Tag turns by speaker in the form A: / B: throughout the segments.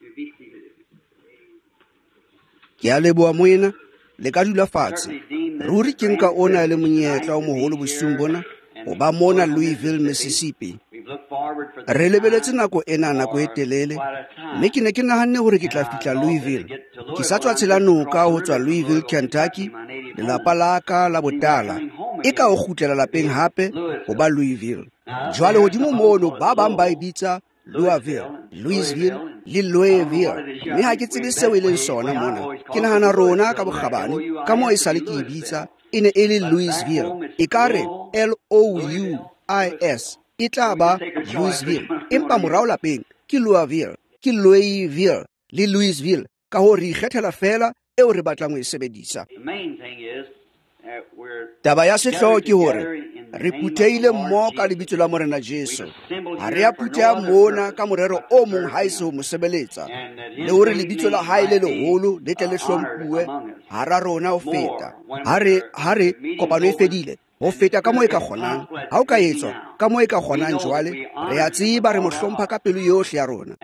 A: Ke a leboha moena le ka dula fatshe. Ruri ke nka ona le monyetla o moholo bosiung bona o ba mona Louisville, Mississippi. Re lebeletse nako e telele, mme ke ne ke nahanne hore ke tla fihla Louisville. Ke sa tswa tshela noka ho tswa Louisville, Kentucky, lelapa la ka la botala e ka o kgutlela lapeng hape ho ba Louisville. Jwale hodimo mono ba bang ba e bitsa Louisville le Louisville, mme ha ke tsebe seo e leng sona mona. Ke nahana rona ka bokgabane ka moo e sale ke e bitsa e ne e le Louisville, e ka re Louis e tla ba Louisville, empa morao lapeng ke Louisville le Louisville, ka ho re ikgethela fela eo re batlang ho e sebedisa. Taba ya sehlooho ke hore re putheile mmoho ka lebitso la Morena Jesu. Ha re a putheha mona ka morero o mong ha e se ho mo sebeletsa, le hore lebitso la hae le leholo le tle le hlomphuwe hara rona ho feta. Ha re kopano e fedile ho feta ka moo e ka kgonang, ha o ka etswa ka moo e ka kgonang, jwale re a tseba re mo hlompha ka pelo yohle ya rona.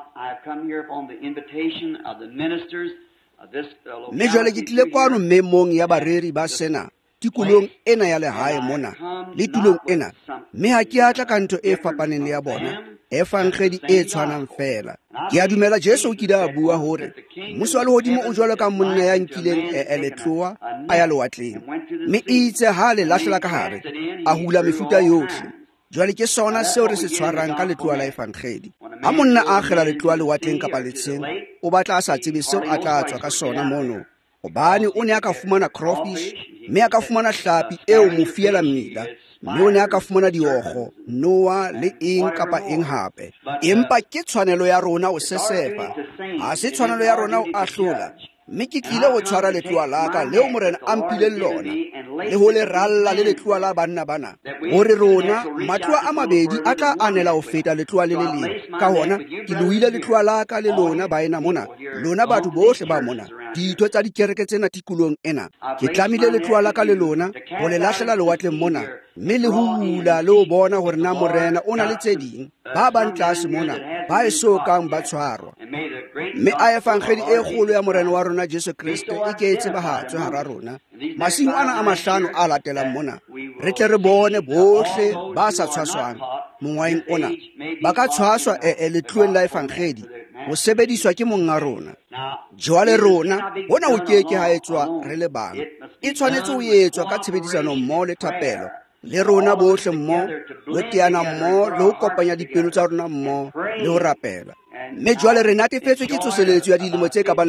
A: Mme jwale ke tlile kwano memong ya bareri ba sena tikolong ena ya lehae mona le tulong ena, mme ha ke atla ka ntho e fapaneng le ya bona, e fang kgedi e tshwanang fela. Ke a dumela Jesu o kile a bua hore mmuso wa lehodimo o jwalo ka monna ya nkileng letloa a ya lewatleng, mme itse ha le lahlela ka hare a hula mefuta yohle. Jwale ke sona seo re se tshwarang ka letloa la efankgedi. Ha monna a akgela letloa lewatleng kapa letsheng, o batla a sa tsebe seo a tla tswa ka sona mono, hobane o ne a ka fumana crawfish, mme a ka fumana hlapi eo mo fiela mmila, mme o ne a ka fumana diokgo, noa le eng kapa eng hape. Empa ke tshwanelo ya rona ho sesepa, ha se tshwanelo ya rona ho ahlola. Mme ke tlile ho tshwara letloa la ka leo Morena a mpileng lona, le ho le ralla le letloa la banna bana, hore rona matloa a mabedi a tla anela ho feta letloa le le leng. Ka hona ke loile letloa la ka le lona baena mona, lona batho bohle ba mona, ditho tsa dikereke tsena tikolong ena. Ke tlamile letloa la ka le lona ho le lahlela lewatleng mona, mme le ho hula le ho bona hore na Morena o na le tse ding ba bang tlase mona ba e sokang ba tshwarwa. Mme a efankgedi e kgolo ya Morena wa rona Jesu Kriste e ke e tsebahatswe hara rona. Masimo ana a mahlano a latelang mona, re tle re bone bohle ba sa tshwaswang mongwaeng ona ba ka tshwaswa letloeng la efankgedi ho sebediswa ke monga rona. Jwale rona hona ho keke ha etswa re le bang, e tshwanetse ho etswa ka tshebedisano mmoho le thapelo, le rona bohle mmoho ho teana mmoho le ho kopanya dipelo tsa rona mmoho le ho rapela. Mme jwale re natefetswe ke tsoseletso ya dilemo tse ka bang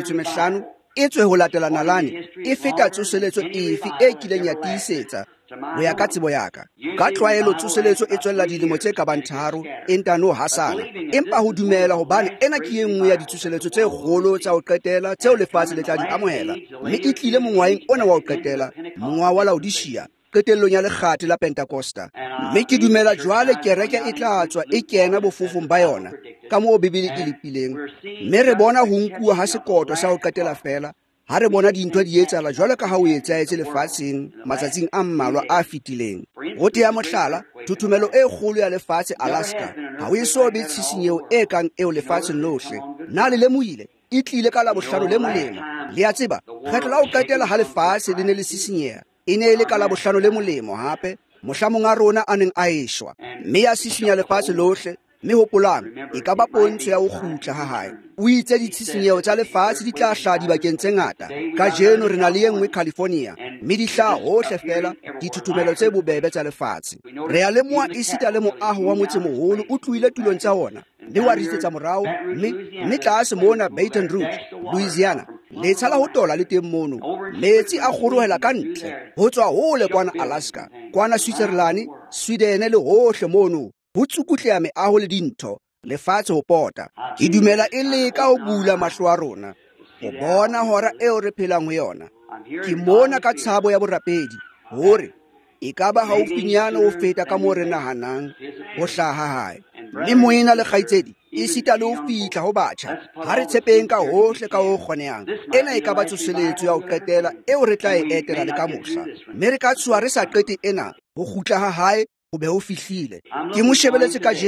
A: 15 e tswe ho latela nalane e feta tsoseletso efe e kileng ya tiisetsa ho ya ka tsebo ya ka. Ka tlwaelo tsoseletso e tswella dilemo tse ka bang 3 e ntano hasana, empa ho dumela hobane ena ke e nngwe ya ditsoseletso tse kgolo tsa ho qetela tseo lefatshe le tla di amohela. Mme e tlile mongwaeng ona wa ho qetela, mongwa wa Laodicea, qetellong ya lekgate la Pentakosta. Mme ke dumela jwale kereke e tla tswa e kena bofofong ba yona ka moo Bibele e lepileng, mme re bona ho nkuwa ha sekoto sa ho qetela fela, ha re bona dintho di etsahala jwalo ka ha o etsahetse lefatsheng matsatsing a mmalwa a fetileng. Ho tea mohlala, thuthumelo e kgolo ya lefatshe Alaska ha o e so be tshisinyeho e kang eo lefatsheng lohle. Na le lemohile e tlile ka Labohlano le molemo. Le a tseba kgetlo la ho qetela ha lefatshe le ne le sisinyeha e ne e le ka Labohlano le molemo hape, mohlamong a rona a neng a eshwa, mme ya sisinya lefatshe lohle. Mme hopolang e ka ba pontsho ya ho kgutla ha hae. O itse ditshisinyeho tsa lefatshe di tla hlaha dibakeng tse ngata. Kajeno re na le e nngwe California, mme di hlaha hohle fela dithuthumelo tse bobebe tsa lefatshe. Re a lemoha esita le moaho wa motse moholo o tlohile tulong tsa ona le wa risetsa morao, mme tlase mona Baton Rouge, Louisiana, letsha la ho tola le teng mono. Metsi a kgorohela ka ntle ho tswa hole kwana Alaska, kwana Switzerland, Sweden le hohle mono ho tsukutleha meaho le dintho lefatshe ho pota. Ke dumela e le ka ho bula mahlo a rona ho bona hora eo re phelang ho yona. Ke mona ka tshabo ya borapedi hore e ka ba haufinyana ho feta ka moo re nahanang ho hlaha hae. Mme moena le kgaitsedi e sita le ho fihla ho batjha, ha re tshepeng ka hohle ka ho kgonehang. Ena e ka ba tsoseletso ya ho qetela eo re tla e etela le ka mohla, mme re ka tshoha re sa qete ena ho kgutla ha hae ho be ho fihlile. Ke mo shebeletse kajeno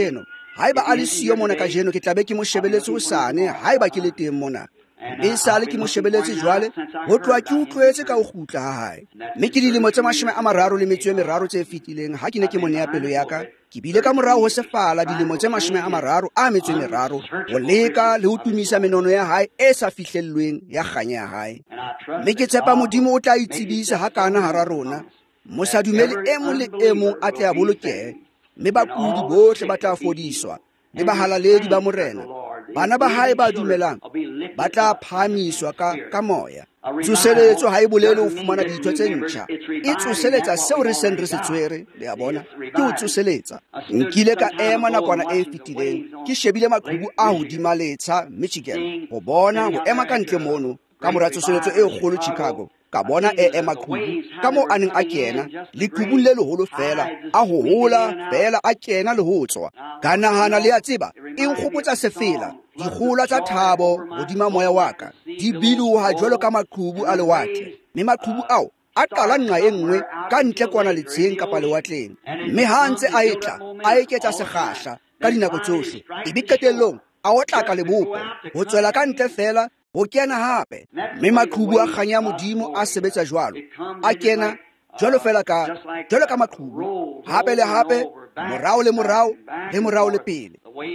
A: haeba a le siyo mona ka jeno ke tlabe ke mo shebeletse hosane haeba ke le teng mona mme sale ke mo shebeletse jwale ho tloha ke utlwetse ka ho gutla ha hae mme ke dilemo tse 33 tse fetileng ha ke ne ke mo nea pelo ya ka ke bile ka morao ho sefala dilemo tse 33 ho leka le ho tumisa menono ya hae e sa fihlellweng ya kganya ya hae mme ke tshepa Modimo o tla itsebisa ha kana hara rona mosadumeli e mong le e mong a tle a bolokehe mme bakudi bohle ba tla fodiswa le bahalaledi ba morena bana ba hae ba dumelang ba tla phahamiswa ka moya tsoseletso ha e bolele ho fumana ditho tse ntjha e tsoseletsa seo re seng re se tshwere le a bona ke ho tsoseletsa nkile ka ema nakwana e fetileng ke shebile maqhubu a hodima letsha Michigan ho bona ho ema ka ntle mono ka mora tsoseletso e kgolo Chicago ka bona maqhubu ka mo a neng a kena leqhubung le leholo fela a ho hola fela a kena le ho tswa ka nahana le a tseba e nkgopotsa sefela dikgola tsa thabo hodima moya wa ka di biluha jwalo ka maqhubu a lewatle mme maqhubu ao a qala nqa e nngwe ka ntle kwana letsheng kapa lewatleng mme ha ntse a etla a eketsa sekgahla ka dinako tsohle ebe qetellong a otla ka lebopo ho tswela ka ntle fela ho kena hape mme maqhubu a kganya ya Modimo a sebetsa jwalo a kena jwalo fela jwalo ka maqhubu hape le hape morao le morao le morao le pele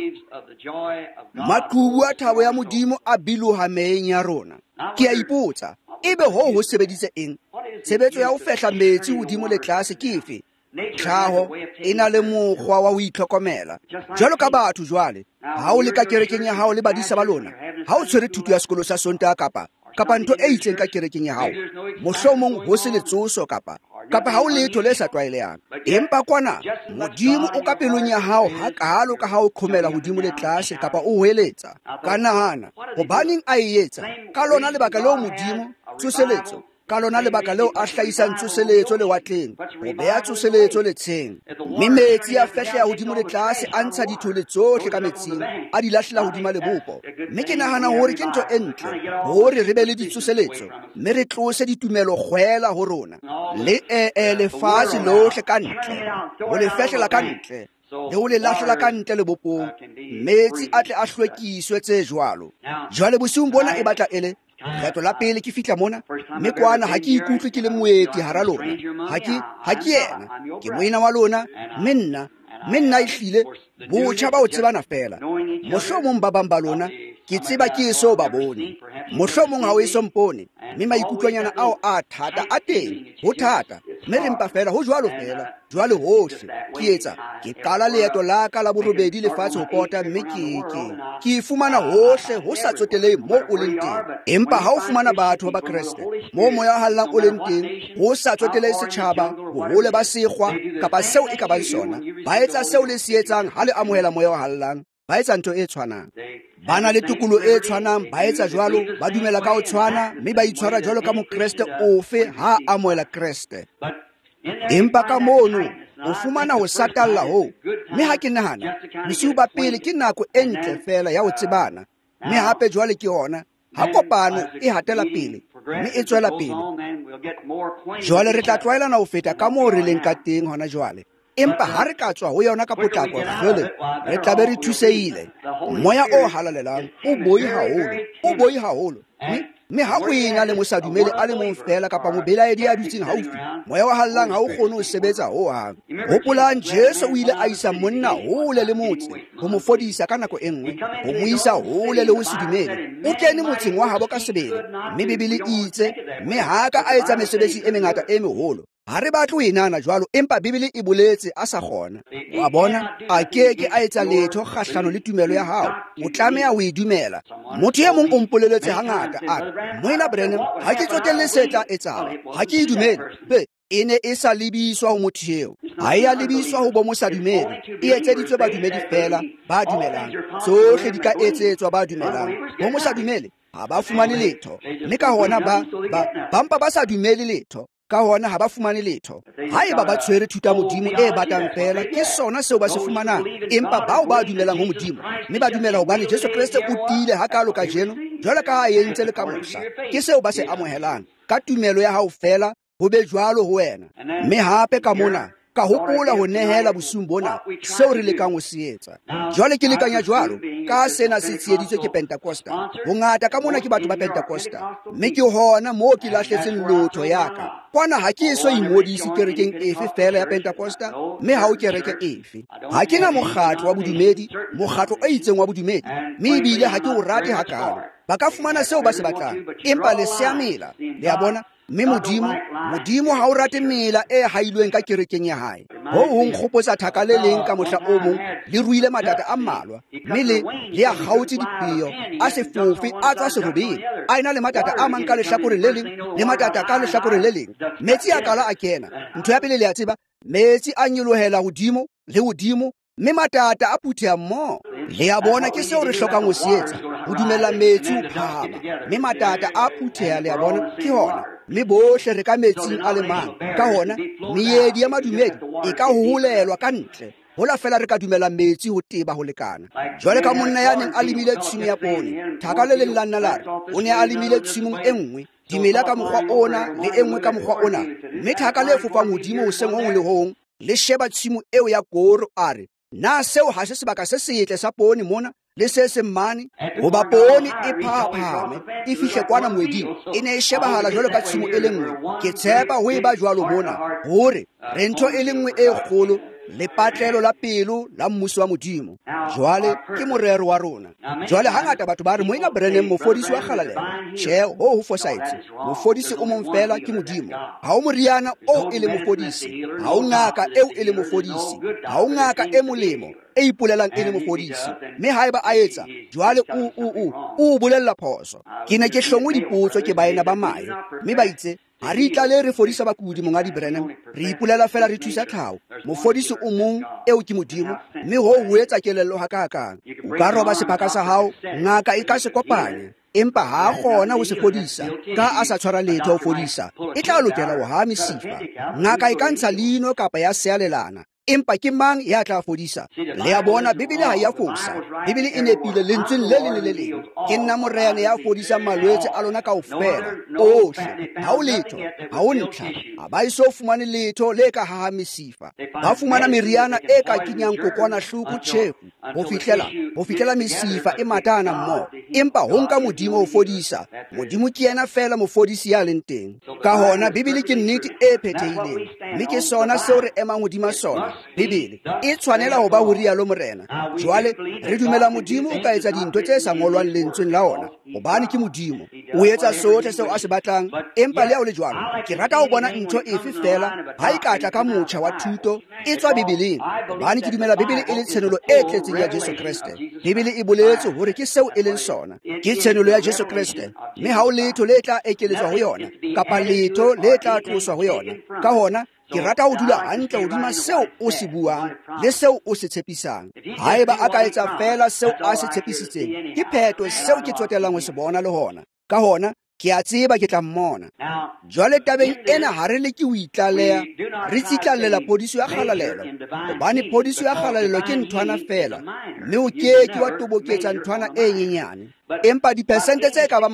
A: maqhubu a thabo ya Modimo a biluha meyeng ya rona ke a ipotsa ebe ho sebeditse eng tshebetso ya ho fehla metsi hodimo le tlase ke efe tlhaho e na le mokgwa wa ho itlhokomela jwalo ka batho jwale ha o le ka kerekeng ya hao le badisa ba lona ha o tshwere thuto ya sekolo sa Sontaha kapa ntho e itseng ka kerekeng ya hao mohlomong ho se letsoso kapa ha o letho le sa tlwaelehang empa kwana Modimo o ka pelong ya hao ha kaalo ka ha o khomela hodimo le tlase kapa o hoeletsa ka nahana hobaneng a etsa ka lona lebaka leo Modimo tsoseletso ka lona lebaka leo a hlahisang tsoseletso lewatleng ho beha tsoseletso letsheng mme metsi a fehleha hodimo le tlase a ntsha dithole tsohle ka metsing a di lahlela hodima lebopo mme ke nahana hore ke ntho e ntle hore re be le ditsoseletso mme re tlose ditumelo kgwela ho rona le lefatshe lohle ka ntle ho le fehlela ka ntle le ho le lahlela ka ntle lebopong metsi a tle a hlwekiswe tse jwalo jwale bosiung bona e batla ele kgetlo la pele ke fihla mona mme kwana ha ke ikutlwe ke le moeti hara lona ha ke yena ke moena wa lona mme nna ehlile botjha ba o tsebana fela mohlomong ba bang ba lona ke tseba ke eso ba bone mohlomong ha o eso mpone mme maikutlwanyana ao a thata a teng ho thata mme re mpa fela ho jwalo fela jwale hohle ke qala leeto la ka la borobedi lefatshe ho pota mme ke fumana hohle ho sa tsoteleng mo o leng teng empa ha o fumana batho ba Kriste mo moya hallang o leng teng ho sa tsoteleng setjhaba ho hole ba sekgwa kapa seo e ka bang sona ba etsa seo le se etsang ha le amohela moya wa hallang ba etsa ntho e tshwanang bana le tukolo e tshwanang ba etsa jwalo ba dumela ka ho tshwana mme ba itshwara jwalo ka mokreste ofe ha amohela Kriste empa ka mono o fumana ho satalla ho mme ha ke nahana bosiu ba pele ke nako e ntle fela ya ho tsebana mme hape jwale ke hona ha kopano e hatela pele mme e tswela pele jwale re tla tlwaelana ho feta ka moo re leng ka teng hona jwale empa ha re ka tswa ho yona ka potlako jwale re tla be re thusehile moya o halalelang o boi haholo mme ha o ena le mosadumele a le mong fela kapa mobelaedi a dutseng haufi moya wa hallang ha o kgone ho sebetsa ho hang hopolang Jesu o ile a isa monna hole le motse ho mo fodisa ka nako e nngwe ho mo isa hole le ho sedumele o kene motseng wa habo ka sebele mme Bibele itse mme ha ka a etsa mesebetsi e mengata e meholo ha re batle ho inana jwalo empa Bibele e boletse a sa kgona wa bona a keke a etsa letho kgahlano le tumelo ya hao o tlameha ho idumela motho e mong o mpoleletse hangata a moena Branham ha ke tsotelle setla etsaba ha ke idumele ene e sa lebiswa ho motho eo ha ya lebiswa ho bo mosadumedi e etseditswe badumedi fela ba dumelang tsohle di ka etsetswa ba dumelang ho mosadumedi ha ba fumane letho mme ka hona bampa ba sa dumele letho ka hona ha ba fumane letho haeba ba tshwere thuta Modimo e batang fela ke sona seo ba se fumanang empa bao ba dumelang ho Modimo mme ba dumela hobane Jesu Kriste o tiile hakalo ka jeno jwalo ka ha entse le ka mohla ke seo ba se amohelang ka tumelo ya hao fela ho be jwalo ho wena mme hape ka mona ka hopola ho nehela bosung bona seo re lekang ho se etsa. Jwale ke lekanya jwalo ka sena se tsieditswe ke Pentecosta. Bongata ka mona ke batho ba Pentecosta, mme ke hona moo ke lahletseng lotho ya ka. Kwana ha ke so ingodisi kerekeng efe fela ya Pentecosta, mme ha o kereke efe. Ha ke na mokgatlo wa bodumedi, mokgatlo o itseng wa bodumedi, mme ebile ha ke o rate hakalo. Ba ka fumana seo ba se batlang, empa le seamela, le a bona. Mme modimo ha o rate mela e hailweng ka kerekeng ya hae. Ho hong kgopotsa thaka le leng ka mohla o mong le ruile matata a mmalwa, mme le a gautse dipeo a sefofe a tswa serobeng, a ena le matata a mang ka lehlakoreng le leng le matata ka lehlakoreng le leng. Metsi a kala a kena, ntho ya pele le a tseba, metsi a nyolohela hodimo le hodimo, mme matata a phutheha mmoho. Le a bona ke seo re hlokang ho se etsa, ho dumella metsi ho phahama, mme matata a phutheha. Le a bona ke hona, mme bohle re ka metsing a le mang. Ka hona meedi ya madumedi e ka hoholelwa ka ntle, hola fela re ka dumela metsi ho teba ho lekana. Jwale ka monna ya neng a lemile tshimo ya poone, thaka le leng la nna la re o ne a lemile tshimong e nngwe, dimela ka mokgwa ona le e nngwe ka mokgwa ona, mme thaka le fofang hodimo hoseng ho le hong le sheba tshimo eo ya koro, a re, na seo ha se sebaka se setle sa poone mona le se semmane? Hoba poone e phaphame e fihle kwana moeding, e ne e shebahala jwalo ka tshimo e le nngwe. Ke tshepa ho eba jwalo mona, hore re ntho e le nngwe e kgolo, lepatlelo la pelo la mmuso wa modimo. Jwale ke morero wa rona. Jwale hangata batho ba re Moina Branham mofodisi wa kgalalelo. Tjhe, ho fosahetse. Mofodisi o mong fela ke modimo. Ha o moriana o e le mofodisi, ha o ngaka eo e le mofodisi, ha o ngaka e molemo e ipolelang e le mofodisi, mme haeba a etsa jwale o bolella phoso. Ke ne ke hlongwe dipotso ke baena ba mae, mme ba itse ha re itlale re fodisa bakudi Mongadi Branham, re ipolela fela re thusa tlhaho. Mofodisi o mong eo ke modimo, mme ho etsa kelello hakakang. O ka roba sephaka sa hao, ngaka e ka se kopanya, empa ha kgona ho se fodisa ka a sa tshwara letho ho fodisa. E tla lokela ho ha mesifa. Ngaka e ka ntsha leino kapa ya sealelana, empa ke mang ya tla fodisa? Le a bona Bibele ha ya fosa. Bibele e nepile lentsweng le leng le le leng. Ke nna morena ya fodisang malwetse a lona kaofela ohle. Ha o letho, ha o ntlha, ha ba iso fumane letho le ka haha mesifa. Ba fumana meriana e ka kenyang kokwanahloko tjhefu ho fihlela mesifa e matana mmoho, empa ho nka modimo ho fodisa. Modimo ke yena fela mofodisi ya leng teng. Ka hona Bibele ke nnete e phethehileng, mme ke sona seo re emang hodima sona. Bibele e tshwanela ho ba ho rialo morena. Jwale re dumela modimo o ka etsa dintho tse sa ngolwang lentsweng la ona, hobane ke modimo. O etsa sohle seo a se batlang, empa le ha o le jwalo, ke rata ho bona ntho efe fela ha e ka tla ka motjha wa thuto e tswa Bibeleng, hobane ke dumela Bibele e le tshenolo e tletseng ya Jesu Kriste. Bibele e boletse hore ke seo e leng sona, ke tshenolo ya Jesu Kriste, mme ha o letho le tla ekeletswa ho yona kapa letho le tla tloswa ho yona. Ka hona ke rata ho dula hantle hodima seo o se buang le seo o se tshepisang. Haeba a ka etsa fela seo a se tshepisitseng, ke phetho seo ke tsotelang ho se bona le hona. Ka hona ke a tseba ke tla mmona. Jwale tabeng ena ha re leke ho itlaleha, re tsitlallela phodiso ya kgalalelo, hobane phodiso ya kgalalelo ke nthwana fela, mme o keke wa toboketsa nthwana e nyenyane. Empa dipersente tse ka ba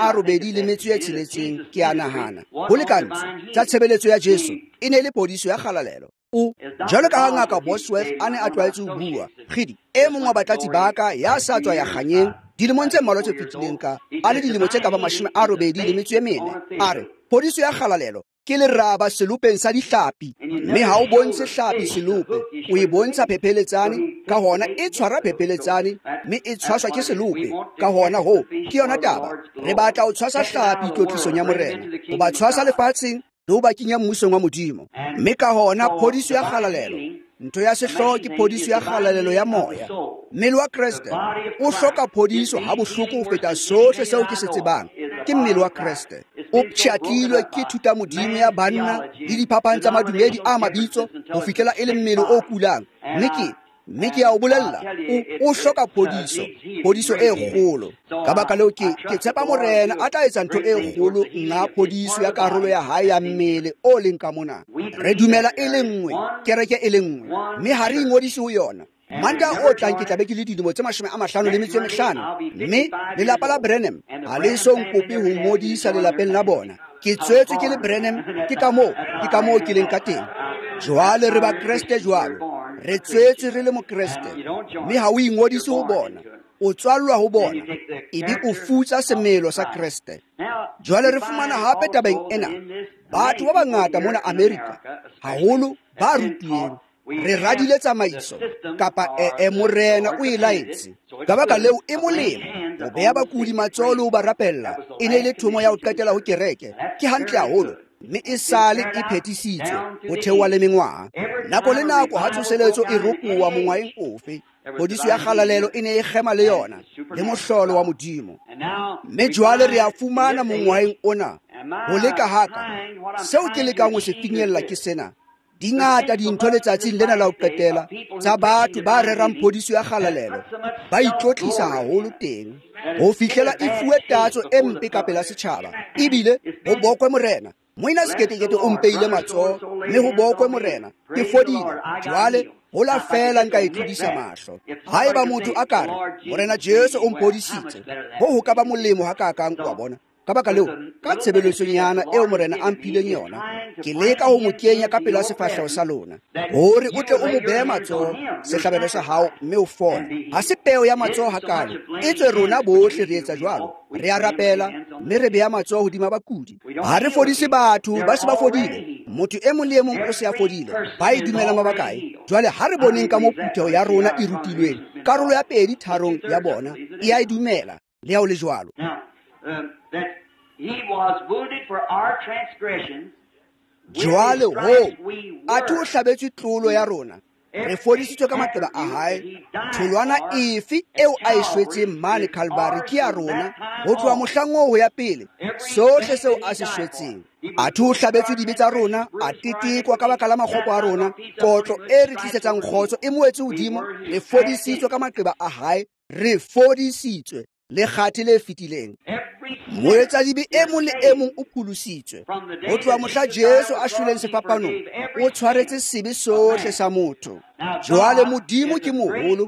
A: 86 ke a nahana ho lekantsho tsa tshebeletso ya Jesu e ne le phodiso ya kgalalelo. Jwalo ka ha Ngaka Bosworth a ne a tlwaetse ho bua, kgidi e mong wa batlatsi ba ka ya sa tswa ya kganyeng dilemong tse mmalwa tse fetileng ka a le dilemo tse ka ba 84, a re phodiso ya kgalalelo ke leraba selopeng sa dihlapi, mme ha o bontshe hlapi selope, o e bontsha phepheletsane. Ka hona e tshwara phepheletsane, mme e tshwaswa ke selope. Ka hona ho ke yona taba, re batla ho tshwasa hlapi tlotlisong ya morena, ho ba tshwasa lefatsheng le ho ba kenya mmusong wa modimo. Mme ka hona phodiso ya kgalalelo, ntho ya sehloho ke phodiso ya kgalalelo ya moya. Mmele wa Kriste o hloka phodiso ha bohloko ho feta sohle seo ke se tsebang. Ke mmele wa Kriste o pshatlilwe ke thuta modimo ya banna le diphapang tsa madumedi a mabitso ho fihlela e le mmele o kulang. Mme ke a o bolella, o hloka phodiso e kgolo. Ka baka leo ke tshepa morena a tla etsa ntho e kgolo nna phodiso ya karolo ya hae ya mmele o leng ka mona. Re dumela e le nngwe, kereke e le nngwe, mme ha re ingodise ho yona. Manda o tlang ke tlabe ke le dilemo tse 55, mme lelapa la Branham ha le so nkope ho ngodisa lelapeng la bona. Ke tswetswe ke le Branham, ke ka moo ke leng ka teng. jwale re ba Kreste jwalo re tswetse re le mo Kreste mme ha o ingodise ho bona o tswallwa ho bona ebe o futsa semelo sa Kreste. Jwale re fumana hape tabeng ena batho ba bangata mona Amerika haholo ba rutuweng re radile tsamaiso kapa morena o e laetse ka baka leo e molemo ho beha bakudi matsoho le ho ba rapella e ne le thomo ya ho qetela ho kereke ke hantle haholo mme e sale e phethisitswe ho theoha le mengwaha nako le nako ha tsoseletso e rokuwa mongwaeng ofe phodiso ya kgalalelo e ne e kgema le yona le mohlolo wa Modimo mme jwale re a fumana mongwaeng ona ho leka haka seo ke lekang ho se finyella ke sena dingata dintho letsatsing lena la ho qetela tsa batho ba rerang phodiso ya kgalalelo ba itlotlisa haholo teng ho fihlela e fuwe tatso e mpe ka pela setjhaba ebile ho bokwe morena moina seketekete o mpeile matsoho mme ho bokwe morena ke fodile jwale ho la fela nka itlodisa mahlo haeba motho a kare morena Jesu o mphodisitse ho ka ba molemo hakakang wa bona ka baka leo ka tshebeletsonyana eo morena a mphileng yona ke leka ho mo kenya ka pela sefahleho sa lona hore o tle o mo behe matsoho sehlabelo sa hao mme o fole ha se peo ya matsoho hakalo e tswe rona bohle re etsa jwalo re a rapela mme re beha matsoho hodima bakudi ha re fodise batho ba se ba fodile motho e mong le e mong o se a fodile ba e dumela mabakae jwale ha re boneng ka mo putheho ya rona e rutilweng karolo ya 2/3 ya bona e a e dumela le hao le jwalo
B: that he was wounded for our transgressions.
A: Jwale ho a thu hlabetswe tlolo ya rona re fodisitswe ka maqeba a hae tholwana efe eo a e shwetseng mane Calvary ke ya rona ho tloha mohlango ho ya pele sohle seo a se shwetseng a thu hlabetswe dibe tsa rona a titikwa ka baka la makgoko a rona kotlo e re tlisetsang kgotso e moetse hodimo re fodisitswe ka maqeba a hae re fodisitswe le kgathi le fitileng moetsa dibe e mong le e mong o phulusitswe ho tloha mohla Jesu a shweleng sefapanong o tshwaretse sebe sohle sa motho jwale Modimo ke moholo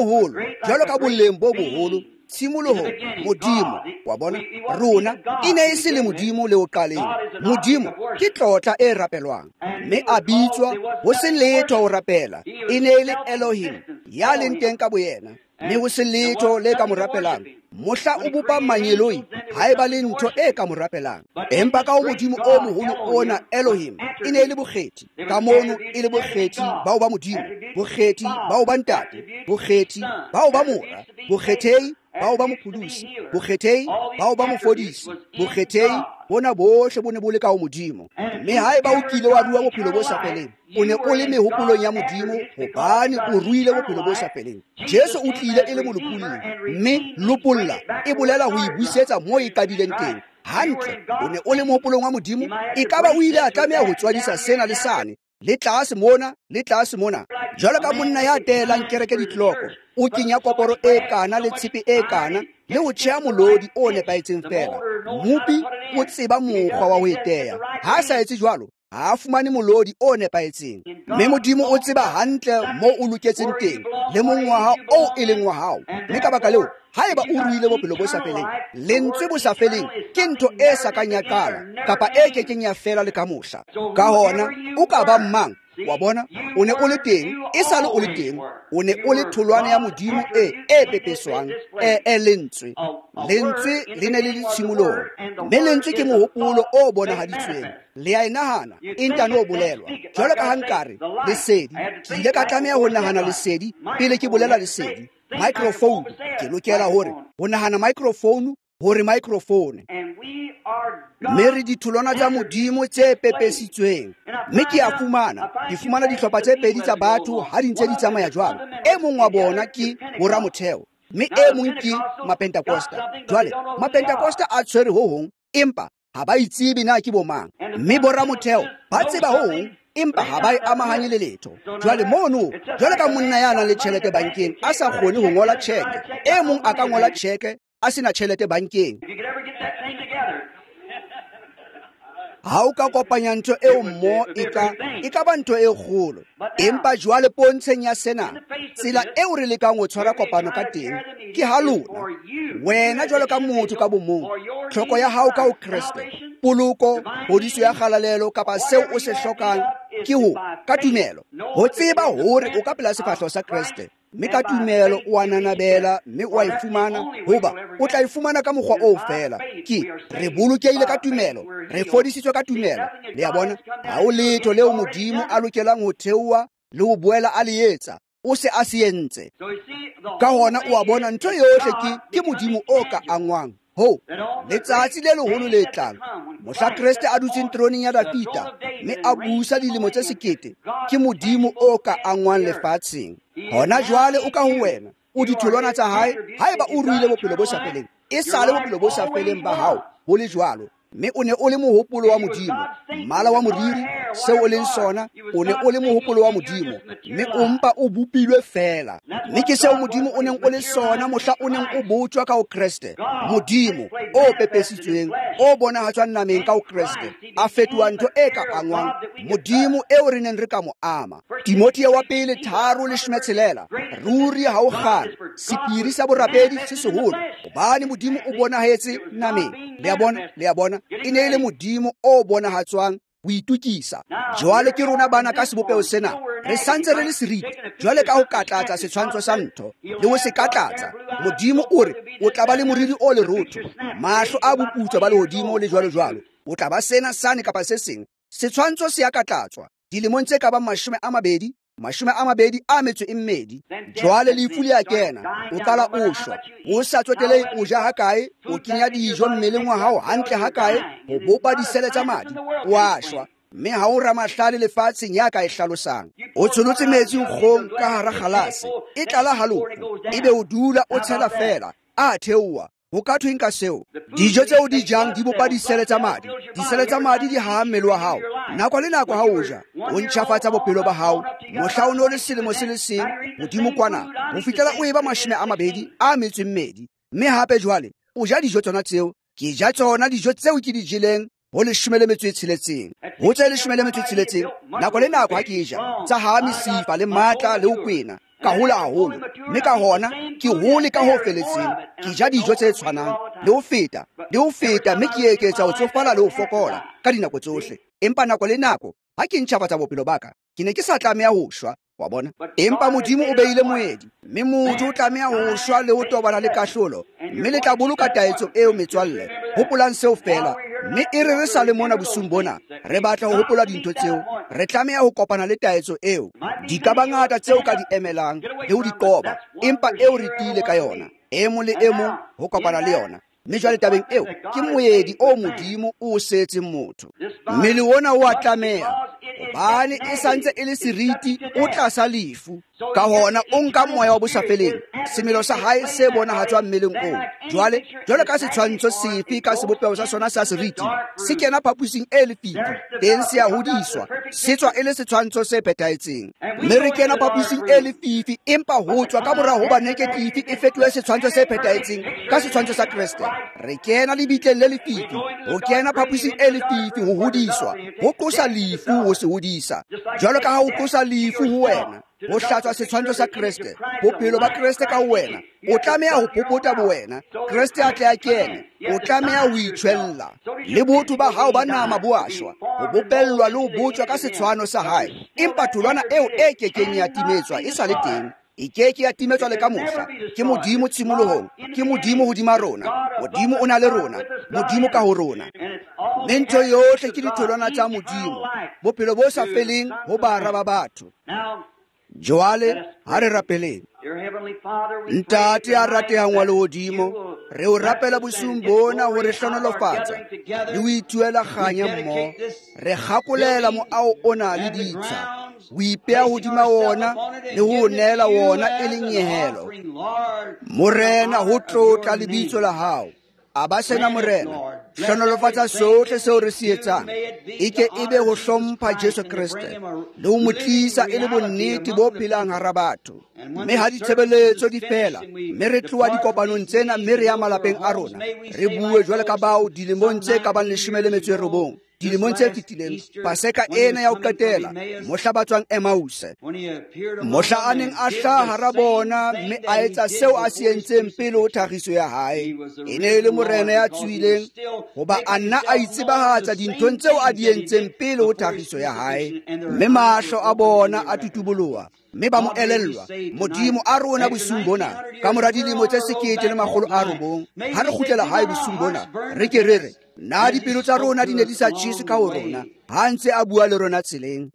A: jwalo ka boleng bo boholo tshimoloho Modimo wa bona rona e ne e se le Modimo le o qaleng Modimo ke tlotla e rapelwang mme a bitswa ho se letho ho rapela e ne le Elohim ya leng teng ka boyena mme ho se letho le ka mo rapelang mohla o bopa manyeloi haeba le ntho e ka mo rapelang empa ka Modimo o moholo ona Elohim e ne le bokgethi ka mono e le bokgethi bao ba Modimo bokgethi bao ba ntate bokgethi bao ba mora bokgethei bao ba mophulusi bokgethei bao ba mofodisi bokgethei bona bohle bone bo le ka Modimo mme haeba o kile wa rua bophelo bo sa feleng o ne o le mehopolong ya Modimo hobane o ruile bophelo bo sa feleng Jesu o tlile e le molopoleng mme lopolla e bolela ho ibusetsa moo e qadileng teng hantle o ne o le mohopolong wa Modimo e kaba o ile a tlameha ho tswadisa sena le sane le tlase mona jwalo ka monna ya telang kereke ditloko o kenya koporo e kana le tshepe e kana le ho tshea molodi o nepaetseng fela mopi o tseba mokgwa wa ho eteya ha sa etse jwalo ha a fumane molodi o nepaetseng mme Modimo o tseba hantle mo o loketseng teng le mongwaha o e leng wa hao mme ka baka leo haeba o ruile bophelo bo sa feleng lentswe bo sa feleng ke ntho e sa ka nyakala kapa e kekeng ya fela le ka mohla ka hona o ka ba mang wa bona o ne o le teng e sale o le teng o ne o le tholwana ya Modimo e pepeswang lentswe le ne le ditshimoloho mme lentswe ke mohopolo o bonahaditsweng le a inahana e ntano bolelwa jwalo ka hankare lesedi ke ile ka tlameha ho nahana lesedi pele ke bolela lesedi microphone ke lokela hore ho nahana microphone hore microphone mme re ditholwana tsa Modimo tse pepesitsweng mme ke fumana dihlopha tse pedi tsa batho ha di ntse di tsamaya jwalo e mong wa bona ke boramotheo mme e mong ke Mapentakosta jwale Mapentakosta a tshwere ho hong empa ha ba itsebe na ke bomang mme boramotheo ba tseba ho hong empa ha ba amahanye le letho jwale mono jwale ka monna ya nang le tjhelete bankeng a sa kgone ho ngola cheque e mong a ka ngola cheque a sena tjhelete bankeng ha o ka kopanya ntho eo mmo e ka ba ntho e kgolo empa jwale pontsheng ya sena tsela eo re lekang ho tshwara kopano ka teng ke ha lona wena jwalo ka motho ka bomong tlhoko ya hao ka ho Kriste poloko hodiso ya kgalalelo kapa seo o se hlokang ke ho ka tumelo ho tseba hore o ka pela sefahleho sa Kriste mme ka tumelo o ananabela mme o e fumana hoba o tla e fumana ka mokgwa o fela ke re bolokehile ka tumelo re fodisitswe ka tumelo le ya bona ha o letho leo modimo a lokelang ho theoa le ho boela a le etsa o se a se entse ka hona o a bona ntho yohle ke modimo o ka angwang ho letsatsi le leholo le tlang mohla Kriste a dutseng troneng ya Dafita mme a busa dilemo tse 1000 ke modimo o ka angwang lefatsheng hona jwale o ka ho wena o ditholwana tsa hae haeba o ruile bophelo bo sa feleng e sale bophelo bo sa feleng ba hao ho le jwalo mme o ne o le mohopolo wa modimo mmala wa moriri seo o leng sona o ne o le mohopolo wa modimo mme o mpa o bopilwe fela mme ke seo modimo o neng o le sona mohla o neng o botswa ka ho Kriste modimo o pepesitsweng o bonahatswang nameng ka ho Kriste a fetoha ntho e ka angwang modimo eo re neng re ka mo ama Timotheo wa pele 3:16 ruri ha o kgale sepiri sa borapedi se seholo hobane modimo o bonahetse nameng le ya bona e ne le modimo o bonahatswang ho itukisa jwale ke rona bana ka sebopeo sena re santse re le seriti jwale ka ho katlatsa setshwantsho sa ntho le ho se katlatsa modimo o re o tla ba le moriri o lerotho mahlo a boputswa ba lehodimo le jwalo o tla ba sena sane kapa se seng setshwantsho se ya katlatswa dilemong tse ka ba 20 a metso e mmedi jwale lefu le ya kena o qala o shwa o sa tsotele o ja hakae o kenya dijo mmeleng wa hao hantle hakae o bopa disele tsa madi wa shwa mme ha o ramahlale lefatsheng ya ka e hlalosang o tsolotse metsi nkgong ka hara kgalase e tlala haloko ebe o dula o tshela fela a theoa ho ka thweng ka seo dijo tseo di jang di bopa disele tsa madi di haha mmele wa hao nako le nako ha o ja o ntjhafatsa bophelo ba hao mohla o no le selemo se le seng modimo kwana ho fitela o eba 20 a metso e mmedi mme hape jwale o ja dijo tsona tseo ke ja tsona dijo tseo ke di jeleng ho 16 ho tse 16 nako le nako ha ke ja tsa ha mesifa le matla le ho kwena ka hola haholo mme ka hona ke hole ka ho feletseng ke ja dijo tse tshwanang le ho feta mme ke eketsa ho tsofala le ho fokola ka dinako tsohle empa nako le nako ha ke ntjhafatsa bophelo baka ke ne ke sa tlameha ho shwa wa bona empa modimo o beile moedi mme motho o tlameha ho shwa le ho tobana le kahlolo mme le tla boloka taetso eo metswalle hopolang seo fela mme e re sa le mona bosung bona re batla ho hopola dintho tseo re tlameha ho kopana le taetso eo di ka bangata tseo ka di emelang le ho di qoba empa eo re tile ka yona e mo le e mo ho kopana le yona mme jwale tabeng eo ke moedi o modimo o setse motho mme le wona o a tlameha hobane e santse e le seriti o tlasa lefu ka hona o nka moya wa bosafeleng semelo sa hae se bonahatswa mmeleng o jwale ka setshwantsho sefe ka sebopeo sa sona sa seriti se kena phapusing e lefifi teng se a hodiswa se tswa e le setshwantsho se phethahetseng mme re kena phapusing e lefifi empa ho tswa ka mora ho ba negative e fetohe setshwantsho se phethahetseng ka setshwantsho sa Kriste re kena lebitleng le lefifi ho kena phapusing e lefifi ho hodiswa ho qosa lefu ho se hodisa jwalo ka ha o qosa lefu ho wena ho hlatswa setshwantsho sa Kriste bophelo ba Kriste ka wena o tlameha ho popota bo wena Kriste a tle a kene o tlameha ho itshwella le botho ba hao ba nama bo ashwa ho bopellwa le ho botswa ka setshwano sa hae empa tholwana eo e kekeng ya timetswa e sa le teng e keke ya timetswa le ka mohla ke modimo tshimolohong ke modimo hodima rona modimo o na le rona modimo ka ho rona mme ntho yohle ke ditholwana tsa modimo bophelo bo sa feleng ho bara ba batho jwale ha re rapeleng ntate a ratehang wa lehodimo re o rapela bosung bona ho re hlonolofatsa le ho ituela kganya mmoho re kgakolela moao ona le ditsha o ipeha hodima wona le ho neela wona e leng nyehelo morena ho tlotla lebitso la hao a ba sena morena hlonolofatsa sohle seo re se etsang eke ebe ho hlompha Jesu Kriste le ho mo tlisa e le bonnete bo phelang hara batho mme ha ditshebeletso di fela mme re tloha dikopanong tsena mme re ya malapeng a rona re bue jwale ka bao dilemong tse ka bang 19 dilemong tse fetileng paseka ena ya ho qetela mohla ba tswang Emmaus, mohla a neng a hlaha hara bona mme a etsa seo a se entseng pele ho tlhagiso ya hae. E ne e le morena ya tswileng hoba a nna a itsebahatsa dinthong tseo a di entseng pele ho tlhagiso ya hae, mme mahlo a bona a tutuboloha mme ba mo elellwa. Modimo a rona bosiung bona ka mora dilemo tse 1900 ha re kgutlela hae bosiung bona re ke re na dipelo tsa rona di ne di sa tjhese ka ho rona ha ntse a bua le rona tseleng.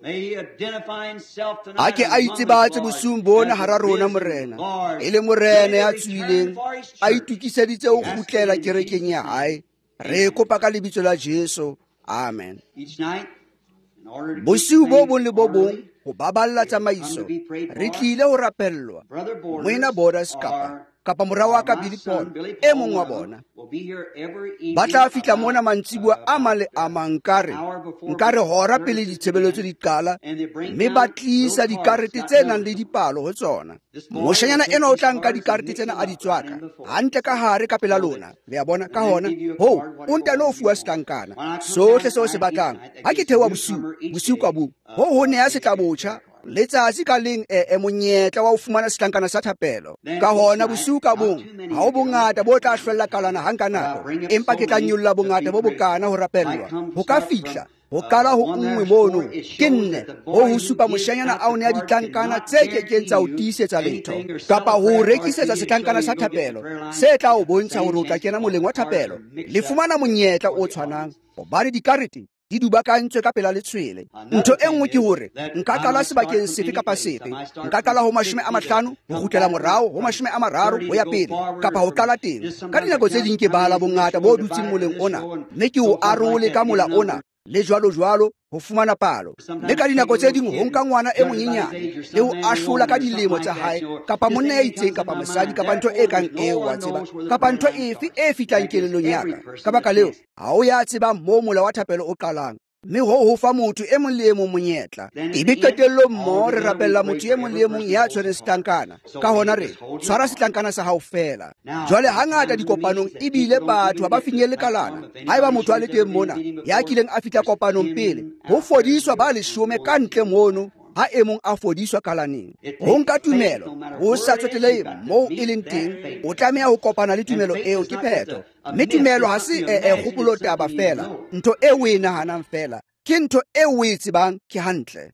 A: A ke a itsebatse bosiung bona hara rona morena, e le morena ya tswileng a itukiseditse ho kgutlela kerekeng ya hae. Re kopa ka lebitso la Jesu, amen. Bosiu bo bong le bo bong ho baballa tsamaiso re tlile ho rapellwa Moena Borders kapa morao wa ka Billy Paul, e mong wa bona ba tla fihla mona mantsibua a male a nkare hora pele ditshebeletso di qala, mme ba tlisa dikarete tse nang le dipalo ho tsona. Moshanyana ena o tla nka dikarete tsena a di tswaka hantle ka hare ka pela lona. Le a bona ka hona ho o ntano fuwa setlankana sohle seo se batlang. Ha ke thewa bosiu ka bong ho ne ya setlabotjha letsatsi ka leng monyetla wa ho fumana setlankana sa thapelo. Ka hona bosiu ka bong ha o bongata bo tla hlwella kalana hanka nako, empa ke tla nyolla bongata bo bokana ho rapellwa ho ka fihla ho kala ho nngwe mono ke 4 ho supa moshanyana a o ne a ditlankana tse kekeng tsa ho tiisetsa letho kapa ho rekisetsa setlankana sa thapelo se tla o bontsha hore o tla kena moleng wa thapelo. Le fumana monyetla o tshwanang hobane dikarete di dubakantswe ka pela letshwele. Ntho e nngwe ke hore nka qala sebakeng sefe kapa sefe. Nka qala ho 50 ho kgutlela morao ho 30 ho ya pele kapa ho qala teng. Ka dinako tse ding ke bala bongata bo dutseng moleng ona mme ke o arole ka mola ona le jwalo ho fumana palo. Le ka dinako tse ding ho nka ngwana e monyenyane le ho ahlola ka dilemo tsa hae kapa monna ya itseng kapa mosadi kapa ntho e kang eo wa tseba kapa ntho efe e fitlang kelellong ya ka baka leo ha o ya tseba mo mola wa thapelo o qalang, mme ho fa motho e mong le e mong monyetla. Ebe qetellong mo re rapella motho e mong le e mong ya tshwereng setlankana. Ka hona re tshwara setlankana sa hao fela. Jwale hangata dikopanong ebile batho ba finyelle kalana. Haeba motho a le teng mona ya kileng a fihla kopanong pele, ho fodiswa ba 10 ka ntle mono ha e mong a fodiswa kalaneng. Ho nka tumelo ho sa tsotelei moo e leng teng, o tlameha ho kopana le tumelo eo ke phetho. Mme tumelo ha se kgopolo taba fela, ntho e o e nahanang fela, ke ntho e o e tsebang ke hantle.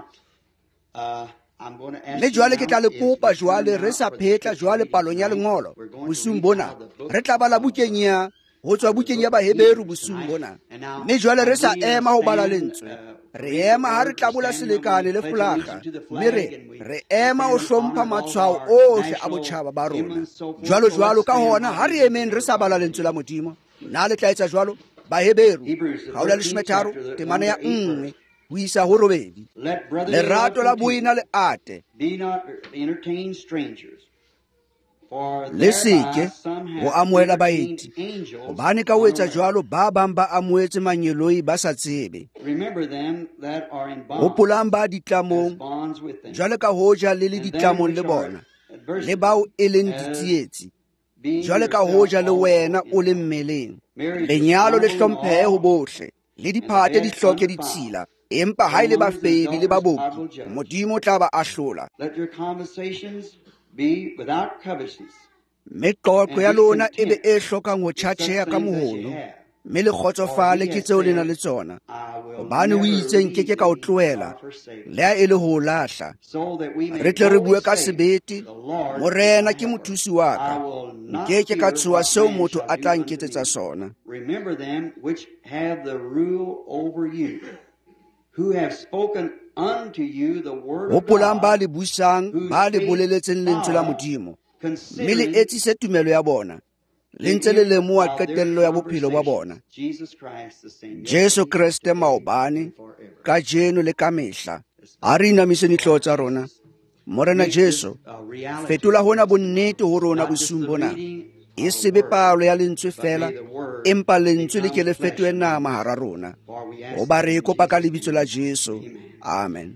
A: Le jwale ke tla le kopa jwale re sa phetla jwale palong ya lengolo bosiung bona re tla bala bukeng ya ho tswa bukeng ya Baheberu bosiung bona. Mme jwale re sa ema ho bala lentswe, re ema ha re tlabola selekane le folaga, mme re ema ho hlompha matshwao ohle a botjhaba ba rona. Jwalo ka hona ha re emeng re sa bala lentswe la Modimo. Na le tla etsa jwalo? Baheberu kgaolo ya 13 temana ya 1 ho isa ho 8. Lerato la boina le ate, le seke ho amohela baeti, hobane ka ho etsa jwalo ba bang ba amohetse manyeloi ba sa tsebe. Hopolang ba ditlamong jwale ka hoja le ditlamong le bona, le bao e leng ditsietsi jwale ka hoja le wena o le mmeleng. Lenyalo le hlomphehe ho bohle, le diphate di hloke ditshila, empa ha ile ba fedi le ba boki, Modimo o tla ba ahlola. Meqoqo ya lona e be e hlokang ho tjhatjheha ka mohono, mme le kgotsofale ke tseo le na le tsona, hobane o itse nkeke ka o tlohela le ha e le ho lahla. Re tle re bue ka sebete, morena ke mothusi wa ka, nkeke ka tshoha seo motho a tla nketsetsa sona. Hopolang ba le busang, ba le boleletseng lentswe la Modimo, mme le etsise tumelo ya bona, le ntse le lemoha qetello ya bophelo ba bona. Jesu Kriste maobane ka jeno le ka mehla. Ha re inamise dihlooho tsa rona. Morena Jesu, fetola hona bonnete ho rona bosiung bona, e sebe palo ya lentswe fela, empa lentswe le ke le fetohe nama hara rona. Hoba re kopa ka lebitso la Jesu, amen.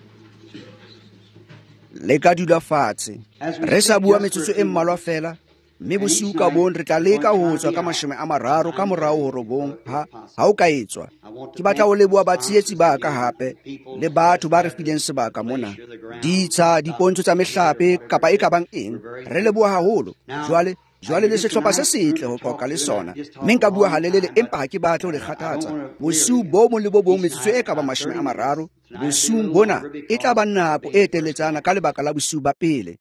A: Le ka dula fatshe re sa bua metsotso e mmalwa fela, mme bosiu ka bong re tla leka ho tswa ka 30 ka morao ho robong ha o ka etswa. Ke batla ho leboha batshehetsi ba ka hape le batho ba re fileng sebaka mona, ditsha, dipontsho tsa mehlape kapa e ka bang eng. Re leboha haholo. Jwale le sehlopha se setle ho qoqa le sona, mme nka bua halelele empa ha ke batle ho le kgathatsa. Bosiu bo mong le bo bong metsotso e ka ba 30, bosiung bona e tla ba nako e teletsana ka lebaka la bosiu ba pele.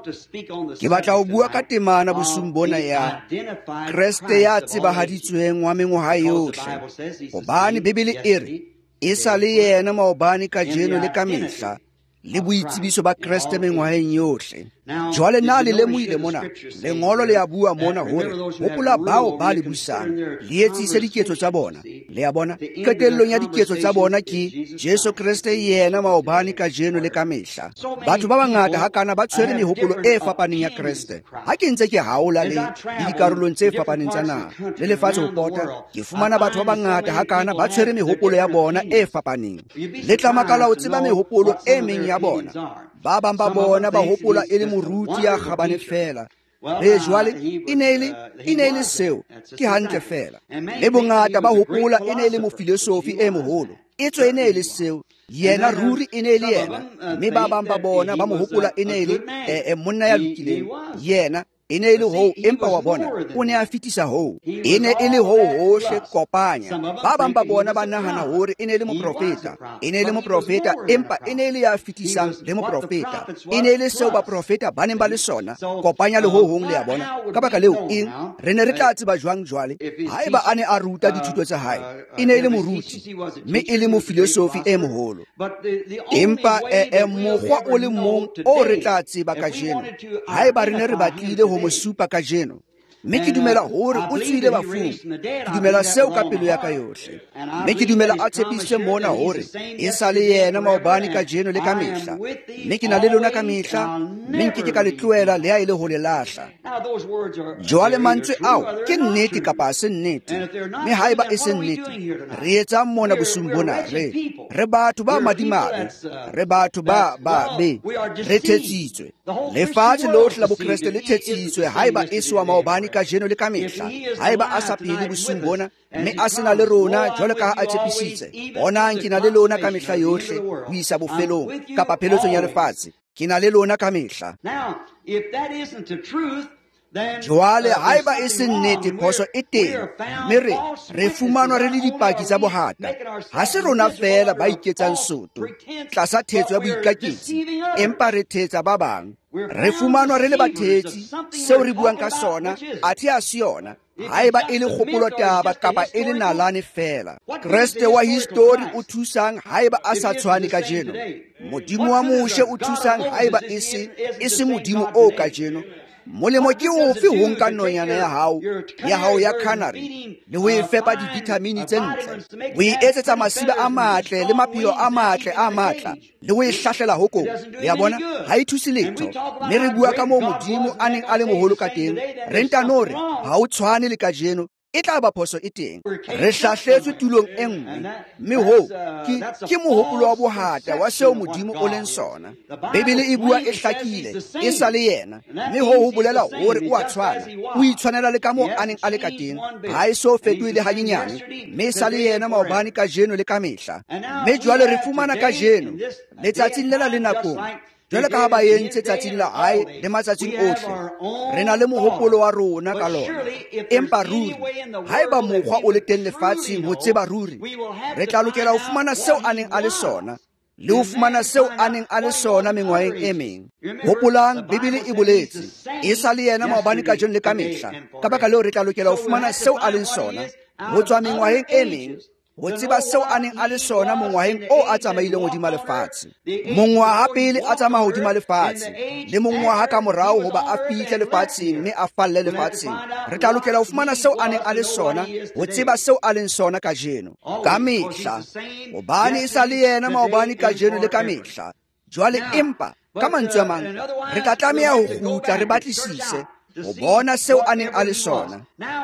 A: Ke batla ho bua ka temana bosiung bona ya Kreste ya tsebahaditsweng wa mengwaha yohle, hobane Bibele e re e sa le yena maobane kajeno le ka mehla, le boitsebiso ba Kreste mengwaheng yohle. Jwale na le lemohile mona, lengolo le a bua mona hore hopola bao ba le buisang, le etsise diketso tsa bona. Le a bona qetellong ya diketso tsa bona ke Jesu Kriste yena maobane kajeno le ka mehla. Batho ba bangata hakana ba tshwere mehopolo e fapaneng ya Kriste. Ha ke ntse ke haola le dikarolong tse fapaneng tsa naha le lefatshe ho pota, ke fumana batho ba bangata hakana ba tshwere mehopolo ya bona e fapaneng. Le tla makala ho tseba mehopolo e meng ya bona. Ba bang ba bona ba hopola e le moruti ya kgabane fela. Jwale e ne le seo ke hantle fela. Le bongata ba hopola e ne le mofilosofi e moholo. Etswe e ne le seo yena ruri e ne le yena, mme ba bang ba bona ba mo hopola e ne le monna ya lokileng. Yena e ne le ho, empa wa bona o ne a fetisa ho. E ne e le ho hohle kopanya. Ba bang ba bona ba nahana hore e ne le moprofeta. E ne le moprofeta empa e ne le ya fetisang le moprofeta. E ne le seo ba profeta ba neng ba le sona, kopanya le ho hong le ya bona. Ka baka leo eng re ne re tla tseba jwang jwale haeba a ne a ruta dithuto tsa hae, e ne le moruti mme e le mofilosofi e moholo. Empa mokgwa o le mong o re tla tseba kajeno haeba re ne re batlile ho mo supa kajeno. Mme ke dumela hore o tswile bafung. Ke dumela seo ka pelo ya ka yohle. Mme ke dumela a tshepisitse mona hore e sa le yena maobane kajeno le ka mehla. Mme ke na le lona ka mehla, mme nke ke ka le tlohela le ha e le ho le lahla. Jwale mantswe ao ke nnete kapa ha se nnete? Mme haeba e se nnete, re etsang mona bosiung bona? Re batho ba madimabe, re batho ba be re thetsitswe. Lefatshe lohle la bokreste le thetsitswe haeba e sewa maobane kajeno le ka mehla. Haeba a sa phele bosiung bona, mme a sena le rona jwalo ka ha a tshepisitse, bonang ke na le lona ka mehla yohle ho isa bofelong kapa pheletsong ya lefatshe. Ke na le lona ka mehla. Jwale haeba e se nnete, phoso e teng, mme re fumanwa re le dipaki tsa bohata. Ha se rona fela ba iketsang soto tlasa thetso ya boikaketsi, empa re thetsa ba bang. Re fumanwa re le bathetsi, seo re buang ka sona athe ha se yona, haeba e le kgopolo taba kapa e le nalane fela. Kreste wa histori o thusang haeba a sa tshwane kajeno. Modimo wa moshe o thusang haeba e se modimo o kajeno. Molemo ke ofe ho nka nonyana ya hao ya Canary le ho e fepa divitamini tse ntle, ho e etsetsa masiba a matle le maphelo a matle a matla, le ho e hlahlela hokong? Ya bona ha e thuse letho. Mme re bua ka moo Modimo a neng a le moholo ka teng, re ntano re ha o tshwane le kajeno. E tla ba phoso e teng. Re hlahletswe tulong e nngwe, mme ho ke mohopolo wa bohata wa seo Modimo o leng sona. Bibele e bua e hlakile, e sa le yena, mme ho bolela hore o a tshwana, o itshwanela le ka moo a neng a le ka teng. Ha e so fetohe le hanyenyane, mme e sa le yena maobane kajeno le ka mehla. Mme jwale re fumana kajeno letsatsing lela le nakong, jwale ka ha ba entse tsatsing la hae le matsatsing ohle, re na le mohopolo wa rona ka lona. Empa ruri, haeba mokgwa o le teng lefatsheng ho tseba ruri, re tla lokela ho fumana seo a neng a le sona, le ho fumana seo a neng a le sona mengwaheng e meng. Hopolang, Bibele e boletse e sa le yena maobane kajeno le ka mehla. Ka baka leo re tla lokela ho fumana seo a leng sona ho tswa mengwaheng e meng, ho tseba seo a neng a le sona mongwaheng o a tsamaileng hodima lefatshe. Mongwaha pele a tsamaya hodima lefatshe, le mongwaha ka morao hoba a fihle lefatsheng mme a falle lefatsheng. Re tla lokela ho fumana seo a neng a le sona, ho tseba seo a leng sona kajeno ka mehla, hobane e sa le yena maobane kajeno le ka mehla. Jwale empa ka mantswe a mang, re tla tlameha ho kgutla re batlisise ho bona seo a neng a le sona.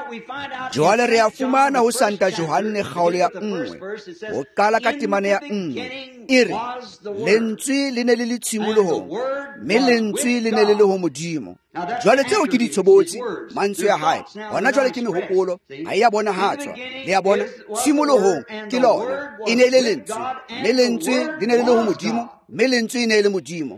A: Jwale re a fumana ho Santa Johanne kgaolo ya 1, ho qala ka temana ya 1. e re lentswe le ne le le tshimolohong mme lentswe le ne le le ho Modimo. Jwale tseo ke ditshobotsi mantswe ya hae hona jwale ke mehopolo ha ya bona hatswa le ya bona tshimolohong ke lona e ne le lentswe le lentswe le ne le le ho Modimo mme lentswe e ne le Modimo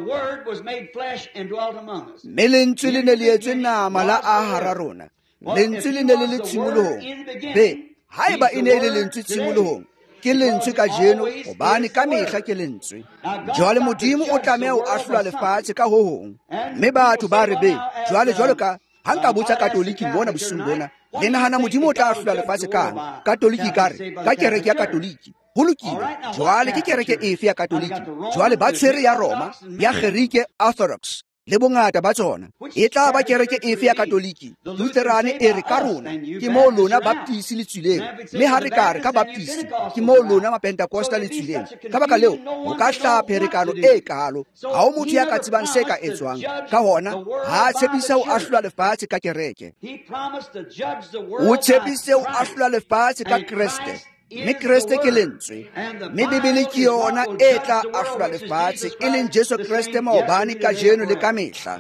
A: mme lentswe le ne le etswe nama la a hara rona lentswe le ne le le tshimolohong be haeba e ne le lentswe tshimolohong ke lentswe ka jeno hobane ka mehla ke lentswe. Jwale Modimo o tlameha ho ahlola lefatshe ka ho hong mme batho ba re be jwalo ka ha nka botsa katoliki bona bosung bona le nahana Modimo o tla ahlola lefatshe kang katoliki ka re ka kereke ya katoliki ho lokile. Jwale ke kereke efe ya katoliki? Jwale ba tshwere ya Roma ya Gerike Orthodox le bongata ba tsona e tla ba kereke efe ya katoliki Lutheran e re ka rona ke mo lona Baptist le tswileng mme ha re ka re ka Baptist ke mo lona ma Pentecostal le tswileng ka baka leo o ka hla pherekano e kalo ha o motho ya ka tsebang se ka etswang ka hona ha tshepisa ho ahlola lefatshe ka kereke o tshepise ho ahlola lefatshe ka Kriste mme Kriste ke lentswe mme Bibele ke yona e tla ahlola lefatshe e leng Jesu Kriste maobane ka jeno le ka mehla.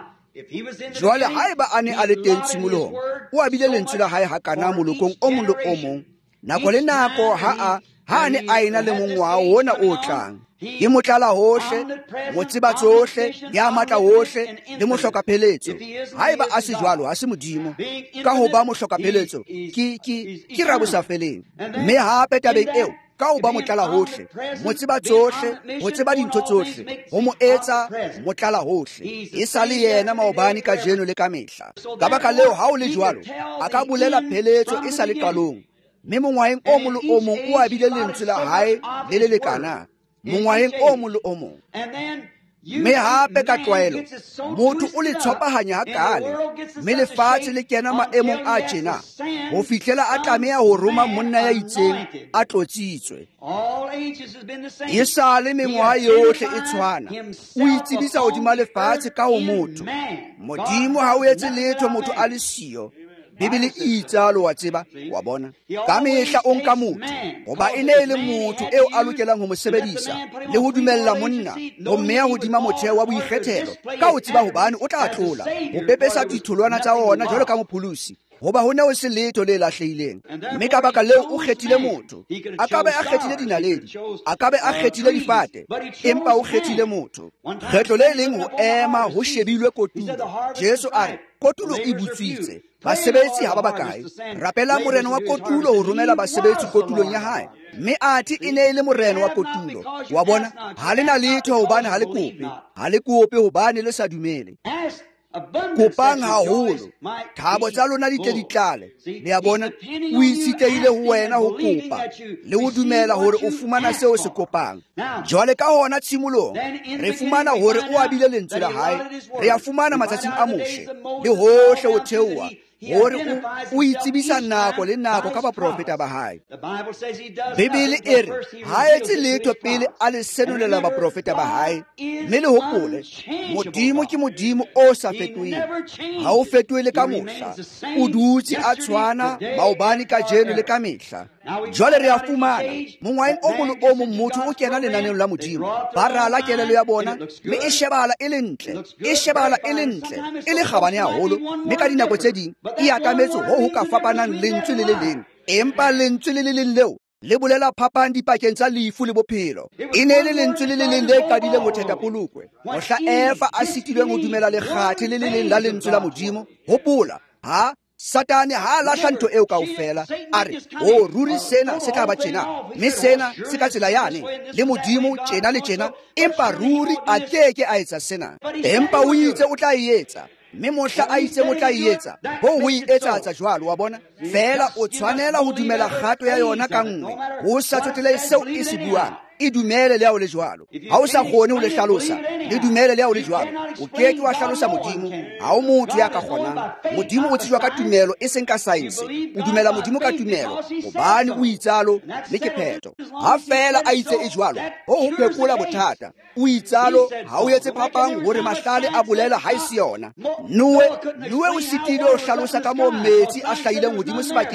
A: Jwale haeba a ne a le teng tshimolohong o a bile lentswe la hae hakana molokong o mong le o mong nako le nako ha a ne a ena le mongwao wona o tlang ke motlala hohle mo tseba tsohle ya matla hohle le mo hloka pheletso. Haeba a se jwalo ha se Modimo ka ho ba mo hloka pheletso ke ra bosafeleng mme hape tabeng eo ka ho ba motlala hohle mo tseba tsohle ho tseba dintho tsohle ho mo etsa motlala hohle e sa le yena maobane ka jeno le ka mehla. Ka baka leo ha o le jwalo a ka bolela pheletso e sa le qalong mme mongwaheng o mong le o mong o a bile lentswe la hae le le lekana mongwaheng o mong le o mong mme hape ka tlwaelo motho o le tshwapahanya hakale mme lefatshe le kena maemong a tjena ho fihlela a tlameha ho roma monna ya itseng a tlotsitswe. E sale mengwaha yohle e tshwana o itsebisa hodima lefatshe ka ho motho. Modimo ha o etse letho motho a le siyo. Bibele e itsalo wa tseba wa bona ka mehla o nka motho hoba e ne le motho eo a lokelang ho mo sebedisa le ho dumella monna ho mmeya hodima motheo wa boikgethelo ka ho tseba hobane o tla tlola ho pepesa ditholwana tsa ona jwalo ka mopholosi hoba ho ne ho se letho le lahlehileng mme ka baka leo o kgethile motho a ka be a kgethile dinaledi a ka be a kgethile difate empa o kgethile motho kgetlo le leng ho ema ho shebilwe kotulo. Jesu a re kotulo e butswitse basebetsi ha ba bakae rapela morena wa kotulo ho romela basebetsi kotulong ya hae mme athi e ne le morena wa kotulo wa bona ha le na letho hobane ha le kope hobane le sa dumele kopang haholo thabo tsa lona di tle di tlale le ya bona o itsitehile ho wena ho kopa le ho dumela hore o fumana seo se kopang. Jwale ka hona tshimolong re fumana hore o a bile lentswe la hae re a fumana matsatsing a moshe le hohle ho theoha hore o itsebisa nako le nako ka baprofeta ba hae. Bibele e re ha etse letho pele a le senolela baprofeta ba hae mme le hopole Modimo ke Modimo o sa fetoheng ha o fetohe le ka mohla o dutse a tshwana maobane ka jeno le ka mehla. Jwale re a fumana mongwaheng o mong o mong motho o kena lenaneng la Modimo ba rala kelelo ya bona mme e shebahala e le ntle e le kgabane haholo mme ka dinako tse ding e atametse ho ka fapanang lentswe le le leng empa lentswe le le leng leo le bolela phapang dipakeng tsa lefu le bophelo. E ne le lentswe le le leng le qadileng ho theta-polokwe mohla Eva a sitilweng ho dumela lekgathe le le leng la lentswe la Modimo. Hopola Satane ha lahla ntho eo kaofela a re ruri sena se tla ba tjena mme sena se ka tsela yane le Modimo tjena le tjena empa ruri a keke a etsa sena empa o itse o tla etsa mme mohla a itse o tla etsa ho o etsa jwalo wa bona fela o tshwanela ho dumela kgato ya yona ka nngwe ho sa tsotele seo e se buang e dumele le ha o le jwalo ha o sa kgone ho le hlalosa le dumele le ha o le jwalo o keke wa hlalosa Modimo ha o motho ya ka kgonang. Modimo o tsejwa ka tumelo e seng ka science o dumela Modimo ka tumelo hobane o itsalo le ke phetho ha fela a itse e jwalo ho phekola bothata o itsalo ha o etse phapang hore mahlale a bolela ha isiona Noe o sitile o hlalosa ka mo metsi a hlahileng hodimo sebakeng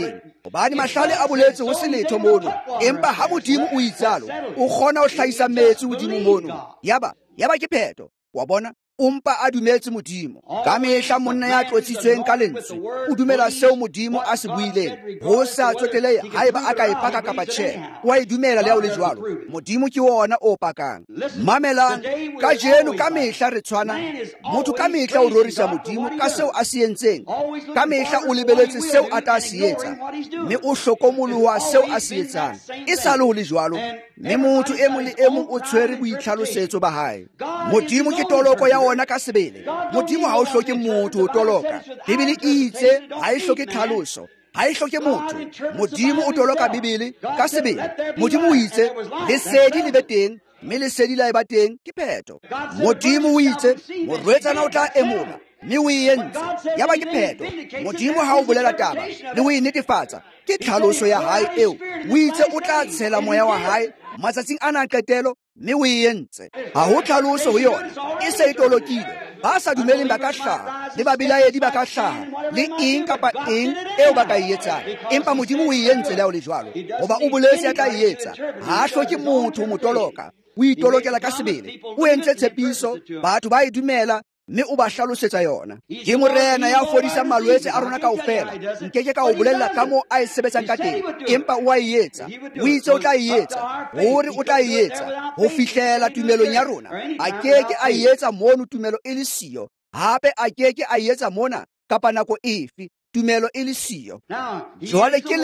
A: hobane mahlale a boletse ho se letho mono, empa ha Modimo o itsalo o kgona ho hlahisa metsi hodimo mono, yaba ke pheto. Wa bona, umpa a dumetse Modimo ka mehla. Monna ya tlotsitsweng ka lentswe o dumela seo Modimo a se buileng, ho sa tsotlele haeba a ka ipaka kapa tjhe, wa e dumela le ha o le jwalo. Modimo ke wona o pakang. Mamelang, ka jeno ka mehla re tshwana, motho ka mehla o rorisa Modimo ka seo a se entseng, ka mehla o lebeletse seo a tla se etsa, mme o hlokomoloha seo a se etsang. E sa le ho le jwalo, mme motho e mong le e mong o tshwere boitlhalosetso ba hae. Modimo ke toloko ya ona ka sebele. Modimo ha o hloke motho ho toloka. Bibele e itse ha e hloke tlhaloso, ha e hloke motho. Modimo o toloka Bibele ka sebele. Modimo o itse lesedi le be teng, mme lesedi la e ba teng ke pheto. Modimo o itse morwetsana o tla emola, mme o e entse, yaba ke pheto. Modimo ha o bolela taba le o e netefatsa, ke tlhaloso ya hae eo. O itse o tla tshela moya wa hae matsatsing ana qetelo, mme o e entse. Ha ho tlhaloso ho yona, e se e tolokile. Ba sa dumeleng ba ka hlaha, le babilaedi ba ka hlaha, le eng kapa eng eo ba ka e etsang. Empa Modimo o e entse le ha o le jwalo, hoba o boletse a tla e etsa. Ha hloke motho ho mo toloka, o itolokela ka sebele. O entse tshepiso, batho ba e dumela, mme o ba hlalosetsa yona. Ke morena ya fodisang malwetse a rona kaofela. Nkeke ka o bolella ka moo a e sebetsang ka teng, empa o a e etsa. O itse o tla e etsa, hore o tla e etsa ho fihlela tumelong ya rona. A keke a e etsa mono tumelo e le siyo, hape a keke a e etsa mona kapa nako efe tumelo e le siyo. Jwale ke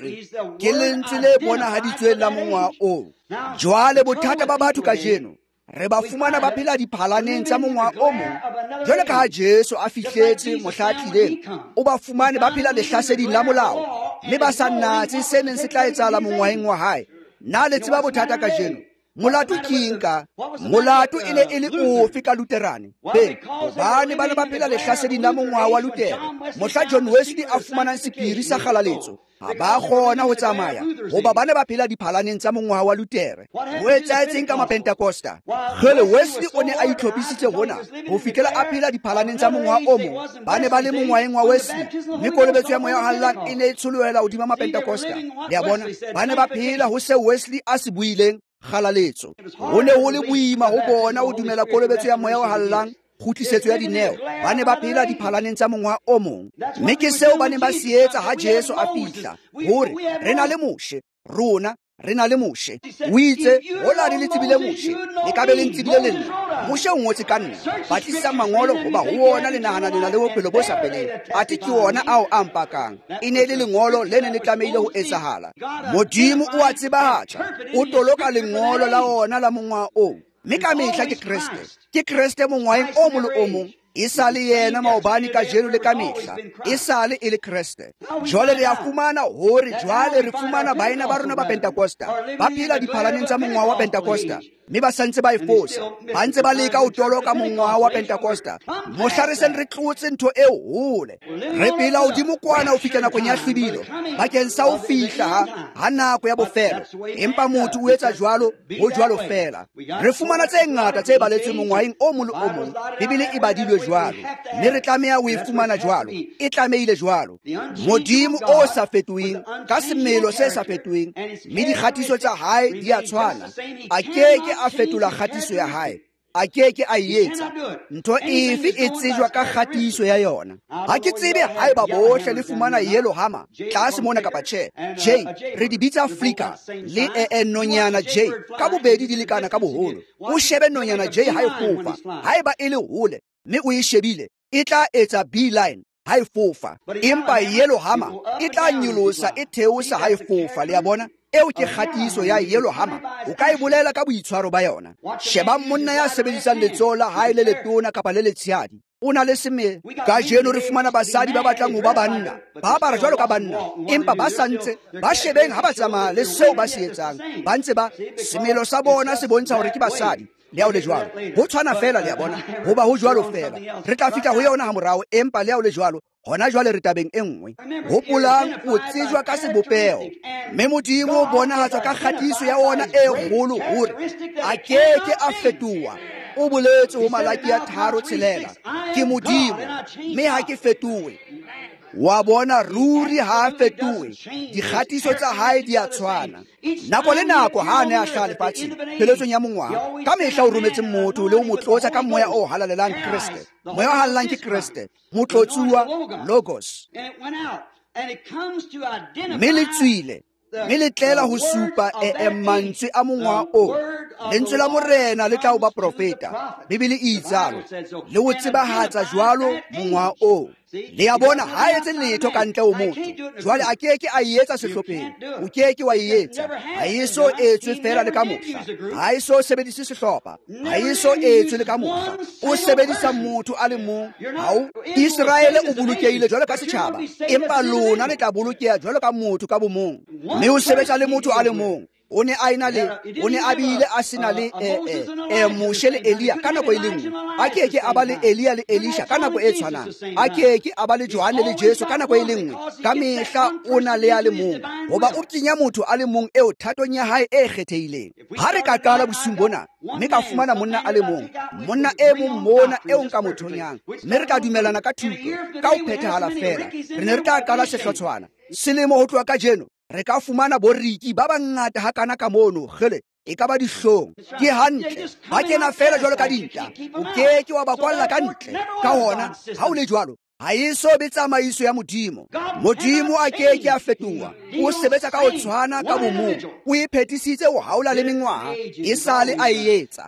A: lentswe le bonahaditsweng la mongwa oo. Jwale bothata ba batho ka jeno, re ba fumana ba phela diphalaneng tsa mongwa o mong. Jwale ka ha Jesu a fihletse mohla a tlileng, o ba fumane ba phela lehlaseding la molao, mme ba sa natse se neng se tla etsahala mongwaheng wa hae. Na le tseba bothata ka jeno? Molato ke eng ka? Molato e ne e le ofe ka Luterane? Hobane ba ne ba phela lehlaseding la mongwa wa Lutere. Mohla John Wesley a fumanang sephiri sa kgalaletso, ha ba kgona ho tsamaya, hoba ba ne ba phela diphalaneng tsa mongwa wa Lutere. Ho etsahetseng ka Mapentekosta? Kgele Wesley o ne a itlhophisitse hona ho fihlela a phela diphalaneng tsa mongwa o mong. Ba ne ba le mongwaheng wa Wesley, mme kolobetso ya moya o hallang e ne e tsholohela hodima Mapentekosta. Le a bona, ba ne ba phela ho se Wesley a se buileng kgalaletso. Ho ne ho le boima ho bona ho dumela kolobetso ya moya o hallang, kgutlisetso ya dineo. Ba ne ba phela diphalaneng tsa mongwa o mong, mme ke seo ba ne ba se etsa ha Jesu a fihla, hore re na le moshe, rona re na le moshe. O itse ho la le tsebile moshe, le ka be le ntsebile le nna. Moshe o ngotse ka nna, batlisisa mangolo hoba ho ona le nahana le na le bophelo bo sa feleng. Ate ke ona ao a mpakang. E ne le lengolo le ne le tlamehile ho etsahala. Modimo o a tsebahatsa, o toloka lengolo la ona la mongwa o. Mme ka mehla ke Kreste mongwaheng o mong le o mong. E sa le yena maobane ka jeno le ka mehla, e sa le e le Kreste. Jwale re a fumana hore jwale re fumana baena ba rona ba Pentekosta ba phela diphalaneng tsa mongwa wa Pentekosta, mme ba santse ba e fosa, ba ntse ba leka ho toloka mongwa wa Pentekosta. Mohla re seng re tlotse ntho eo hole, re phela hodimo kwana ho fihla nakong ya hlwibilo, bakeng sa ho fihla ha nako ya bofelo. Empa motho o etsa jwalo ho jwalo fela. Re fumana tse ngata tse baletsweng mongwaheng o mong le o mong. Bibele e badilwe jwalo, mme re tlameha ho e fumana jwalo, e tlamehile jwalo. Modimo o sa fetoheng, ka semelo se sa fetoheng, mme dikgatiso tsa hae di a tshwana. A keke a fetola kgatiso ya hae, a keke a etsa ntho efe e tsejwa ka kgatiso ya yona. Ha ke tsebe haeba bohle le fumana yellow hammer tlase mona kapa tjhe. J re di bitsa flicker le nonyana J ka bobedi di lekana ka boholo. O shebe nonyana J ha e fofa, haeba e le hole mme o e shebile, e tla etsa beeline ha e fofa. Empa yellow hammer e tla nyolosa e theosa ha e fofa. Le a bona, eo ke kgatiso ya yellow hammer. O ka e bolela ka boitshwaro ba yona. Sheba monna ya sebedisang letsoho la hae le letona kapa le letshehadi, o na le semelo. Ka jeno re fumana basadi ba batlang ho ba banna, ba apara jwalo ka banna, empa ba santse ba shebeng ha ba tsamaya le seo ba se etsang. Ba ntse ba semelo sa bona se bontsha hore ke basadi. Le ao le jwalo ho tshwana fela, le a bona, hoba ho jwalo fela. Re tla fihla ho yona ha morao, empa le ao le jwalo hona jwale re tabeng e nngwe. Hopolang o tsejwa ka sebopeo, mme Modimo o bonahatsa ka kgatiso ya ona e kgolo hore a keke a fetoha. O boletse ho Malaki ya 3:6, ke Modimo mme ha ke fetohe. wa bona ruri ha a fetoe dikgatiso tsa hae di a tshwana nako le nako ha ne a hlale patsi pheletsong ya mongwaga ka mehla o rometse motho le o motlotsa ka moya o halalelang Kriste moya o halalang ke Kriste motlotsuwa logos mme le tswile mme le tlela ho supa mantswe a mongwaga o lentswe la morena le tla o ba profeta bibele e itsalo le o tsebahatsa jwalo mongwaga o le ya bona ha etse letho ka ntle o motho jwale a keke a etsa sehlopheng o keke wa etsa ha eso etswe fela le ka mohla ha eso sebedise sehlopha ha eso etswe le ka mohla o sebedisa motho a le mong hao Israel o bolokehile jwalo ka setjhaba empa lona le tla bolokeha jwalo ka motho ka bomong mme o sebetsa le motho a le mong o ne a bile a sena le Moshe le Elia ka nako e le nngwe a keke a ba le Elia le Elisha ka nako e tshwanang a keke a ba le Johane le Jesu ka nako e le nngwe ka mehla o na le a le mong hoba o tsenya motho a le mong eo thatong ya hae e kgethehileng ha re ka qala bosung bona mme ka fumana monna a le mong monna e mong mona eo nka mothonyang mme re ka dumelana ka thuto ka ho phethahala fela re ne re tla qala sehlotshwana selemo ho tloha ka jeno re ka fumana boriki ba bangata ha kana ka mono gele e ka ba dihlong ke hantle ha kena fela jwalo ka dinta o keke wa ba kwalla ka ntle ka hona ha o le jwalo ha eso be tsamaiso ya modimo a keke a fetoha o sebetsa ka ho tshwana ka bomo o iphetisitse o haola le mengwaha e sale a etsa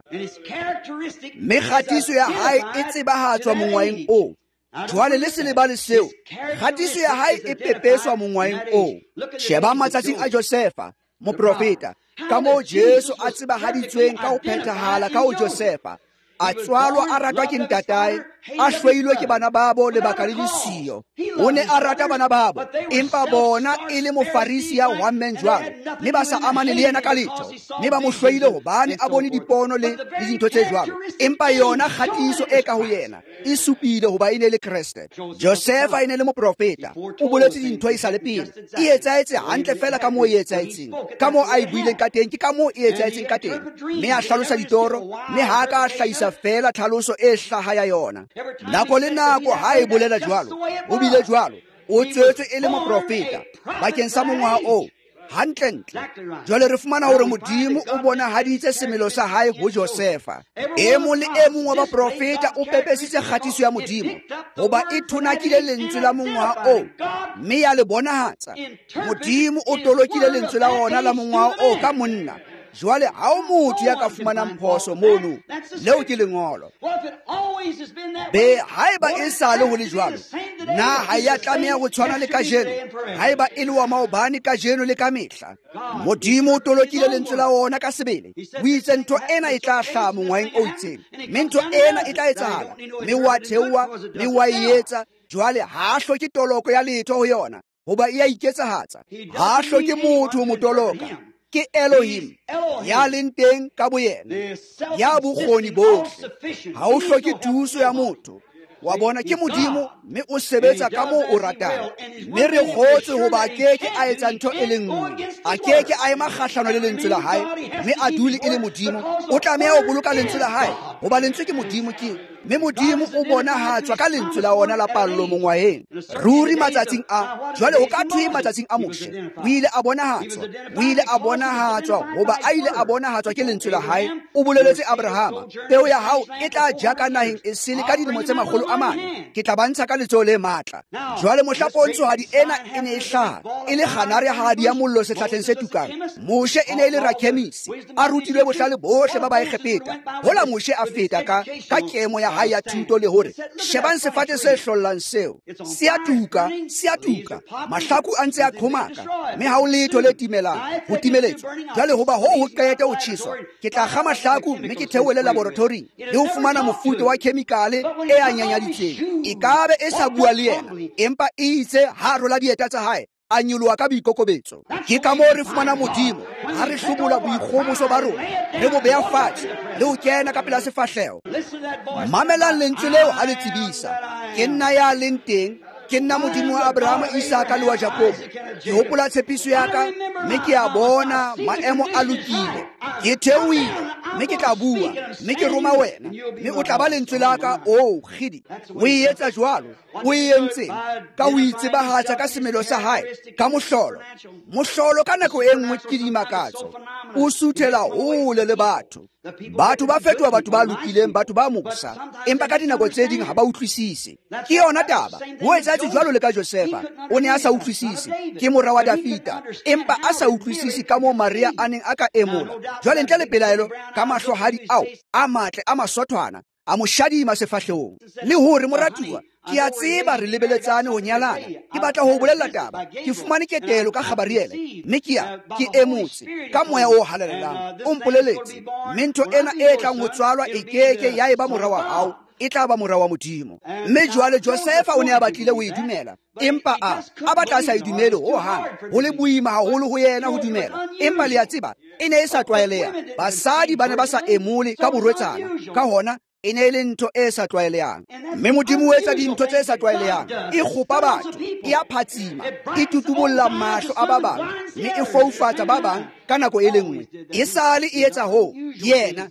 A: mekgatiso ya hae e tsebahatswa mongwaeng o jwale le selebale seo kgatiso ya hae e pepeswa mongwaeng o sheba matsatsing a Josefa moprofeta ka moo Jesu a tsebahaditsweng ka ho phethahala ka ho Josefa a tswalwa a ratwa ke ntatae a hlwailwe ke bana babo lebaka le lesiyo o ne a rata bana babo empa bona e le mofarisi ya one-man jwalo mme ba sa amane le yena ka letho mme ba mo hlwaile hobane a bone dipono le dintho tse jwalo empa yona kgatiso e ka ho yena e supile hoba e ne le Kriste Josefa e ne le moprofeta o boletse dintho e sa le pele e etsaetse hantle fela ka moo e etsaetseng ka moo a e buileng ka teng ke ka moo e etsaetseng ka teng mme a hlalosa ditoro mme ha ka hlahisa fela tlhaloso e hlaha ya yona nako le nako ha e bolela jwalo o bile jwalo o tswetswe e le moprofeta bakeng sa mongwaga o hantlentle jwale re fumana hore modimo o bonahaditse semelo sa hae ho Josefa e mong le e mong wa baprofeta o pepesitse kgatiso ya modimo hoba e thonakile lentswe la mongwaga o mme ya le bonahatsa modimo o tolokile lentswe la ona la mongwaga o ka monna jwale ha o motho ya ka fumanang phoso mono leo ke lengolo be haeba e sale ho le jwalo na ha ya tlameha go tshwana le ka jeno haeba e le wa maobane ka jeno le ka mehla modimo o tolokile lentswe la ona ka sebele o itse ntho ena e tla hlaha mongwaeng o itseng mme ntho ena e tla etsahala mme wa theoha mme wa etsa jwale ha hloke toloko ya letho ho yona hoba e a iketsahatsa ha hloke motho ho motoloka ke Elohim ya leng teng ka boyena ya bokgoni bohle ha o hloke thuso ya motho wa bona ke modimo mme o sebetsa ka moo o ratang mme re kgotse hoba a keke a etsa ntho e le nngwe a keke a ema kgahlano le lentswe la hae mme a dule e le modimo o tlameha ho boloka lentswe la hae hoba lentswe ke modimo ke mme modimo o bonahatswa ka lentswe la ona la pallo mongwaheng ruri matsatsing a jwale o ka thuhe matsatsing a Moshe o ile a bonahatswa hoba a ile a bonahatswa ke lentswe la hae o boleletse Abrahama peo ya hao e tla jaka naheng e sele ka dilemo tse 400 ke tla bantsha ka letsoho le matla jwale mohlapontsohadi ena e ne e hlaha e le kganare hadi ya mollo sehlahleng se tukang Moshe e ne e le rakhemisi a rutilwe bohlale bohle ba ba e khepeta hola Moshe a feta ka kemo ya hae ya thuto le hore shebang sefate se hlollang seo se a tuka mahlaku a ntse a khomaka mme ha o letho le timelang ho timeletswa jwale hoba ho qete ho tjhiswa ke tla kga mahlaku mme ke theoele laboratory le ho fumana mofuta wa chemicale e a nyanyaditseng ikabe e sa bua le yena empa e itse ha rola dieta tsa hae a nyoloha ka boikokobetso ke ka moo re fumana modimo ha re hlobola boikgomoso ba rona re bo beha fatshe le ho kena ka pela sefahleho mamelang lentswe leo ha le tsebisa ke nna ya leng teng ke nna modimo wa Abrahama, Isaka le wa Jakobo. Ke hopola tshepiso ya ka mme ke a bona maemo a lokile. Ke theohile mme ke tla bua mme ke roma wena mme o tla ba lentswe la ka o kgidi o e etsa jwalo o e entseng ka o itsebahatsa ka semelo sa hae ka mohlolo ka nako e nngwe ke dimakatso o suthela hole le batho ba fetoha batho ba lokileng batho ba mosa empa ka dinako tse ding ha ba utlwisise ke yona taba ho etsahetse jwalo le ka Josefa o ne a sa utlwisise ke mora wa Dafita empa a sa utlwisise ka mo Maria a neng a ka emola jwale ntle le pelaelo ka mahlohadi ao a matle a masothwana a mo shadima sefahlehong le hore moratuwa ke a tseba re lebeletsane ho nyalana ke batla ho bolella taba ke fumane ketelo ka Gabariele mme ke emotse ka moya o halalelang o mpoleletse mme ntho ena e tlang ho tswalwa e keke ya eba mora wa hao e tla ba mora wa Modimo mme jwale Josefa o ne a batlile ho idumela empa a batla sa idumele ho hang ho le boima haholo ho yena ho dumela empa le ya tseba e ne e sa tlwaeleha basadi ba ne ba sa emole ka borwetsana ka hona e ne le ntho e sa tlwaelehang mme Modimo o etsa dintho tse sa tlwaelehang e kgopa batho e a phatsima e tutubolla mahlo a ba bang mme e foufatsa ba bang ka nako e le nngwe e sale e etsa ho yena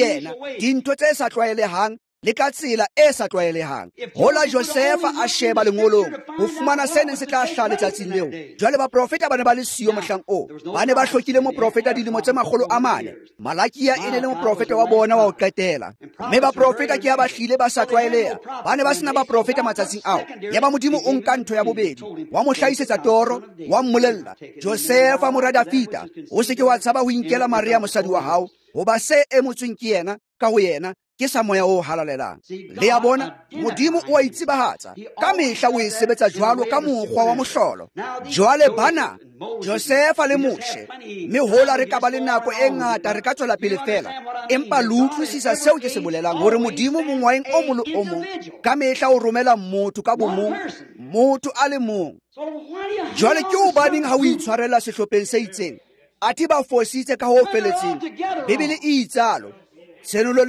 A: dintho tse sa tlwaelehang le ka tsela e sa tlwaelehang hola Josefa a sheba lengolong ho fumana se neng se tla hlaha letsatsing leo jwale baprofeta ba ne ba le siyo mohlang o ba ne ba hlokile moprofeta dilemo tse 400 Malakia e ne le moprofeta wa bona wa ho qetela mme baprofeta ke ya ba hlile ba sa tlwaeleha ba ne ba sena baprofeta matsatsing ao ya ba Modimo o nka ntho ya bobedi wa mo hlahisetsa toro wa mmolella Josefa mora Dafita o se ke wa tshaba ho inkela Maria mosadi wa hao hoba se emotsweng ke yena ka ho yena ke sa moya o halalelang le ya bona Modimo o a itsebahatsa ka mehla o e sebetsa jwalo ka mokgwa wa mohlolo jwale bana Josefa le Moshe mme hola re ka ba le nako e ngata re ka tswela pele fela empa le utlwisisa seo ke se bolelang hore Modimo mongwaeng o molo o mong ka mehla o romela motho ka bomong motho a le mong jwale ke o baneng ha o itshwarela sehlopheng se itseng ati ba fositse ka ho feletseng Bibele e itsalo Senolo le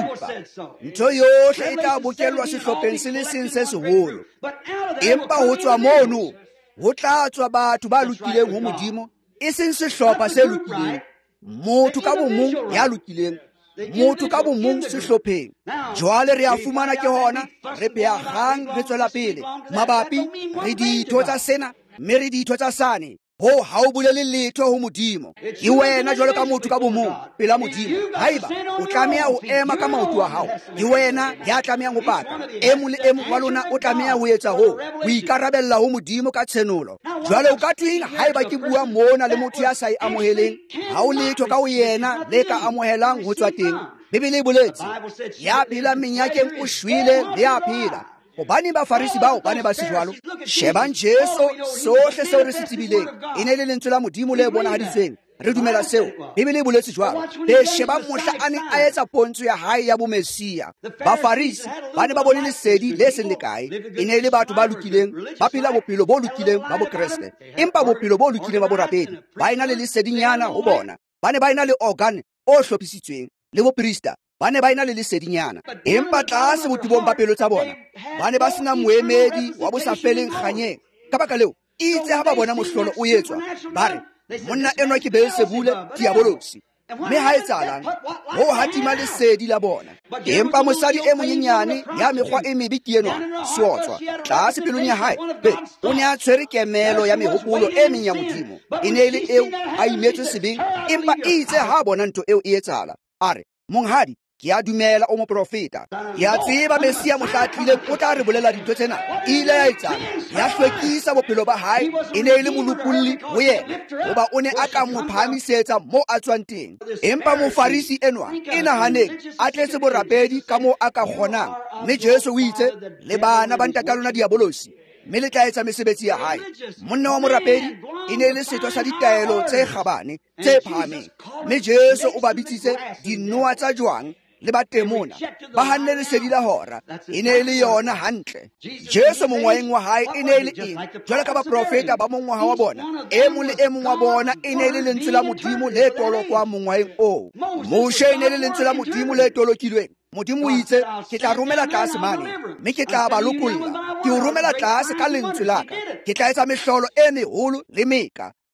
A: 17 ntho yohle e tla bokelwa sehlopheng se le seng se seholo empa ho tswa mono ho tla tswa batho ba lokileng ho Modimo e seng sehlopha se lokileng motho ka bomong ya lokileng motho ka bomong sehlopheng jwale re a fumana ke hona re beha hang re tswela pele mabapi re ditho tsa sena mme re ditho tsa sane ho ha o bolele letho ho Modimo ke wena jwalo ka motho ka bomong pela Modimo haiba o tlameha ho ema ka maoto a hao ke wena ya tlameha ho pata emo le emo wa lona o tlameha ho etsa ho ikarabella ho Modimo ka tshenolo jwale o ka twing haiba ke bua mona le motho ya sa amoheleng ha o letho ka ho yena le ka amohelang ho tswa teng Bibele e boletse ya phela menyakeng o shwile le ya phela hobane bafarisi bao ba ne ba se jwalo shebang Jesu sohle seo re se tsibileng e ne le lentswe la Modimo le bonahaditsweng re dumela seo Bibele e boletse jwalo le shebang mohla a neng a etsa pontsho ya hae ya bomesia bafarisi ba ne ba bone lesedi le seng le kae e ne le batho ba lokileng ba phela bophelo bo lokileng ba bokreste empa bophelo bo lokileng ba borapedi ba ena le lesedinyana ho bona ba ne ba ena le organ o hlophisitsweng le boprista ba ne ba ena le lesedinyana empa tlase botubong ba pelo tsa bona ba ne ba sena moemedi wa bo sa feleng kganyeng ka baka leo itse ha ba bona mohlolo o etswa ba re monna enwa ke Beelzebule diabolosi mme ha etsahalang ho hatima lesedi la bona empa mosadi e monyenyane ya mekgwa e mebe ke enwa seotswa tlase pelong ya hae o ne a tshwere kemelo ya mehopolo e meng ya Modimo e ne le eo a imetswe sebeng empa itse ha bona ntho eo e etsahala a re monghadi ke a dumela o moprofeta ke a tseba Mesia mohlatlile o tla re bolela dintho tsena ile ya etsana ya hlwekisa bophelo ba hae e ne le molokolli ho yena hoba o ne a ka mo phamisetsa mo a tswang teng empa mofarisi enwa e nahaneng a tletse borapedi ka mo a ka kgonang mme Jesu o itse le bana ba ntakalona diabolosi mme le tla etsa mesebetsi ya hae monna wa morapedi e ne le setho sa ditaelo tse kgabane tse phahameng mme Jesu o ba bitsitse dinoa tsa jwang le batemona ba hanne lesedi la hora e ne le yona hantle Jesu mongwaeng wa hae e ne le eng jwale ka baprofeta ba mongwaha wa bona e mong le e mong wa bona e ne le lentswe la Modimo le tolokwa mongwaeng o Moshe e ne le lentswe la Modimo le tolokilweng Modimo o itse ke tla romela tlase mane mme ke tla ba lokolla ke o romela tlase ka lentswe la ka ke tla etsa mehlolo e meholo le meka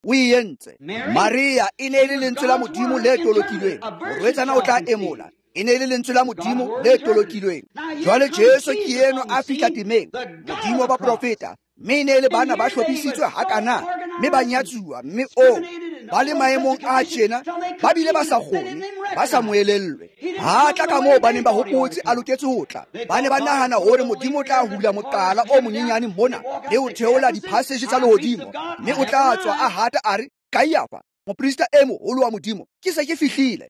A: o e entse. Maria e ne e le lentswe la Modimo le tolokilweng. Morwetsana o tla emola. E ne e le lentswe la Modimo le tolokilweng. Jwale Jesu ke eno a fihla temeng, Modimo wa baprofeta, mme e ne e le bana ba hlophisitswe hakana, mme ba nyatsuwa, mme ba le maemong a tjena, ba bile ba sa kgone, ba sa moelellwe. Ha tla ka moo ba neng ba hopotse a loketse ho tla. Ba ne ba nahana hore Modimo o tla hula moqala o monyenyane mona le ho theola diphasage tsa lehodimo, mme o tla tswa a hata a re, Kaiafa, moprista e moholo wa Modimo, ke se ke fihlile.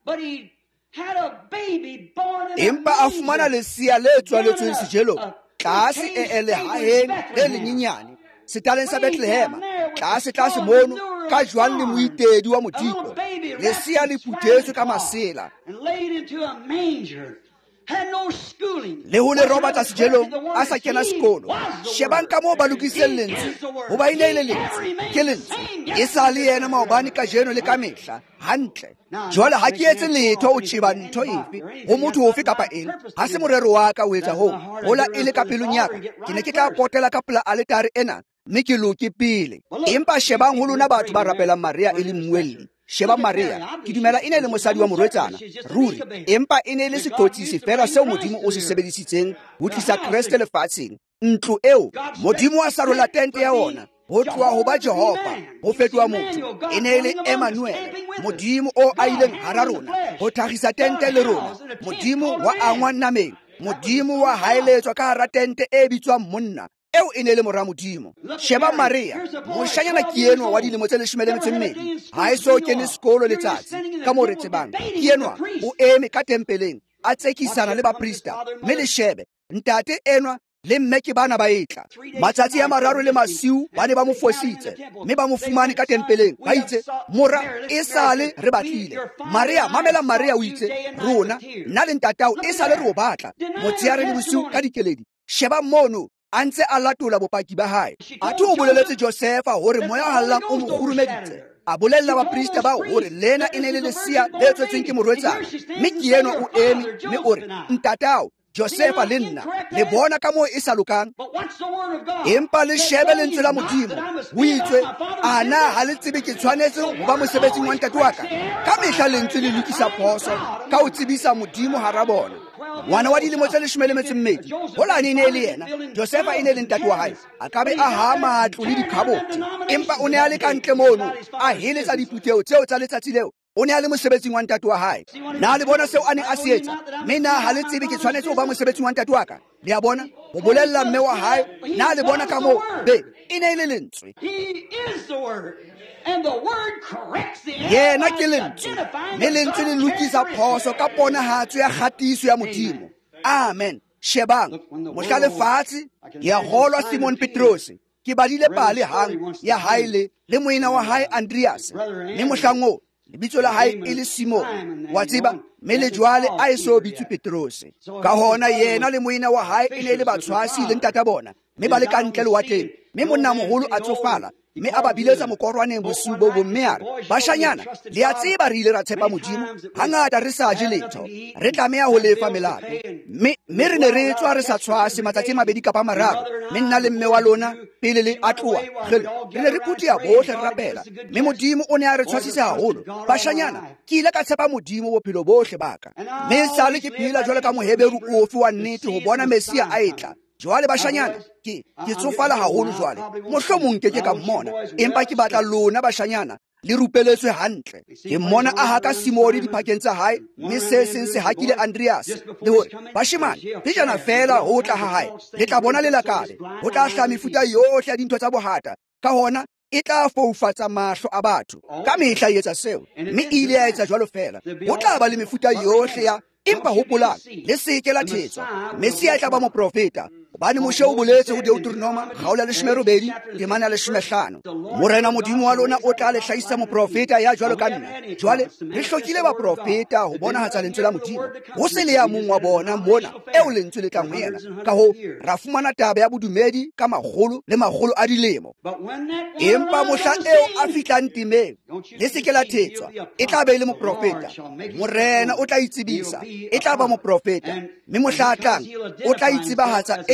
A: Empa a fumana lesia le tswaletsweng sejelong, tlase lehaheng le lenyenyane, setaleng sa Bethlehema, tlase mono, ka jwang le moitedi wa Modimo. Lesia le puthetswe ka masela, le ho le robatsa sejelong a sa kena sekolo. Shebang ka moo ba lokiseng lentswe, ho ba e ne e le lentswe, ke lentswe e sa le yena maobane ka jeno le ka mehla. Hantle, jwale ha ke etse letho o tjheba ntho efe ho motho ofe kapa eng. Ha se morero wa ka o etsa hoo, hola e le ka pelong ya ka, ke ne ke tla potela ka pela aletare ena, mme ke loke pele. Empa shebang ho lona batho ba rapelang Maria e le mmuelli. Sheba Maria, ke dumela e ne le mosadi wa morwetsana ruri, empa e ne le sekgotsisi fela seo Modimo o se sebedisitseng ho tlisa Kreste lefatsheng. Ntlo eo Modimo a sarola tente ya ona, ho tloha ho ba Jehova ho fetoha motho. E ne le Emmanuel, Modimo o a ileng hara rona ho thagisa tente le rona. Modimo wa angwa nameng, Modimo wa haeletswa ka hara tente e bitswang monna, eo e ne le mora Modimo. Sheba Maria, moshanyana ke enwa wa dilemo tse 12, ha e so kene sekolo letsatsi ka moo re tsebang. Ke enwa o eme ka tempeleng a tsekisana le baprista, mme le shebe ntate enwa le mme ke bana ba etla. Matsatsi a mararo le masiu ba ne ba mo fositse, mme ba mo fumane ka tempeleng, ba itse, mora e sale re batlile. Maria, mamela Maria o itse, rona nna le ntatao e sale re o batla motshehare le bosiu ka dikeledi. Sheba mono a ntse a latola bopaki ba hae. A o boleletse Josefa hore moya wa hallang o mo kgurumeditse. A bolella baprista ba hore lena e ne le lesia le tswetsweng ke morwetsana, mme ke enwa o eme, mme o re, ntatao Josefa le nna le bona ka moo e sa lokang. Empa le shebe lentswe la Modimo, ho itswe, ana ha le tsebe ke tshwanetse ho ba mosebetsing wa ntate wa ka. Ka mehla lentswe le lokisa phoso ka ho tsebisa Modimo hara bona. Ngwana wa dilemo tse 12, holane e ne le yena, Josefa e ne le ntate wa hae, a ka be a ha matlo le dikhaboti, empa o ne a le ka ntle mono a heletsa diputheo tseo tsa letsatsi leo. O ne a le mosebetsing wa ntate wa hae. Na le bona seo a neng a se etsa? Mme na ha le tsebe ke tshwanetse ho ba mosebetsing wa ntate wa ka? Le a bona ho bolella mme wa hae, na le bona ka moo be e ne e le lentswe. Yena ke lentswe, mme lentswe le lokisa phoso ka ponahatso ya kgatiso ya Modimo. Amen. Shebang mohla lefatshe ya kgolwa Simon Petros, ke badile pale hang ya haile le moena wa hae Andreas, mme mohlango lebitso la hae e le Simon, wa tseba, mme le jwale a e so bitswe Petros. Ka hona yena le moena wa hae e ne le batshwasi le ntata bona, mme ba le ka ntle lewatleng, mme monna moholo a tsofala, mme a ba biletsa mokorwaneng bosiu bo mme a re, bashanyana, le a tseba re ile ra tshepa Modimo, hangata re sa je letho, re tlameha ho lefa melato. Mme re ne re tswa re sa tshwase matsatsi a 2 kapa 3, mme nna le mme wa lona pele le a tloha, re ne re putia bohle re rapela, mme Modimo o ne a re tshwasitse haholo. Bashanyana, ke ile ka tshepa Modimo bophelo bohle ba ka, mme sale ke phela jwalo ka moheberu ofe wa nnete ho bona Mesia a etla. Jwale bashanyana, ke tsofala haholo jwale, mohlomong ke ka mmona, empa ke batla lona bashanyana le rupeletswe hantle. Ke mmona a haka Simoni diphakeng tsa hae, mme se seng se hakile Andreas, le hore bashemane le jana fela ho tla ha hae, le tla bona le lakale, ho tla hlaya mefuta yohle ya dintho tsa bohata, ka hona e tla foufatsa mahlo a batho. Ka mehla e etsa seo, mme ile ya etsa jwalo fela. Ho tla ba le mefuta yohle ya, empa hopolang le seke la thetswa, Mesia e tla ba moprofeta. Hobane Moshe o boletse ho Deuteronoma kgaolo ya 12 temana ya 15, morena Modimo wa lona o tla le hlahisa moprofeta ya jwalo ka nna. Jwale re hlokile baprofeta ho bonahatsa lentswe la Modimo, ho se le ya mong wa bona mona eo lentswe le tlang ho yena. Ka ho ra fumana taba ya bodumedi ka magolo le magolo a dilemo. Empa mohla eo a fihlang temeng, le seke la thetswa, e tla be le moprofeta. Morena o tla itsebisa, e tla ba moprofeta, mme mohla tlang o tla itsebahatsa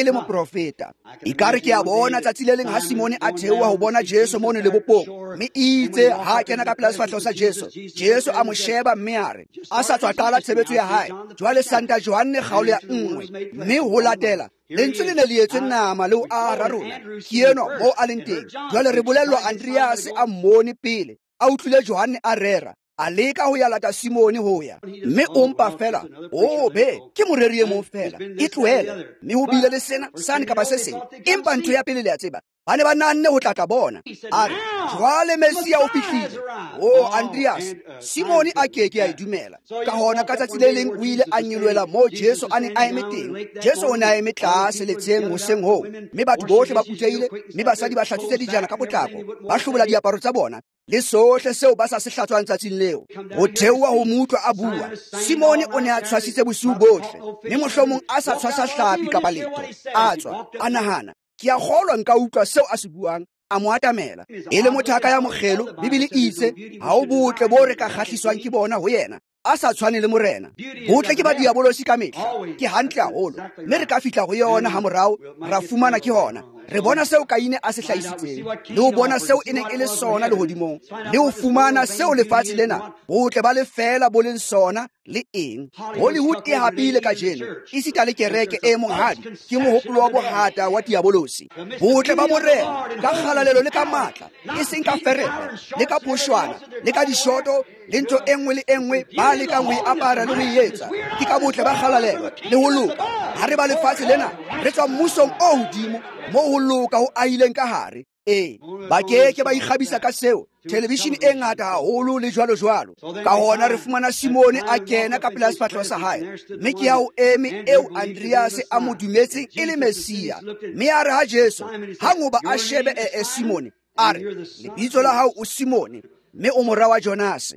A: le moprofeta. Ikare ke a bona tsatsi le leng ha Simone a theoha ho bona Jesu mone le bopong, mme itse ha kena ka pela sefatlho sa Jesu a mo sheba mme a re a sa tswa qala tshebetso ya hae jwale Santa Johanne kgaolo ya 1 mme ho latela lentswe le ne le etswe nama le o ara rona ke eno mo a leng teng. Jwale re bolellwa Andreas a mmone pele a utlwile Johanne a rera a leka ho ya lata Simone ho ya, mme o mpa fela be ke moreri e mong fela e tlohela, mme ho bile le sena sane ka ba se seng. Empa ntho ya pele le ya tseba ba ne ba nanne ho tla bona a re jwale Mesia o fihlile. Andreas, Simone a keke a idumela ka hona ka tsatsi le leng o ile a nyolwela mo Jesu a neng a eme teng. Jesu o ne a eme tlase letsheng hoseng hoo, mme batho bohle ba puteile, mme basadi ba hlatsitse dijana ka potlako, ba hlobola diaparo tsa bona le sohle seo ba sa se hlatswang tsatsing leo. Ho theoha ho mutlwa a bua, Simone o ne a tshwasitse bosiu bohle, mme mohlomong a sa tshwasa hlapi kapa letho, a tswa a nahana ke a kgolwa nka utlwa seo a se buang, a mo atamela e le mothaka ya mokgelo. Bibele itse ha o botle bo re ka kgahliswang ke bona ho yena, a sa tshwane le morena. Botle ke ba diabolosi ka mehla, ke hantle haholo, mme re ka fihla ho yona ha morao ra fumana ke hona re bona seo Kaine a se hlahisitseng, le ho bona seo e neng e le sona lehodimong, le ho fumana seo lefatshe lena botle ba le fela bo leng sona le eng. Hollywood e hapile ka jeno, e sita le kereke e monghadi ke mohopolo wa bohata wa diabolosi. Botle ba morena ka kgalalelo le ka matla, e seng ka ferele le ka phoshwana le ka dishoto le ntho enngwe le enngwe ba lekang ho e apara le ho e etsa, ke ka botle ba kgalalelo le ho loka. Ha re ba lefatshe lena re tswa mmusong o hodimo mo ho loka ho ahileng ka hare. Ba keke ba ikgabisa ka seo, televishene e ngata haholo le jwalo jwalo. Ka hona re fumana Simone a kena ka pela sefatlho sa hae, mme ke ya o eme eo Andreas a mo dumetseng e le Mesia. Mme a re ha Jesu ha ngoba a shebe Simone a re lebitso la hao o Simone, mme o mora wa Jonas.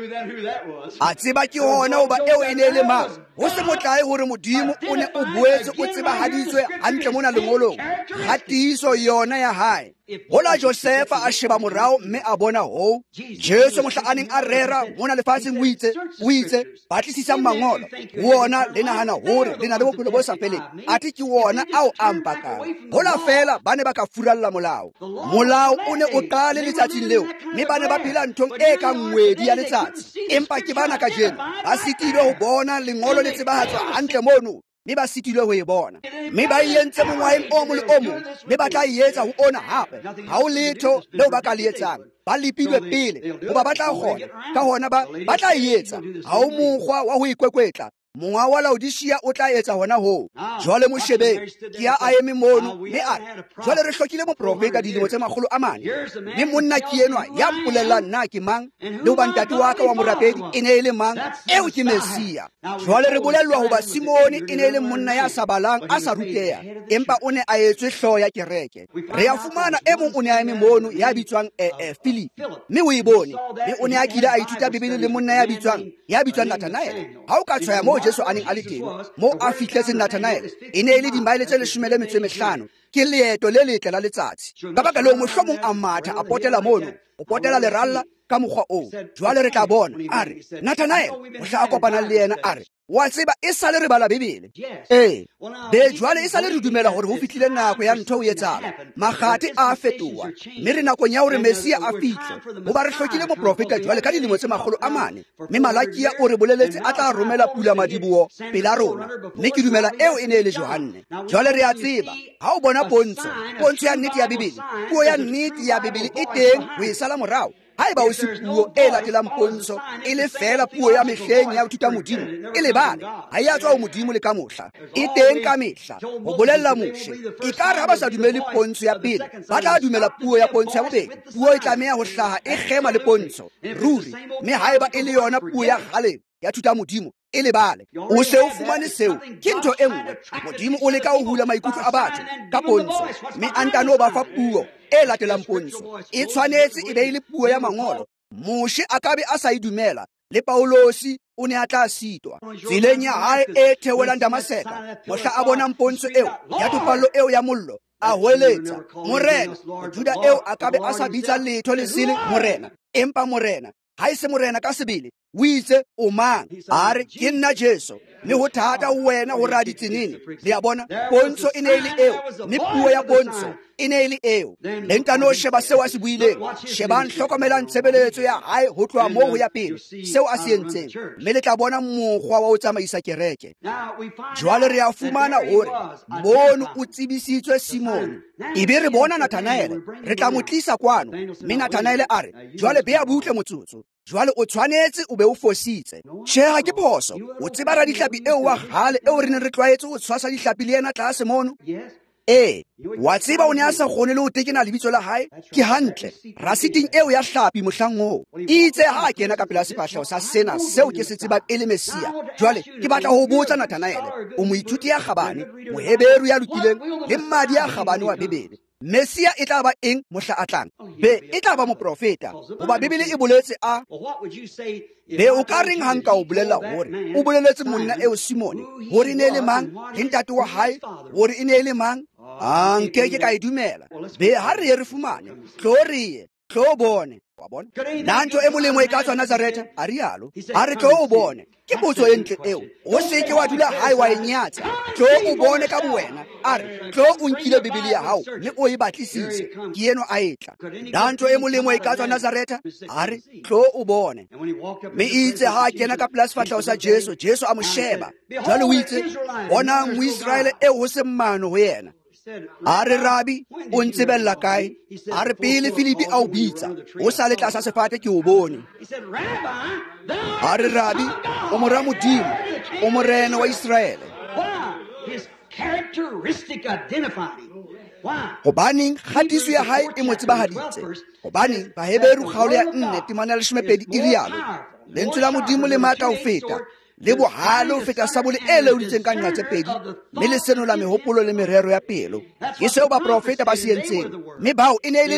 A: A tseba ke hona hoba eo e ne le mang. Ho se motlae hore Modimo o ne o boetse o tsebahaditswe hantle mona lengolong, kgatiso yona ya hae. Hola Josefa a sheba morao mme a bona ho Jesu mohla a neng a rera mona lefatsheng o itse batlisisa mangolo wona le nahana hore le na le bophelo bo sa feleng, ati ke wona ao ampakang. Hola fela ba ne ba ka furalla molao o ne o qale letsatsing leo, mme ba ne ba phela nthong e ka ngwedi ya letsatsi. Empa ke bana ka jeno ba sitilwe ho bona lengolo le tsebahatswa hantle mono, mme ba sitilwe ho e bona, mme ba entse mongwaeng o mong le o mong, mme ba tla etsa ho ona hape. Ha o letho leo ba ka le etsang, ba lepilwe pele hoba ba tla kgona ka hona ba tla etsa. Ha o mokgwa wa ho ikwekwetla, monga wa Laodicea o tla etsa hona ho. Jwale moshebeng ke ya a eme mono, mme a re jwale re hlokile moprofeta dilemo tse 400, mme monna ke enwa ya mpolellang nna ke mang le hoba ntate wa ka wa morapedi e ne e le mang, eo ke Mesia. Jwale re bolellwa hoba Simone e ne e le monna ya sa balang a sa ruteha, empa o ne a etswe hlooho ya kereke. Re ya fumana e mong o ne a eme mono ya bitswang Philip, mme o e bone, mme o ne a kile a ithuta Bibele le monna ya bitswang Nathanael. Ha o ka tshwaya mo Jesu a neng a le teng, mo a fihletseng Nathanael e ne e le dimaele tse 15 ke leeto le letle la letsatsi. Ka baka leo mohlomong a matha a potela mono, o potela leralla ka mokgwa oo. Jwale re tla bona a re Nathanael o hla a kopanang le yena a re wa tseba e sale re bala Bibele. Be jwale e sale re dumela hore ho fihlile nako ya ntho o etsahala, magate a fetoha, mme re nakong ya hore Mesia a fihle. Hoba re hlokile moprofeta jwale ka dilemo tse 400, mme Malakia o re boleletse a tla romela pula madiboho pela rona, mme ke dumela eo e ne e le Johanne. Jwale re a tseba ha o bona pontsho ya nnete ya Bibele, puo ya nnete ya Bibele e teng ho e sala morao. Haeba o se puo e latelang pontsho e le fela puo ya mehleng ya ho thuta Modimo, e lebale ha ya tswa ho Modimo le ka mohla, e teng ka mehla ho bolella moshe. E ka re ha ba sa dumele pontsho ya pele, ba tla dumela puo ya pontsho ya bobedi. Puo e tlameha ho hlaha e kgema le pontsho ruri, mme haeba e le yona puo ya kgale ya thuta Modimo, e lebale. O se o fumane seo ke ntho e nngwe. Modimo o leka ho hula maikutlo a batho ka pontsho, mme a ntano ba fa puo e latelang pontsho. E tshwanetse e be e le puo ya mangolo. Moshe a ka be a sa idumela, le Paulosi o ne a tla sitwa tseleng ya hae e theohelang Damaseka. Mohla a bonang pontsho eo ya topallo eo ya mollo, a hweletsa morena. Juda eo a ka be a sa bitsa letho le sele morena, empa morena ha ise morena ka sebele o itse o mang a re ke nna Jesu mme ho thata wena ho ra ditsenene le ya bona pontsho e ne e le eo mme puo ya pontsho e ne e le eo le ntano sheba seo a se buileng shebang hlokomelang tshebeletso ya hae ho tloha moo ho ya pele seo a se entseng mme le tla bona mokgwa wa ho tsamaisa kereke jwale re a fumana hore mono o tsebisitswe Simone ebe re bona Nathanaele re tla mo tlisa kwano mme Nathanaele a re jwale be a butle motsotso jwale o tshwanetse o be o fositse tjhe ke phoso o tseba ra dihlapi eo wa gale eo re ne re tlwaetse o tshwasa dihlapi le yena tlase mono wa tseba o ne a sa kgone le ho tekena lebitso la hae ke hantle rasiting eo ya hlapi mohlang oo itse ha kena ka pela sefahleho sa sena seo ke se tsebang e le Mesia jwale ke batla ho botsa Nathanaele o moithuti ya kgabane moheberu ya lokileng le mmadi ya kgabane wa Bebele Mesia e tla ba eng mohla a tlang be e tla ba moprofeta hoba Bebele e boletse a be o ka reng ha nka o bolella hore o boleletse monna eo Simone hore ne le mang le ntate wa hae hore e ne le mang nke ka e dumela be ha re fumane tlo bone wa bona nanto e molemo e ka tswa Nazareta a rialo a re tlo o bone ke botso e ntle eo o seke wa dula hae wa enyatsa tlo o bone ka bowena a re tlo o nkile Bibele ya hao mme o e batlisise ke eno a etla nanto e molemo e ka tswa Nazareta a re tlo o bone mme itse ha kena ka pela sefahleho sa Jesu a mo sheba jwale o itse bona Moisraele eo ho se mmano ho yena a re Rabi o ntsebella kae a re pele Filipi a o bitsa o sa le tlasa sefate ke o bone a re Rabi o mora Modimo o morena wa Israele gobaneng kgatiso ya hae e mo tsebahaditse gobaneng Baheberu kgaolo ya 4 temana ya 12 e rialo lentswe la Modimo le matla ho feta le bohale ho feta sabole e leuditseng ka nqa tse pedi mme le senola mehopolo le merero ya pelo ke seo baprofeta ba se entseng mme bao e ne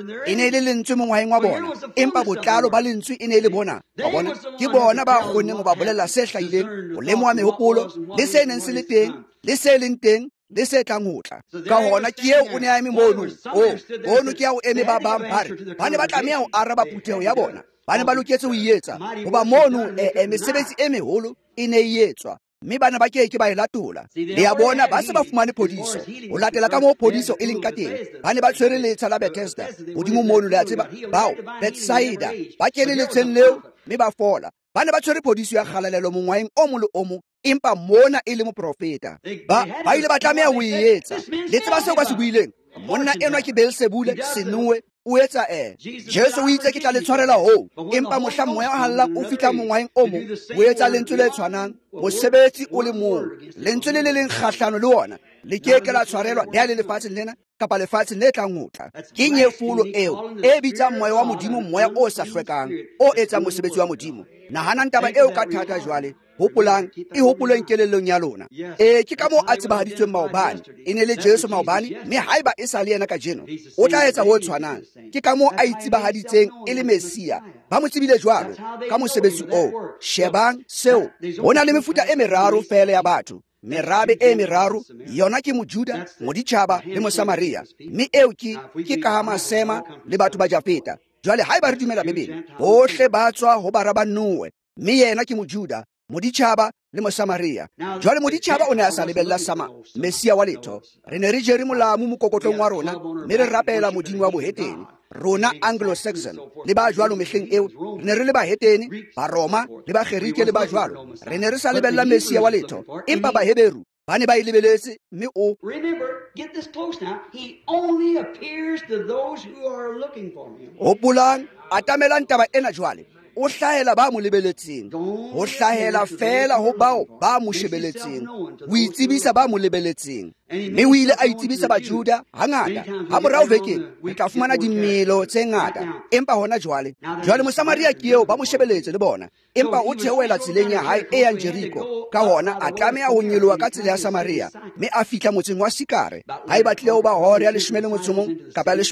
A: e le lentswe mongwaheng wa bona empa botlalo ba lentswe e ne e le bona wa bona ke bona ba kgonneng ho ba bolella se hlahileng ho lemoha mehopolo le se neng se le teng le se leng teng le se tlang ho tla ka hona ke eo o ne a eme mono ono ke ya o eme ba bang ba re ba ne ba tlameha ho araba putheho ya bona ba ne ba loketse ho ietsa hoba mono mesebetsi e meholo e ne e etswa mme bana ba keke ba e latola le ya bona ba se ba fumane phodiso ho latela ka moo phodiso e leng ka teng ba ne ba tshwere letsha la Bethesda hodimo mono le a tseba bao Bethsaida ba kene letsheng leo mme ba fola ba ne ba tshwere phodiso ya kgalalelo mongwaheng o mo le o mo empa mona e le moprofeta ba ile ba tlameha ho ietsa le tseba seo ba se buileng monna enwa ke Beelzebule Senue o etsa Jesu o itse ke tla le tshwarela ho empa mohla moya wa hallang o fitla mongwaheng o mo o etsa lentswe le tshwanang mosebetsi o le mong lentswe le leng kgahlano le ona le keke la tshwarelwa le a le lefatsheng lena kapa lefatsheng le tlang ho tla ke nyefulo eo e bitsang moya wa Modimo moya o sa hlwekang o etsang mosebetsi wa Modimo nahanang taba eo ka thata jwale hopolang e hopoleng kelellong ya lona ke ka moo a tsebahaditsweng maobane e ne le Jesu maobane mme haeba e sa le yena ka jeno o tla etsa ho tshwanang ke ka moo a itsebahaditseng e le Mesia ba mo tsebile jwalo ka mosebetsi o shebang seo ho na le mefuta e meraro fela ya batho merabe e meraro yona ke Mojuda moditjhaba le Mosamaria mme eo ke ka masema le batho ba Jafeta jwale haeba re dumela Bebele bohle ba tswa ho bara ba Noe mme yena ke Mojuda moditjhaba le Mosamaria jwale moditjhaba o ne a sa lebella Mesia wa letho re ne re jere molamu mokokotlong wa rona mme re rapela modimo wa boheteni rona Anglo-Saxon le ba jwalo mehleng eo re ne re le baheteni ba Roma le ba Gerike le ba jwalo re ne re sa lebella Mesia wa letho empa Baheberu ba ne ba ilebeletse mme
B: remember, get this close now, he only appears to those who are looking for him.
A: hopolang atamelang taba ena jwale o hlahela ba mo lebeletseng ho hlahela fela ho bao ba mo shebeletseng o itsebisa ba mo lebeletseng mme o ile a itsebisa Bajuda hangata ha morao vekeng re tla fumana dimelo tse ngata empa hona jwale Mosamaria ke eo ba mo shebeletse le bona empa o theohela tseleng ya hae e yang Jeriko ka hona a tlameha ho nyoloha ka tsela ya Samaria mme a fihla motseng wa Sikare ha e batle ho ba hore ya 11 kapa ya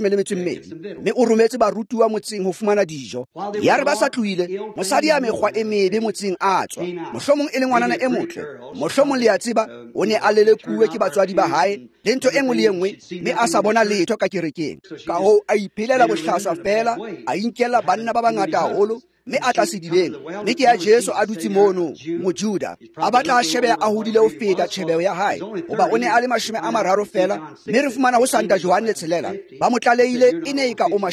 A: 12 mme o rometse barutuwa motseng ho fumana dijo ya re ba sa tluile mosadi ya mekgwa e mebe motseng a tswa mohlomong e le ngwanana e motle mohlomong le ya tseba o ne a lelekuwe ke batswadi ba hae le ntho e nngwe le e nngwe mme a sa bona letho ka kerekeng ka ho a iphelela bohlaswa fela a inkela banna ba bangata haholo mme a tla sedileng mme ke ya Jesu a dutse mono mojuda a batla a shebe a hodile ho feta tjhebeo ya hae hoba o ne a le 30 fela mme re fumana ho Santa Johanne tshelela ba mo tlaleile e ne e ka o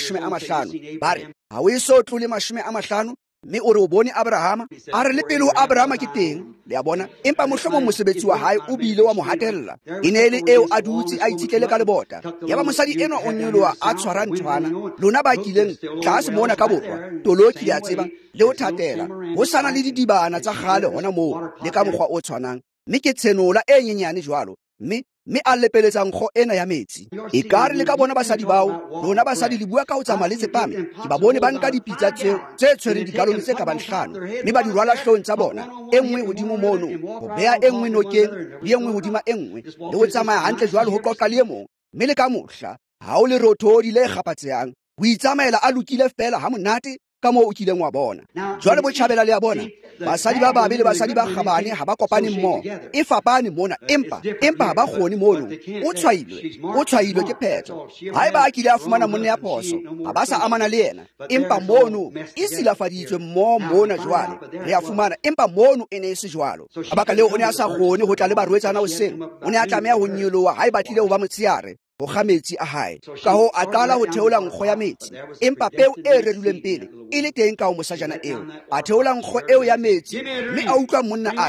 A: 50 ba re ha o eso tlole 50 mme o re o bone Abrahama a re le pele ho Abrahama ke teng le a bona empa mohlomong mosebetsi wa hae o bile wa mo hatella e ne le eo a dutse a itshitlele ka lebota ya ba mosadi enwa o nyoloa a tshwara nthwana lona ba kileng tlase mona ka borwa toloki ya tseba le o thatela ho sana le didibana tsa gale hona moo le ka mokgwa o tshwanang mme ke tshenola e nyenyane jwalo mme a lepeletsa nkgo ena ya metsi e kare le ka bona basadi bao lona basadi le bua ka ho tsamaya le tsepame ke ba bone ba nka dipitsa tse tshwereng dikalone tse ka ba 5 mme ba di rwala hlong tsa bona e nngwe hodimo mono ho beha e nngwe nokeng le e nngwe hodima e nngwe le ho tsamaya hantle jwalo ho qoqa le e mong mme le ka mohla ha o le rothodi le kgapatseang ho itsamaela a lokile fela ha monate ka moo o kileng wa bona jwale botjhabela le a bona basadi ba babe le basadi ba kgabane ha ba kopane mmoho e fapane mona empa ha ba kgone mono o tshwailwe ke phetho haeba a kile a fumana monna ya phoso ha ba sa amana le yena empa mono e silafaditswe mmoho mona jwale re a fumana empa mono e ne e se jwalo ka baka leo o ne a sa kgone ho tla le barwetsana hoseng o ne a tlameha ho nyoloha ha e batlile ho ba motsheare ho kga metsi a hae ka ho a qala ho theola nkgo ya metsi empa peo e reduleng pele e le teng ka ho mosajana eo a theola nkgo eo ya metsi mme a utlwa monna a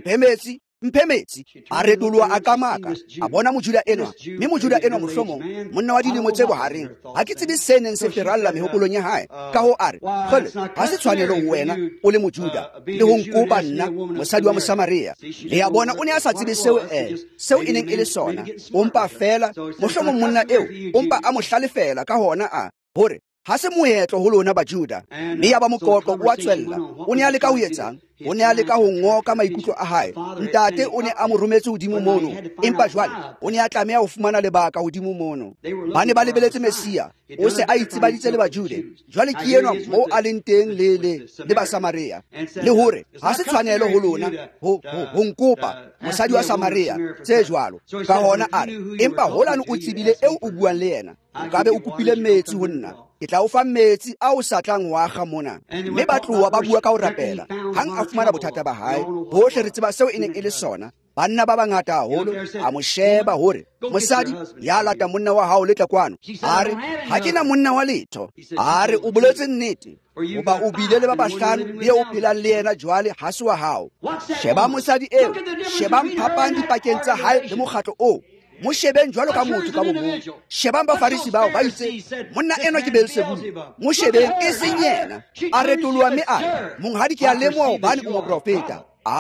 A: re mphe metsi a retolwa a kamaka a bona mojuda enwa mme mojuda enwa mohlomong monna wa dilemo tse bohareng ha ke tsebe se neng se feralla mehopolong ya hae ka ho a re kgole ha se tshwanelo ho wena o le mojuda le ho nkopa nna mosadi wa Mosamaria le ya bona o ne a sa tsebe seo e neng e le sona ompa fela mohlomong monna eo ompa a mo hlalefela ka hona a hore ha se moetlo ho lona bajuda mme ya ba moqoqo o a tswella o ne a le ka ho etsang o ne a le ka ho ngoka maikutlo a hae ntate o ne a mo rometse hodimo mono empa jwale o ne a tlameha ho fumana lebaka hodimo mono ba ne ba lebeletse Mesia o se a itsebaditse le bajude jwale ke enwa mo a leng teng le Basamaria le hore ha se tshwanelo ho lona ho nkopa mosadi wa Samaria tse jwalo ka hona a re empa holane o tsebile eo o buang le yena o ka be o kopile metsi ho nna ke tla o fa metsi a o sa tlang wa ga mona mme ba tloa ba bua ka ho rapela hang a fumana bothata ba hae bohle re tseba seo e neng e le sona banna ba bangata haholo a mo sheba hore mosadi ya lata monna wa hao le tla kwano a re ha ke na monna wa letho a re o boletse nnete oba o bile le ba bahlano le o phelang le yena jwale ha se wa hao sheba mosadi eo sheba phapang dipakeng tsa hae le mokgatlo o mo shebeng jwalo ka motho ka bomong shebang bafarisi bao ba itse monna enwa ke Beelzebuli mo shebeng e seng yena a retolwa mme a monghadi ke a lemoha hobane o moprofeta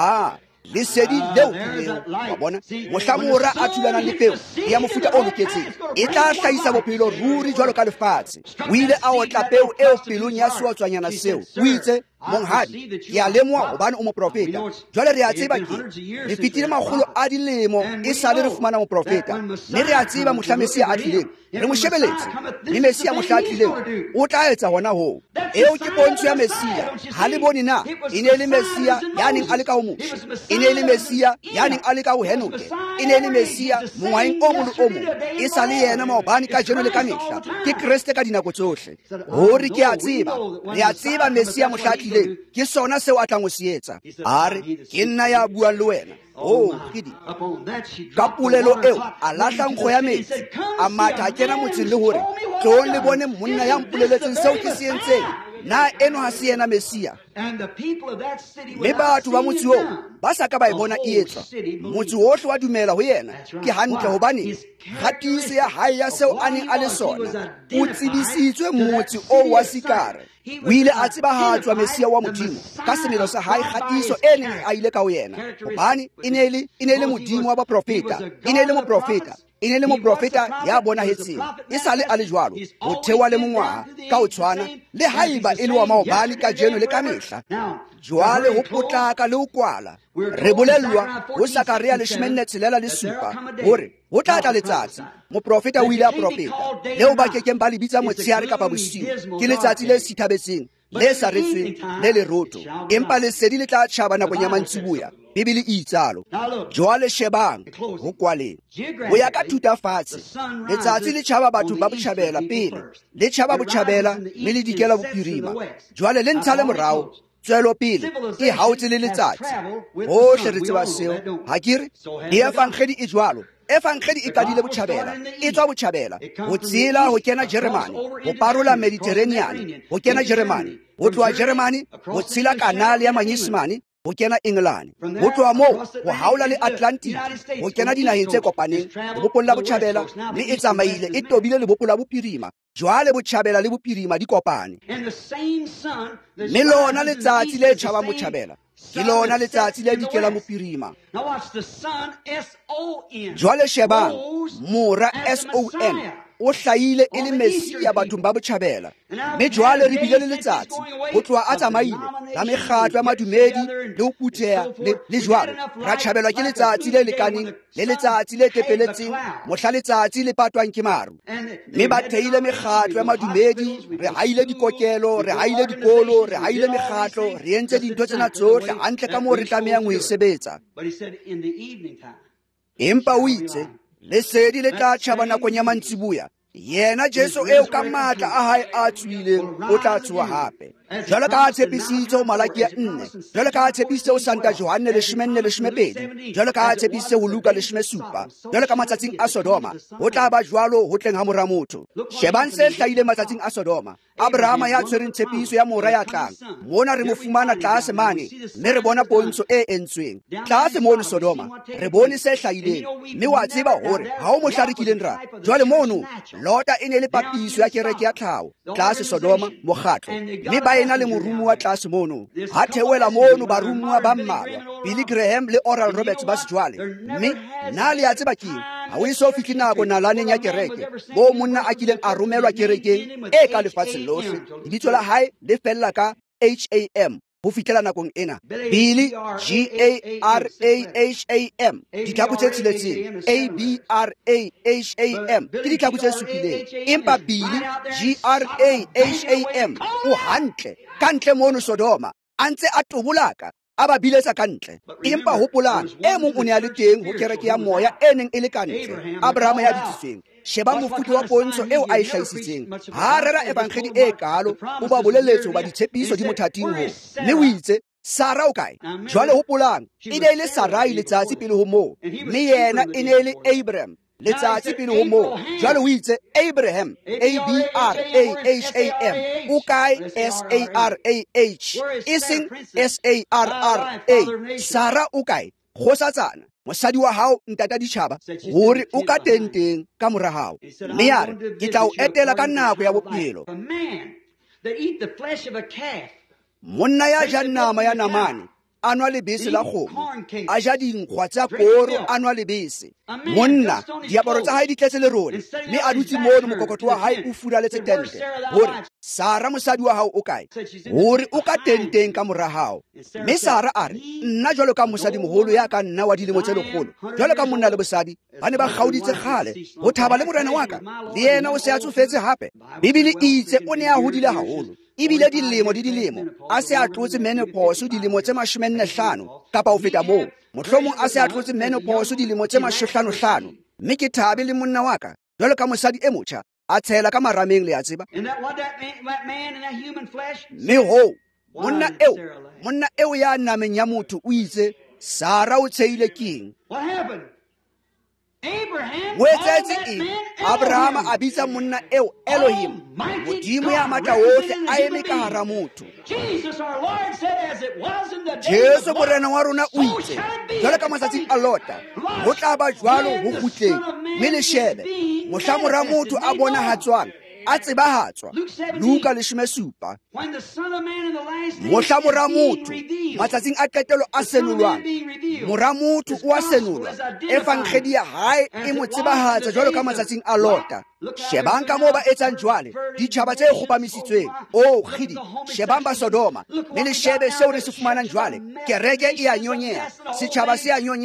A: lesedi leo wa bona mohlamora a thulanang le peo ya mofuta o loketseng e tla hlahisa bophelo ruri jwalo ka lefatshe o ile a otla peo eo pelong ya sewatswanyana seo o itse monghadi ke a lemoha hobane o moprofeta jwale re a tseba ke re fetile makgolo a dilemo e sale re fumana moprofeta mme re a tseba mohla Mesia a tlileng re mo shebeletse mme Mesia mohla a tlileng o tla etsa hona hoo eo ke pontsho ya Mesia ha le bone na e ne le Mesia ya neng a le ka ho motle e ne le Mesia ya neng a le ka ho henoke e ne le Mesia mongwaeng o mong le o mong e sa le yena maobane ka jeno le ka mehla ke Kriste ka dinako tsohle hore ke a tseba re a tseba Mesia mohla a tlileng ke sona seo a tlang ho se etsa a re ke nna ya buang le wena kedi ka polelo eo a lahla nkgo ya metsi a matha a kena motseng le hore tlong le bone monna ya mpoleletseng seo ke se entseng na eno ha se yena Mesia mme batho ba motse oo ba sa ka ba e bona e etswa motse ohle wa dumela ho yena ke hantle hobane kgatiso ya hae ya seo a neng a le sona o tsebisitswe motse o wa Sikare o ile a tsebahatswa Mesia wa Modimo ka semelo sa hae kgatiso e neng a ile ka ho yena hobane e ne le Modimo wa baprofeta e ne le moprofeta e ne le moprofeta ya bonahetseng e sale a le jwalo ho thewa le mongwaha ka ho tshwana le haiba e le wa maobane ka jeno le ka mehla jwale ho potlaka le ho kwala re bolellwa ho Sakaria 17:7 hore ho tla tla letsatsi moprofeta o ile a profeta leo ba kekeng ba lebitsa motsheare kapa bosiu ke letsatsi le sithabetseng le saretsweng le leroto empa lesedi le tla tjhaba nakong ya mantsiboya Bibele e itsalo jwale shebang ho kwaleng ho ya ka thutafatshe letsatsi le tjhaba batho ba botjhabela pele le tjhaba botjhabela le le dikela bophirima jwale le ntsha le morao tswelo pele e hautse le letsatsi hohle re tseba seo ha kere e efangedi e jwalo efangedi e kadile botjhabela e tswa botjhabela ho tsela ho kena Germany ho parola Mediterranean ho kena Germany ho tloha Germany ho tsela kanale ya Manyesemane ho kena England ho tloha moo ho haula le Atlantic ho kena dinaheng tse kopaneng lebopolo la botjhabela le e tsamaile e tobile lebopolo la bophirima jwale botjhabela le bophirima di kopane mme lona letsatsi le tjhabang botjhabela ke lona letsatsi le dikelang bophirima jwale shebang mora SON o hlahile e le Mesia bathong ba botjhabela mme jwale re bile le letsatsi ho tloha a tsamaile la mekgatlo ya madumedi le ho putheha le jwalo ra tjhabelwa ke letsatsi le lekaneng le letsatsi le tepeletseng mohla letsatsi le patwang ke maru mme ba theile mekgatlo ya madumedi re haile dikokelo re haile dikolo re haile mekgatlo re entse dintho tsena tsohle hantle ka moo re tlamehang ho e sebetsa empa o itse lesedi le tla tjhaba nakong ya mantsiboya yena Jesu eo ka matla a hae a tswileng o tla tsoha hape jwalo ka a tshepisitse ho Malaki ya 4 jwalo ka a tshepisitse ho Santa Johane 4:2 jwalo ka a tshepisitse ho Luka 7 jwalo ka matsatsing a Sodoma ho tla ba jwalo ho tleng ha mora motho shebang se hlahile matsatsing a Sodoma Abrahama ya tshwereng tshepiso ya mora ya tlang mona re mo fumana tlase mane mme re bona pontsho e entsweng tlase mono Sodoma re bone se hlahileng mme wa tseba hore ha o mohlarikileng ra jwale mono Lota e ne le papiso ya kereke ya tlhaho tlase Sodoma mokgatlo mme ba ena le morumo wa tlase mono ha theoela mono barumuwa ba mmalwa Billy Graham le Oral Roberts ba sejwale mme na le a tseba keng ha o iso fitli nako nalaneng ya kereke bo monna a kileng a romelwa kerekeng e ka lefatsheng lohle lebitso la hae le fella ka HAM ho fitlela nakong ena Billy GARAHAM ditlhako tse tsheletseng ABRAHAM ke ditlhako tse supileng empa Billy GRAHAM o hantle ka ntle mono Sodoma a ntse a tobolaka a ba biletsa ka ntle empa hopolang e mong o ne a le teng ho kereke ya moya e neng e le ka ntle Abrahama ya bitsitsweng sheba mofuta wa pontsho eo a e hlahisitseng ha rera evangeli e kalo o ba boleletso ba ditshepiso di mothating ho mme o itse Sara o kae jwale hopolang e ne le Sarai letsatsi pele ho moo mme yena e ne le Abraham letsatsi pele ho moo jwale o itse Abraham ABRAHAM o kae SARAH iseng SARRA Sara o kae kgosatsana mosadi wa hao ntata ditjhaba hore o ka tenteng ka mora hao mme ya re ke tla o etela ka nako ya bophelo monna ya jang nama ya namane a nwa lebese la kgomo a ja dinkgwa tsa koro a nwa lebese monna diaparo tsa hae di tletse lerole mme a dutse mono mokokotlo wa hae o furaletse tente hore Sara mosadi wa hao o kae hore o ka tenteng ka mora hao mme Sara a re nna jwalo ka mosadi moholo ya ka nna wa dilemo tse lekgolo jwalo ka monna le bosadi ba ne ba kgaoditse kgale ho thaba le morena wa ka le yena o se a tsofetse hape Bibele e itse o ne a hodile haholo ebile dilemo di dilemo a se a tlotse menopause dilemo tse 45 kapa ho feta moo mohlomong a se a tlotse menopause dilemo tse 55 mme ke thabe le monna wa ka jwalo ka mosadi e motjha a tshela ka marameng le a tseba mme ho monna eo ya nameng ya motho o itse Sara o tshehile keng Wetsetse eng Abrahama a bitsa monna eo Elohim modimo ya matla ohle a eme ka hara motho Jesu morena wa rona o itse jwalo ka matsatsing a Lota ho tla ba jwalo ho kgutleng mme le shebe mohla mora motho a bona hatswang a tsebahatswa Luka 7 mohla mora motho matsatsing a qetelo a senolwang mora motho o a senolwa evangeli ya hae e mo tsebahatsa jwalo ka matsatsing a Lota shebang ka moo ba etsang jwale ditjhaba tse kgopamisitsweng khidi shebang ba Sodoma le shebe seo re se fumanang jwale kereke e a nyonyeha setjhaba se a nyonyeha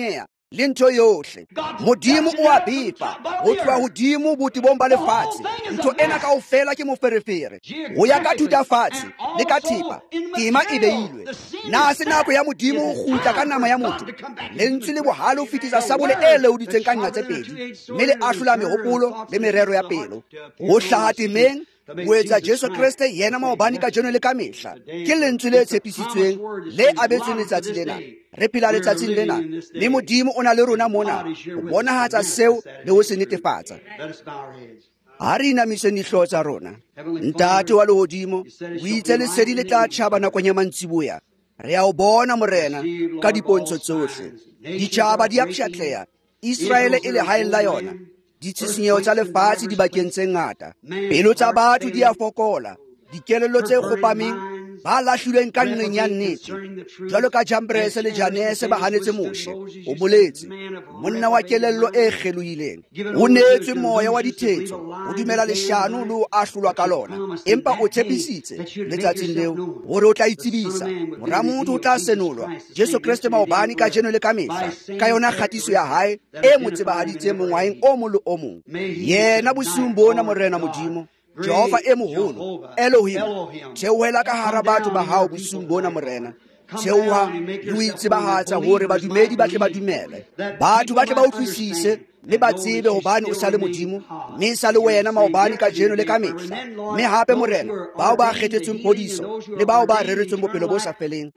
A: le ntho yohle. Modimo o a bepa ho tloha hodimo botebong ba lefatshe. Ntho ena kaofela ke moferefere ho ya ka thutafatse le ka thepa tema e beilwe. Na se nako ya Modimo ho kgutla ka nama ya motho, lentswe le bohale ho fetisa sabole e lehoditsweng ka nqa tse pedi, mme le ahlola mehopolo le merero ya pelo. Ho hlaha temeng ho etsa Jesu Kriste yena maobane ka jeno le ka mehla, ke lentswe le tshepisitsweng le abetsweng letsatsi lena. Re phela letsatsing lena, mme Modimo o na le rona mona ho bonahatsa seo le ho se netefatsa. Ha re inamise dihlooho tsa rona. Ntate wa lehodimo, o itse lesedi le tla tjhaba nakong ya mantsiboya. Re a o bona Morena ka dipontsho tsohle. Ditjhaba di a pshatleha, Israele e lehaeng la yona. Ditshisinyeho tsa lefatshe dibakeng tse ngata. Pelo tsa batho di a fokola, dikelello tse kgopameng ba lahlilweng ka nqeng ya nnete. Jwalo ka Jambrese le Janese ba hanetse moshe, o boletse monna wa kelello e kgelohileng. O neetswe moya wa dithetso, o dumela leshano le o ahlolwa ka lona. Empa o tshepisitse letsatsing leo hore o tla itsebisa. Mora motho o tla senolwa, Jesu Kriste maobane ka jeno le ka mehla, ka yona kgatiso ya hae e mo tsebahaditseng mongwaeng o mong le o mong. Yena bosiung bona Morena Modimo, Jehova e moholo, Elohim, theohela ka hara batho ba hao bosiung bona Morena. Theoha le o itsebahatsa hore badumedi ba tle ba dumele, batho ba tle ba utlwisise le ba tsebe hobane o sa le Modimo, mme sa le wena maobane ka jeno le ka mehla. Mme hape Morena, bao ba kgethetsweng phodiso le bao ba reretsweng bophelo bo sa feleng,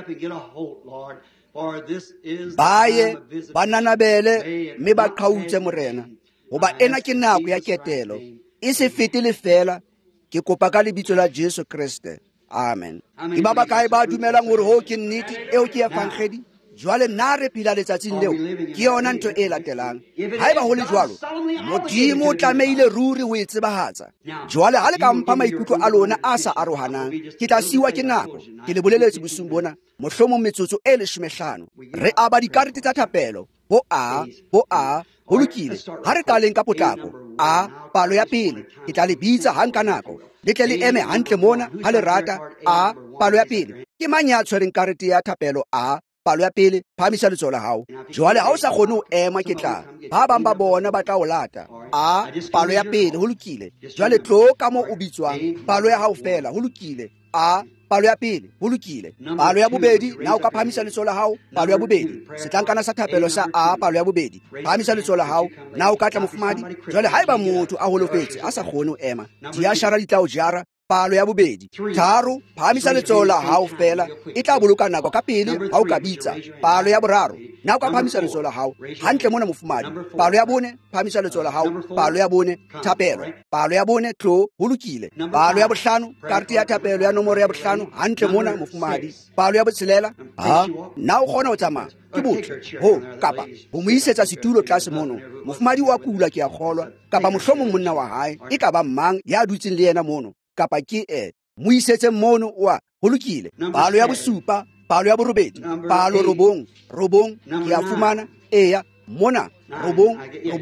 A: baye ba nanabele mme ba qhautse Morena, hoba ena ke nako ya ketelo, e se fete le fela. Ke kopa ka lebitso la Jesu Kriste, amen. Ke ba bakae ba dumelang hore ho ke nnete eo ke evangeli? Jwale nna re phela letsatsing leo, ke yona ntho e latelang. Haeba ho le jwalo, Modimo o tlamehile ruri ho e tsebahatsa. Jwale ha le ka mpha maikutlo a lona a sa arohanang, ke tla siwa ke nako. Ke le boleletse bosiung bona, mohlomong metsotso e 15. Re aba dikarete tsa thapelo, bo A, ho lokile. Ha re qaleng ka potlako, A, palo ya pele, ke tla le bitsa hanka nako. Le tle le eme hantle mona ha le rata. A, palo ya pele. Ke mang ya tshwereng karete ya thapelo? A, palo ya pele, phamisa letsoho la hao. Jwale ha o sa kgone ho ema ke tla, ba bang ba bona ba tla o lata. A, palo ya pele, ho lokile. Jwale tlo ka mo o bitswang, palo ya hao fela, ho lokile. A, palo ya pele, ho lokile. Palo ya bobedi, na o ka phamisa letsoho la hao, palo ya bobedi. Setlankana sa thapelo sa A, palo ya bobedi. Phamisa letsoho la hao, na o ka tla mofumadi. Jwale haeba motho a holofetse, a sa kgone ho ema, diashara di tla o jara, palo ya bobedi. 3, phamisa letsoho la hao fela, e tla boloka nako ka pele ha o ka bitsa. Palo ya 3, na o ka phamisa letsoho la hao hantle mona mofumadi. Palo ya 4, phamisa letsoho la hao, palo ya 4, thapelo. Palo ya 4, tlo, ho lokile. Palo ya 5, karete ya thapelo ya nomoro ya 5 hantle mona mofumadi. Palo ya 6, na o kgona ho tsamaya ke botle ho kapa ho mo isetsa setulo tlase mono. Mofumadi wa kula ke a kgolwa, kapa mohlomong monna wa hae e ka ba mang ya dutseng le yena mono, kapa ke mo isetse mono wa ho lokile. Palo ya 7, palo ya 8, palo 9, ke a fumana eya mona 9,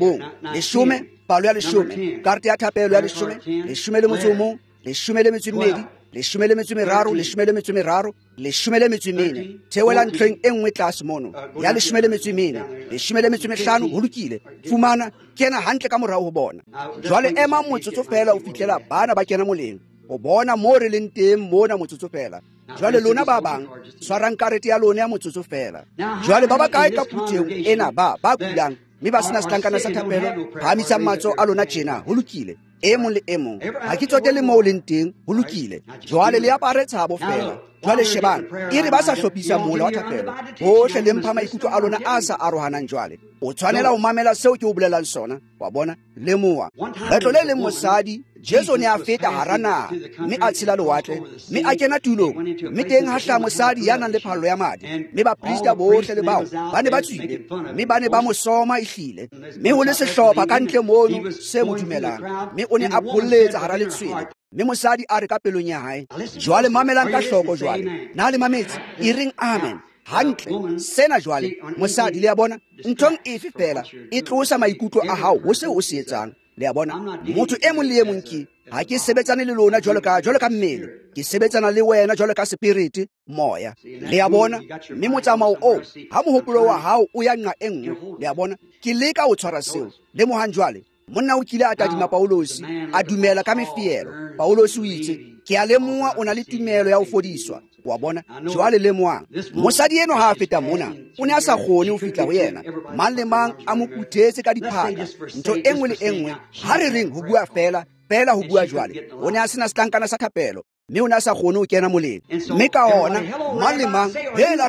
A: 10, palo ya 10, karete ya thapelo ya 10, 10 le motso o mong, 10 le metso e mmedi, 10 le metso e meraro, 10 le metso e meraro, 10 le metso e mene. Theohela ntlheng e nngwe tlase mono ya 10 le metso e mene, 10 le metso e mehlano, ho lokile. Fumana, kena hantle ka morao ho bona. Jwale ema motsotso fela o fihlela bana ba kena moleng, o bona mo re leng teng mona motsotso fela. Jwale lona ba bang tshwarang karete ya lona ya motsotso fela. Jwale ba ba kae ka phutheng ena ba kulang, mme ba sena setlankana sa thapelo, phamisa matsoho a lona tjena, ho lokile. E mong le e mong, ha ke tsotele moo leng teng, ho lokile. Jwale le apare tshabo fela. Jwale shebang, e re ba sa hlophisa mola wa thapelo, hohle le mpha maikutlo a lona a sa arohanang. Jwale o tshwanela ho mamela seo ke o bolelang sona, wa bona, le moa. Retlo le leng mosadi, Jesu ne a feta hara naha, mme a tshela lewatle, mme a kena tulong, mme teng ha hlaha mosadi ya nang le phallo ya madi, mme baprista bohle le bao ba ne ba tswile, mme ba ne ba mo soma ehlile, mme ho le sehlopha ka ntle mono se mo dumelang, mme o ne a pholletsa hara letshwele. Mme mosadi a re ka pelong ya hae, jwale mamelang ka hloko jwale, na le mametse, e reng amen. Hantle sena jwale mosadi le ya bona nthong efe fela e tlosa maikutlo a hao ho se o se etsang. le a bona motho e mong le e mong ke ha ke sebetsane le lona jwalo ka mmele ke sebetsana le wena jwalo ka spirit moya le a bona mme motsamao o ha mohopolo wa hao o ya nqa e nngwe le a bona ke leka ho tshwara seo le mohang jwale monna o kile a tadima Paulosi a dumela ka mefielo Paulosi o itse ke a lemoa o na le tumelo ya ho fodiswa wa bona jwale le moang mosadi eno ha a feta mona o ne a sa kgone ho fitla ho yena mang le mang a mo puthetse ka diphaka ntho e nngwe le e nngwe ha re reng ho bua fela ho bua jwale o ne a sena setlankana sa thapelo mme o ne a sa kgone ho kena moleng mme ka ona mang le mang hela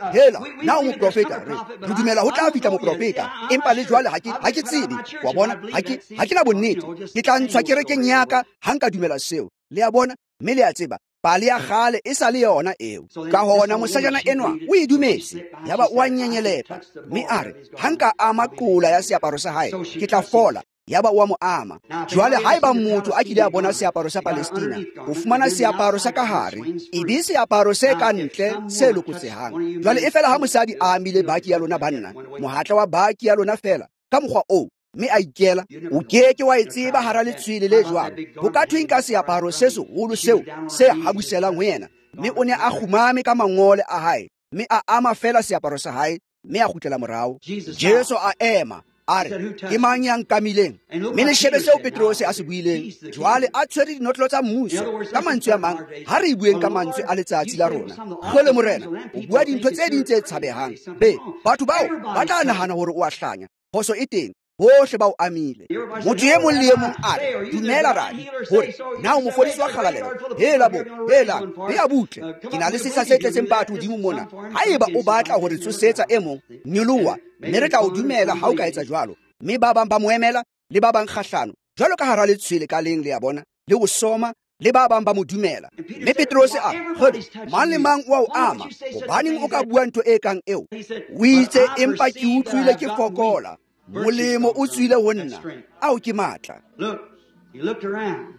A: na o moprofeta re dumela ho tla fitla moprofeta empa le jwale ha ke tsebe wa bona ha ke na bonnete ke tla ntshwa kerekeng yaka ha nka dumela seo le a bona mme le a tseba pale ya gale e sa le yona eo ka hona mosajana enwa o e dumetse yaba o a nyenyelepa mme a re ha nka ama qola ya seaparo sa hae ke tla fola yaba o a mo ama jwale haeba motho a kile a bona seaparo sa Palestina o fumana seaparo sa ka hare ebe seaparo se ka ntle se lokotsehang jwale e fela ha mosadi a amile baki ya lona banna mohatla wa baki ya lona fela ka mokgwa o mme a ikela o keke wa etseba hara letshwele le jwalo ho ka thwe nka seaparo se seholo seo se habuselang ho yena mme o ne a khumame ka mangole a hae mme a ama fela seaparo sa hae mme a khutlela morao Jesu a ema a re ke mang ya nkamileng mme le shebe seo Petrose a se buileng jwale a tshwere dinotlo tsa mmuso ka mantswe a mang ha re bueng ka mantswe a letsatsi la rona kgwele morena o bua dintho tse ding tse tshabehang batho bao ba tla nahana hore o a hlanya phoso e teng bohle ba o amile motho e mong le e mong a re dumela radi hore na o mofodisi wa kgalalelo hela be a butle ke na le sesa se tletseng batho hodimo mona haeba o batla hore tsosetsa e mong nyoloa mme re tla o dumela ha o ka etsa jwalo mme ba bang ba mo emela le ba bang kgahlano jwalo ka hara letshwele ka leng le a bona le ho soma le ba bang ba mo dumela mme Petrose a hore mang le mang wa o ama hobaneng o ka bua ntho e kang eo o itse empa ke utlwile ke fokola molemo o tswile ho nna ao ke matla
B: He looked around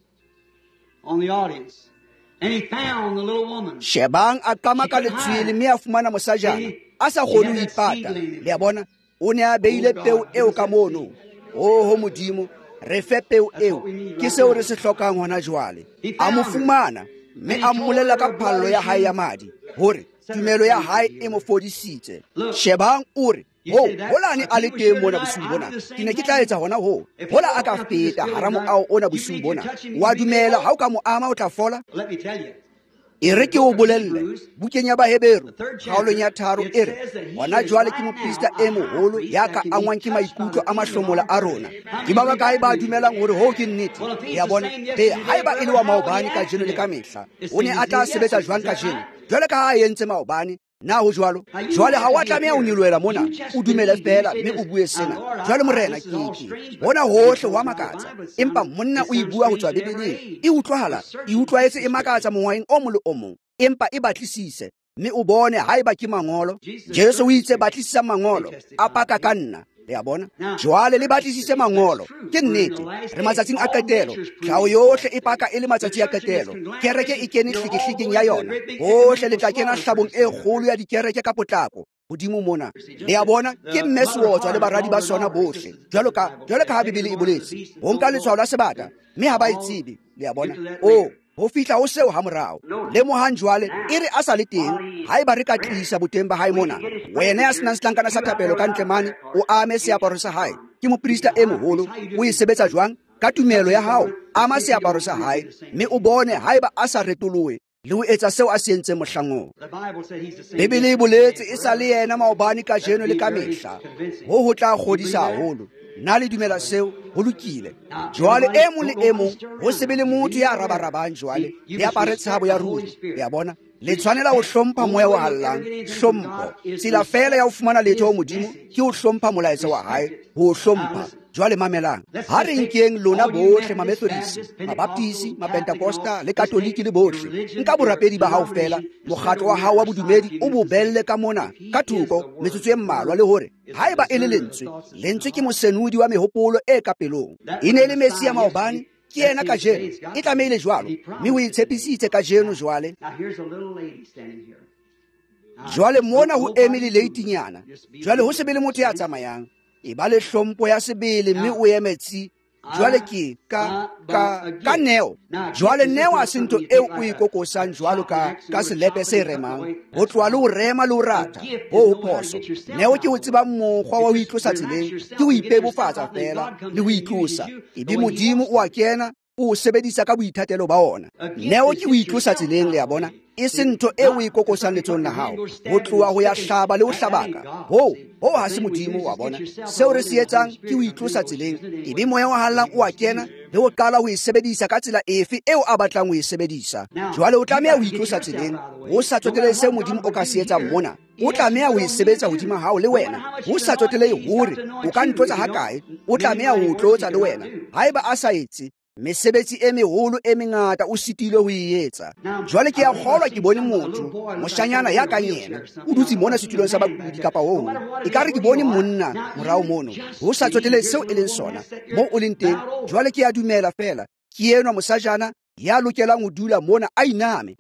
B: on the audience and he found the little woman.
A: Shebang a kama ka letshwele mme a fumana mosajana a sa kgone ho ipata le a bona o ne a beile peo eo ka mono ho modimo re fe peo eo ke seo re se hlokang hona jwale a mo fumana mme a mmolella ka phallo ya hae ya madi hore tumelo ya hae e mo fodisitse Shebang o re hola ne a le teng mona bosiu bona ke ne ke tla etsa hona hola a ka feta hara moao ona bosiu bona wa dumela ha o ka mo ama o tla fola
B: Let me tell you,
A: e re ke o bolelle bukeng ya Baheberu kgaolong ya 3 e re hona jwale ke moprista e moholo ya ka angwang ke maikutlo a mahlomola a rona ke ba bakae ba dumelang hore ho ke nnete ya bona haeba e le wa maobane ka jeno le ka mehla o ne a tla sebetsa jwang ka jeno jwale ka ha a entse maobane na ho jwalo jwale ha wa tlameha o nyoloela mona o dumele fela mme o bue sena jwale morena ke bona hohle wa makatsa empa monna o ibua ho tswa Bibeleng e utlwahala e utlwaetse e makatsa mongwaeng o mong le o mong empa e batlisise mme o bone haeba ke mangolo Jesu o itse batlisisa mangolo a paka ka nna ya bona jwale le batlisise mangolo ke nnete re matsatsing a qetelo tlhao yohle e paka e le matsatsi a qetelo kereke e kene hlikihliking ya yona hohle le tla kena hlabong e kgolo ya dikereke ka potlako hodimo mona le ya bona ke mmesotswa le baradi ba sona bohle jwalo ka ha Bibele e boletse ho nka letshwao la sebata mme ha ba itsebe le ya bona ho fihla ho seo ha morao le mohang jwale e re a sa le teng haeba re ka tlisa boteng ba hae mona wena ya senang setlankana sa thapelo ka ntle mane o ame seaparo sa hae ke moprista e moholo o e sebetsa jwang ka tumelo ya hao ama seaparo sa hae mme o bone haeba a sa retolohe le ho etsa seo a se entseng mohlangong Bibele e boletse e sa le yena maobane ka jeno le ka mehla ho tla kgodisa haholo na le dumela seo ho lokile jwale e mong le e mong ho se be le motho ya rabarabang jwale le apare tshabo ya ruri ya bona le tshwanela ho hlompha moya wa hallang hlompho tsela fela ya ho fumana letho ho modimo ke ho hlompha molaetsa wa hae ho hlompha jwale mamelang ha re nkeng lona bohle mamethodisi mabaptisi mapentekosta le katoliki le bohle nka borapedi ba hao fela mokgatlo wa hao wa bodumedi o bobelle ka mona ka thoko metsotso e mmalwa le hore haeba e le lentswe ke mosenudi wa mehopolo e ka pelong e ne le Mesia maobane ke yena ka jeno e tlamehile jwalo mme o itshepisitse ka jeno jwale jwale mona ho emile leitinyana jwale ho se be le motho ya tsamayang e ba le hlompho ya sebele mme o emetsi jwale ke ka neo jwale neo a se ntho eo o ikokosang jwalo ka selepe se remang ho tloa le ho rema le ho rata ho phoso neo ke ho tseba mokgwa wa ho itlosa tseleng ke ho ipebofatsa fela le ho itlosa ebe modimo o a kena o sebedisa ka boithatelo ba ona neo ke ho itlosa tseleng le ya bona e se ntho eo o ikokosang letsong la hao ho tloa ho ya hlaba le ho hlabaka ho ha se modimo wa bona seo re se etsang ke ho itlosa tseleng ebe moya wa hallang o a kena le ho qala ho e sebedisa ka tsela efe eo a batlang ho e sebedisa jwale o tlameha ho itlosa tseleng ho sa tsotele seo modimo o ka se etsang mona o tlameha ho e sebetsa hodima hao le wena ho sa tsotele hore o ka ntlotsa hakae o tlameha ho tlotsa le wena haeba a sa etse mesebetsi e meholo e mengata o sitile ho e etsa jwale ke ya kgolwa ke bone motho moshanyana ya kang yena o dutse mona setulong sa bakudi kapa ho e ka re ke bone monna morao mono ho sa tsotele seo e leng sona mo o leng teng jwale ke ya dumela fela ke enwa mosajana ya lokelang ho dula mona a iname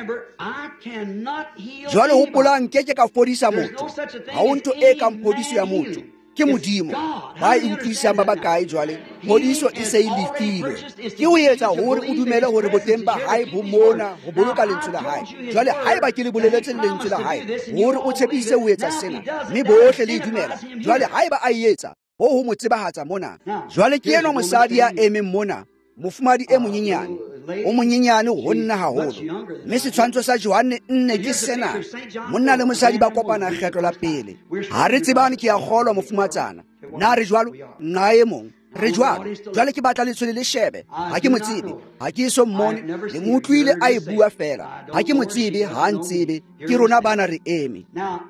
A: jwale hopolang ke ka fodisa motho ha o ntho e ka mpodiso ya motho ke modimo ba e utlwisang ba bakae jwale phodiso e se e lefilwe ke ho etsa hore o dumele hore boteng ba hae bo mona ho boloka lentswe la hae jwale haeba ke le boleletse lentswe la hae hore o tshepise ho etsa sena mme bohle le dumela jwale haeba a etsa ho mo tsebahatsa mona jwale ke enwa mosadi ya emeng mona mofumadi e monyenyane o monyenyane ho nna haholo mme setshwantsho sa Johane 4 ke sena monna le mosadi ba kopana kgetlo la pele ha re tsebane ke ya kgolwa mofumatsana na re jwalo nna e mong re jwalo jwale ke batla letshole le shebe ha ke motsebe ha ke so mmone le motlwile a e bua fela ha ke motsebe ha ntsebe ke rona bana re eme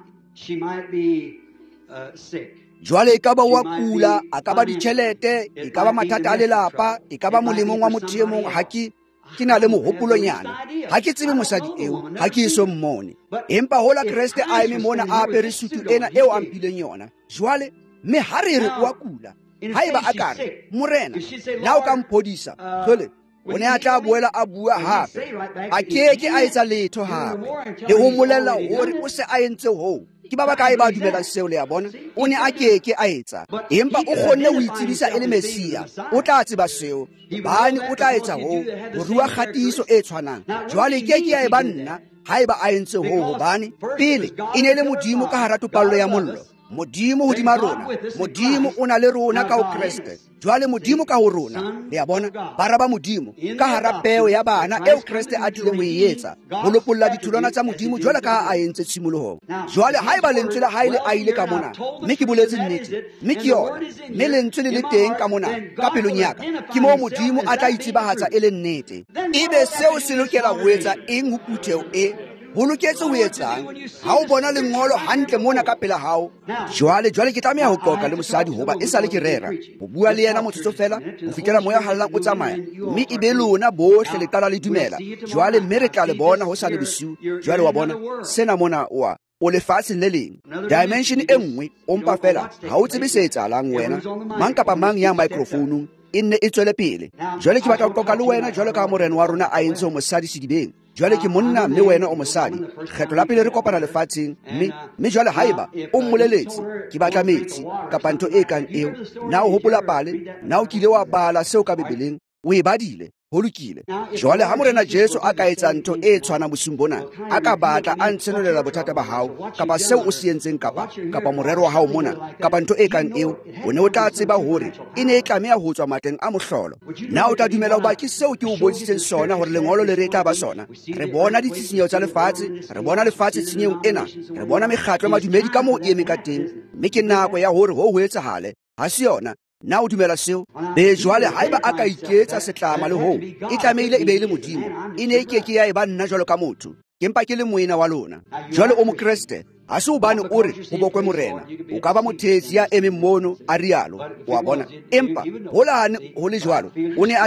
A: jwale e ka ba wa kula a ka ba ditjhelete e ka ba mathata a lelapa e ka ba molemong wa motho e mong ha ke na le mohopolonyana ha ke tsebe mosadi eo ha ke so mmone empa hola Kriste a eme mona a apere sutu ena eo a mpileng yona jwale mme ha re wa kula haeba a ka re morena na o ka mphodisa jwale o ne a tla boela a bua hape a keke a etsa letho hape le ho molella hore o se a entse ho ke ba bakae ba dumelang seo le ya bona o ne a keke a etsa empa o kgonne ho itsebisa e le Mesia o tla tseba seo bane o tla etsa ho rua khatiso e tshwanang jwale keke ya e banna haeba a entse ho hobane pele e ne le modimo ka hara topallo ya mollo modimo hodima rona modimo o na le rona ka ho Kriste jwale modimo ka ho rona le ya bona baraba modimo ka hara peo ya bana eo Kriste a tlileng ho e etsa ho lopolla ditholwana tsa modimo jwale ka a entse tshimolohong jwale haeba lentswe la haile a ile ka mona mme ke boletse nnete mme ke yona mme lentswe le le teng ka mona ka pelong yaka ke moo modimo a tla itsebahatsa e le nnete ebe seo se lokela ho etsa eng ho putheo e ho loketse ho etsang ha o bona lengolo hantle mona ka pela hao jwale ke tlameha ho qoqa le mosadi hoba e sale ke rera ho bua le yena motsotso fela ho fikela moya hallang o tsamaya mme e be lona bohle le qala le dumela jwale mme re tla le bona ho sa le bosiu jwale wa bona sena mona o lefatsheng le leng dimension e nngwe o mpa fela ha o tsebe se etsahalang wena mang kapa mang ya microphone e nne e tswele pele jwale ke batla ho qoqa le wena jwale ka morena wa rona a entse ho mosadi sedibeng jwale ke monna mme wena o mosadi kgetlo la pele re kopana lefatsheng mme jwale haeba o mmoleletse ke batla metsi kapa ntho e kang eo na o hopola pale na o kile wa bala seo ka bebeleng o e badile ho lokile jwale ha morena Jesu a ka etsa ntho e tshwana bosung bona a ka batla a ntshenolela bothata ba hao kapa seo o se entseng kapa morero wa hao mona kapa ntho e kang eo o ne o tla tseba hore e ne e tlameha ho tswa matleng a mohlolo na o tla dumela ho ba ke seo ke o bontshitseng sona hore lengolo le re tla ba sona re bona ditshisinyeho tsa lefatshe re bona lefatshe tshinyehong ena re bona mekgatlo ya madumedi ka moo e eme ka teng mme ke nako ya hore ho etsahale ha se yona na o dumela seo be jwale haeba a ka iketsa setlama le ho e tlamehile e be ile modimo e ne e keke ya e ba nna jwalo ka motho ke mpa ke le moena wa lona jwale o mokreste ha se ubane o re ho bokwe morena o ka ba mothetsi ya eme mmono a rialo wa bona empa holane ho le jwalo o ne a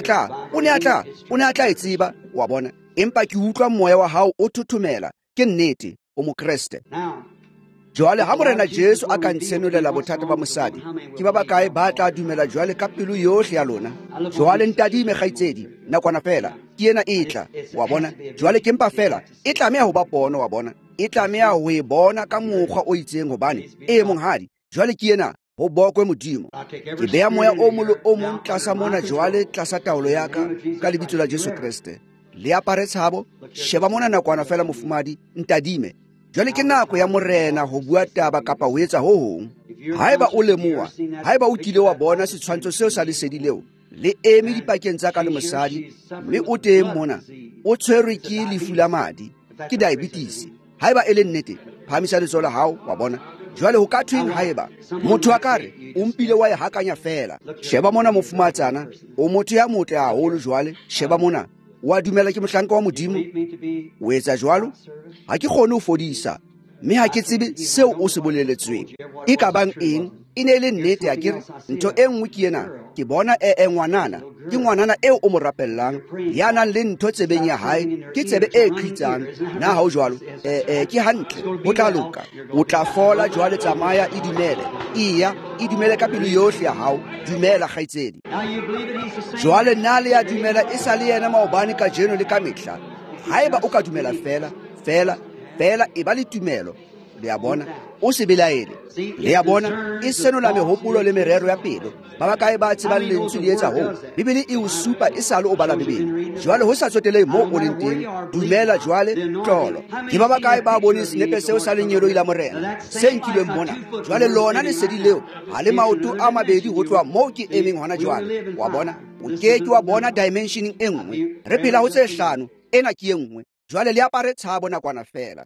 A: tla e tseba wa bona empa ke utlwa moya wa hao o thuthumela ke nnete o mokreste jwale ha morena Jesu a ka ntshenolela bothata ba mosadi ke ba bakae ba tla dumela jwale ka pelo yohle ya lona jwale ntadime kgaitsedi nakwana fela ke ena e tla wa bona jwale ke mpa fela e tlameha ho ba pono wa bona e tlameha ho e bona ka mokgwa o itseng hobane e monghadi jwale ke ena ho bokwe Modimo. Ke beha moya o molo o mong tlasa mona jwale tlasa taolo ya ka lebitso la Jesu Kriste. Le apare tshabo, sheba mona nakwana fela mofumadi, ntadime. Jwale ke nako ya morena ho bua taba kapa ho etsa ho hong. Haeba o lemoa, haeba o kile wa bona setshwantsho seo sa lesedi leo, le eme dipakeng tsa ka le mosadi, mme o teng mona, o tshwerwe ke lefu la madi, ke diabetes. Haeba e le nnete, phamisa letsoho la hao, wa bona. Jwale ho ka thweng haeba motho a kare o mpile wa e hakanya fela. Sheba mona mofumatsana, o motho ya motle haholo jwale, sheba mona. Wa dumela ke mohlanka wa Modimo, o etsa jwalo, ha ke kgone ho fodisa, mme ha ke tsebe seo o se boleletsweng. E ka bang eng, e ne le nnete a kere, ntho e nngwe ke ena, ke bona ngwanana, ke ngwanana eo o mo rapellang, ya nang le ntho tsebeng ya hae, ke tsebe e qhitsang, na ha o jwalo, ke hantle, ho tla loka, o tla fola jwale tsamaya e dumele, iya, e dumele ka pelo yohle ya hao, dumela kgaitsedi. Jwale nna le ya dumela e sa le yena maobane ka jeno le ka mehla. Haeba o ka dumela fela e ba le tumelo. Le ya bona, o se belaele. Le ya bona, e senola mehopolo le merero ya pelo. Ba bakae ba tsebang lentswe le etsa ho. Bibele e o supa e sale o bala Bibele. Jwale ho sa tsoteleng mo o leng teng, dumela jwale tlolo. Ke ba bakae ba bone senepe seo sa lenyelo la morena, se nkilweng mona. Jwale lona lesedi leo, ha le maoto a mabedi ho tloha moo ke emeng hona jwale. Wa bona, o keke wa bona dimensioning e nngwe. Re phela ho tse hlano, ena ke e nngwe. Jwale le apare tshabo nakwana fela.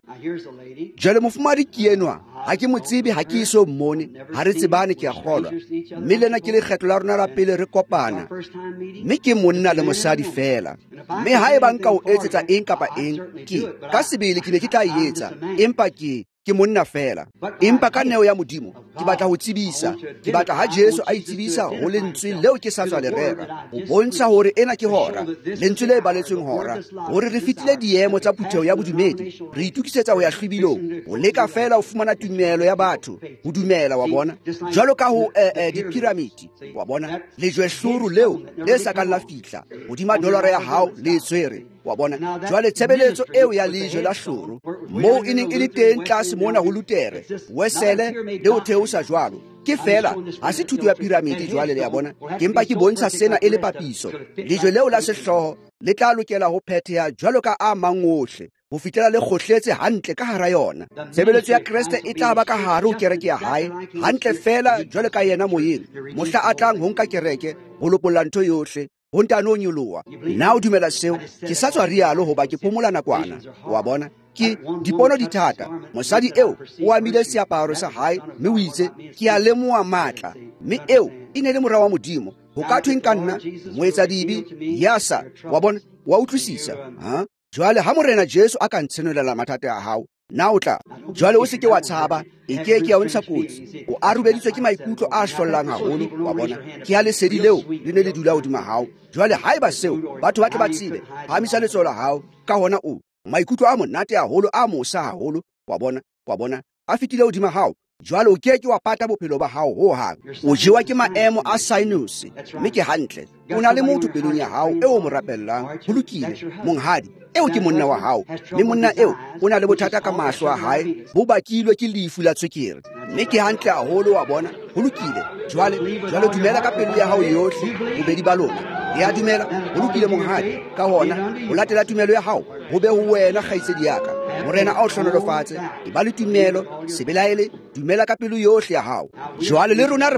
A: Jwale mofumadi ke enwa, ha ke mo tsebe, ha ke so mmone, ha re tsebane ke a kgolwa. Mme lena ke lekgetlo la rona la pele re kopana. Mme ke monna le mosadi fela. Mme haeba nka o etsetsa eng kapa eng, ke ka sebele ke ne ke tla e etsa, empa ke monna fela. Empa ka neo ya Modimo, ke batla ho tsebisa, ke batla ha Jesu a itsebisa ho lentswe leo ke sa tswa le rera, ho bontsha hore ena ke hora, lentswe le baletsweng hora, hore re fitile diemo tsa putheho ya bodumedi, re itukisetsa ho ya hlebilong, ho leka fela ho fumana tumelo ya batho, ho dumela, wa bona, jwalo ka ho dipiramidi, wa bona, lejwe hluru leo le sa kang la fihla, hodima dolara ya hao le tshwere, wa bona. Jwale tshebeletso eo ya lejwe la hluru, moo e neng e le teng tlase mona ho Lutere, Wesele le ho theosa jwalo, ke fela ha se thuto ya piramidi jwale le ya bona, ke mpa ke bontsha sena e le papiso. Lejwe leo la sehloho le tla lokela ho phetheha jwalo ka a mang ohle, ho fitela le kgohletse hantle ka hara yona. Tshebeletso ya Kriste e tla ba ka hare ho kereke ya hae, hantle fela jwalo ka yena moyeng, mohla a tlang ho nka kereke, ho lopolla ntho yohle, ho ntano nyoloha. Na o dumela seo, ke sa tswa rialo hoba ke phomola nakwana, wa bona. Ke dipono dithata, mosadi eo o amile seaparo sa hae, mme o itse ke a lemoa matla, mme eo e ne le mora wa Modimo. Ho ka thweng ka nna moetsa dibi yasa, wa bona, wa utlwisisa. Jwale ha morena Jesu a ka ntshenelela mathata a hao, na o tla. Jwale o se ke wa tshaba, e ke ya o ntsha kotsi. O arubeditswe ke maikutlo a hlollang haholo, wa bona, ke ha lesedi leo le ne le dula hodima hao. Jwale haeba seo batho ba tle ba tsebe, phamisa letsoho la hao ka hona o maikutlo a monate haholo, a mosa haholo, wa bona, a fitile hodima hao. Jwale o keke wa pata bophelo ba hao ho hang. O jewa ke maemo a sinus, mme ke hantle. O na le motho pelong ya hao eo o mo rapellang, ho lokile, monghadi, eo ke monna wa hao, mme monna eo o na le bothata ka mahlo a hae, bo bakilwe ke lefu la tswekere, mme ke hantle haholo, wa bona, ho lokile. Jwale dumela ka pelo ya hao yohle, bobedi ba lona. Ya dumela, ho lokile monghadi, ka hona, o latela tumelo ya hao, ho be ho wena kgaitsedi ya ka. Morena a o hlonolofatse, e ba le tumelo, se belaele, dumela ka pelo yohle ya hao. Jwale le rona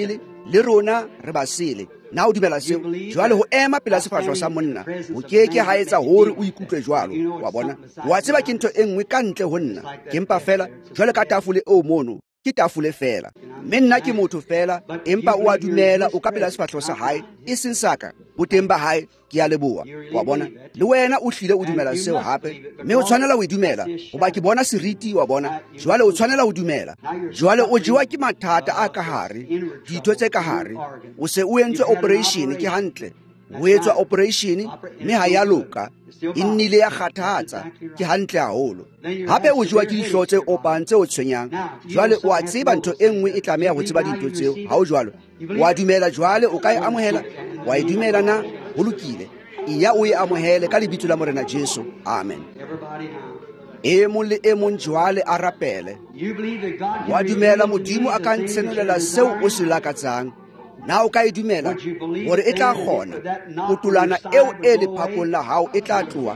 A: re basile, na o dumela seo. Jwale ho ema pela sefahleho sa monna, o keke ha etsa hore o ikutlwe jwalo, wa bona. Wa tseba ke ntho e nngwe ka ntle ho nna, ke mpa fela, jwale ka tafole eo mono, ke tafole fela. Mme nna ke motho fela, empa o a dumela o ka pela sefahleho sa hae, e seng saka, boteng ba hae, ke a leboha, wa bona. Le wena o hlile o dumela seo hape, mme o tshwanela ho dumela, hoba ke bona seriti, wa bona. Jwale o tshwanela ho dumela. Jwale o jewa ke mathata a ka hare, ditho tse ka hare, o se o entswe operation, ke hantle. Ho etswa operation, mme ha ya loka, e nnile ya kgathatsa, ke hantle haholo. Hape o jewa ke dihlooho tse opang tse o tshwenyang. Jwale o a tseba ntho e nngwe e tlameha ho tseba dintho tseo, ha o jwalo. Wa dumela jwale o ka e amohela, wa e dumela na, ho lokile. Iya o e amohele ka lebitso la morena Jesu. Amen. e mong le e mong jwale a rapele. Wa dumela Modimo a ka ntshenelela seo o se lakatsang. Na o ka e dumela gore e tla kgona kotolana eo e lephakong la hao e tla tloa?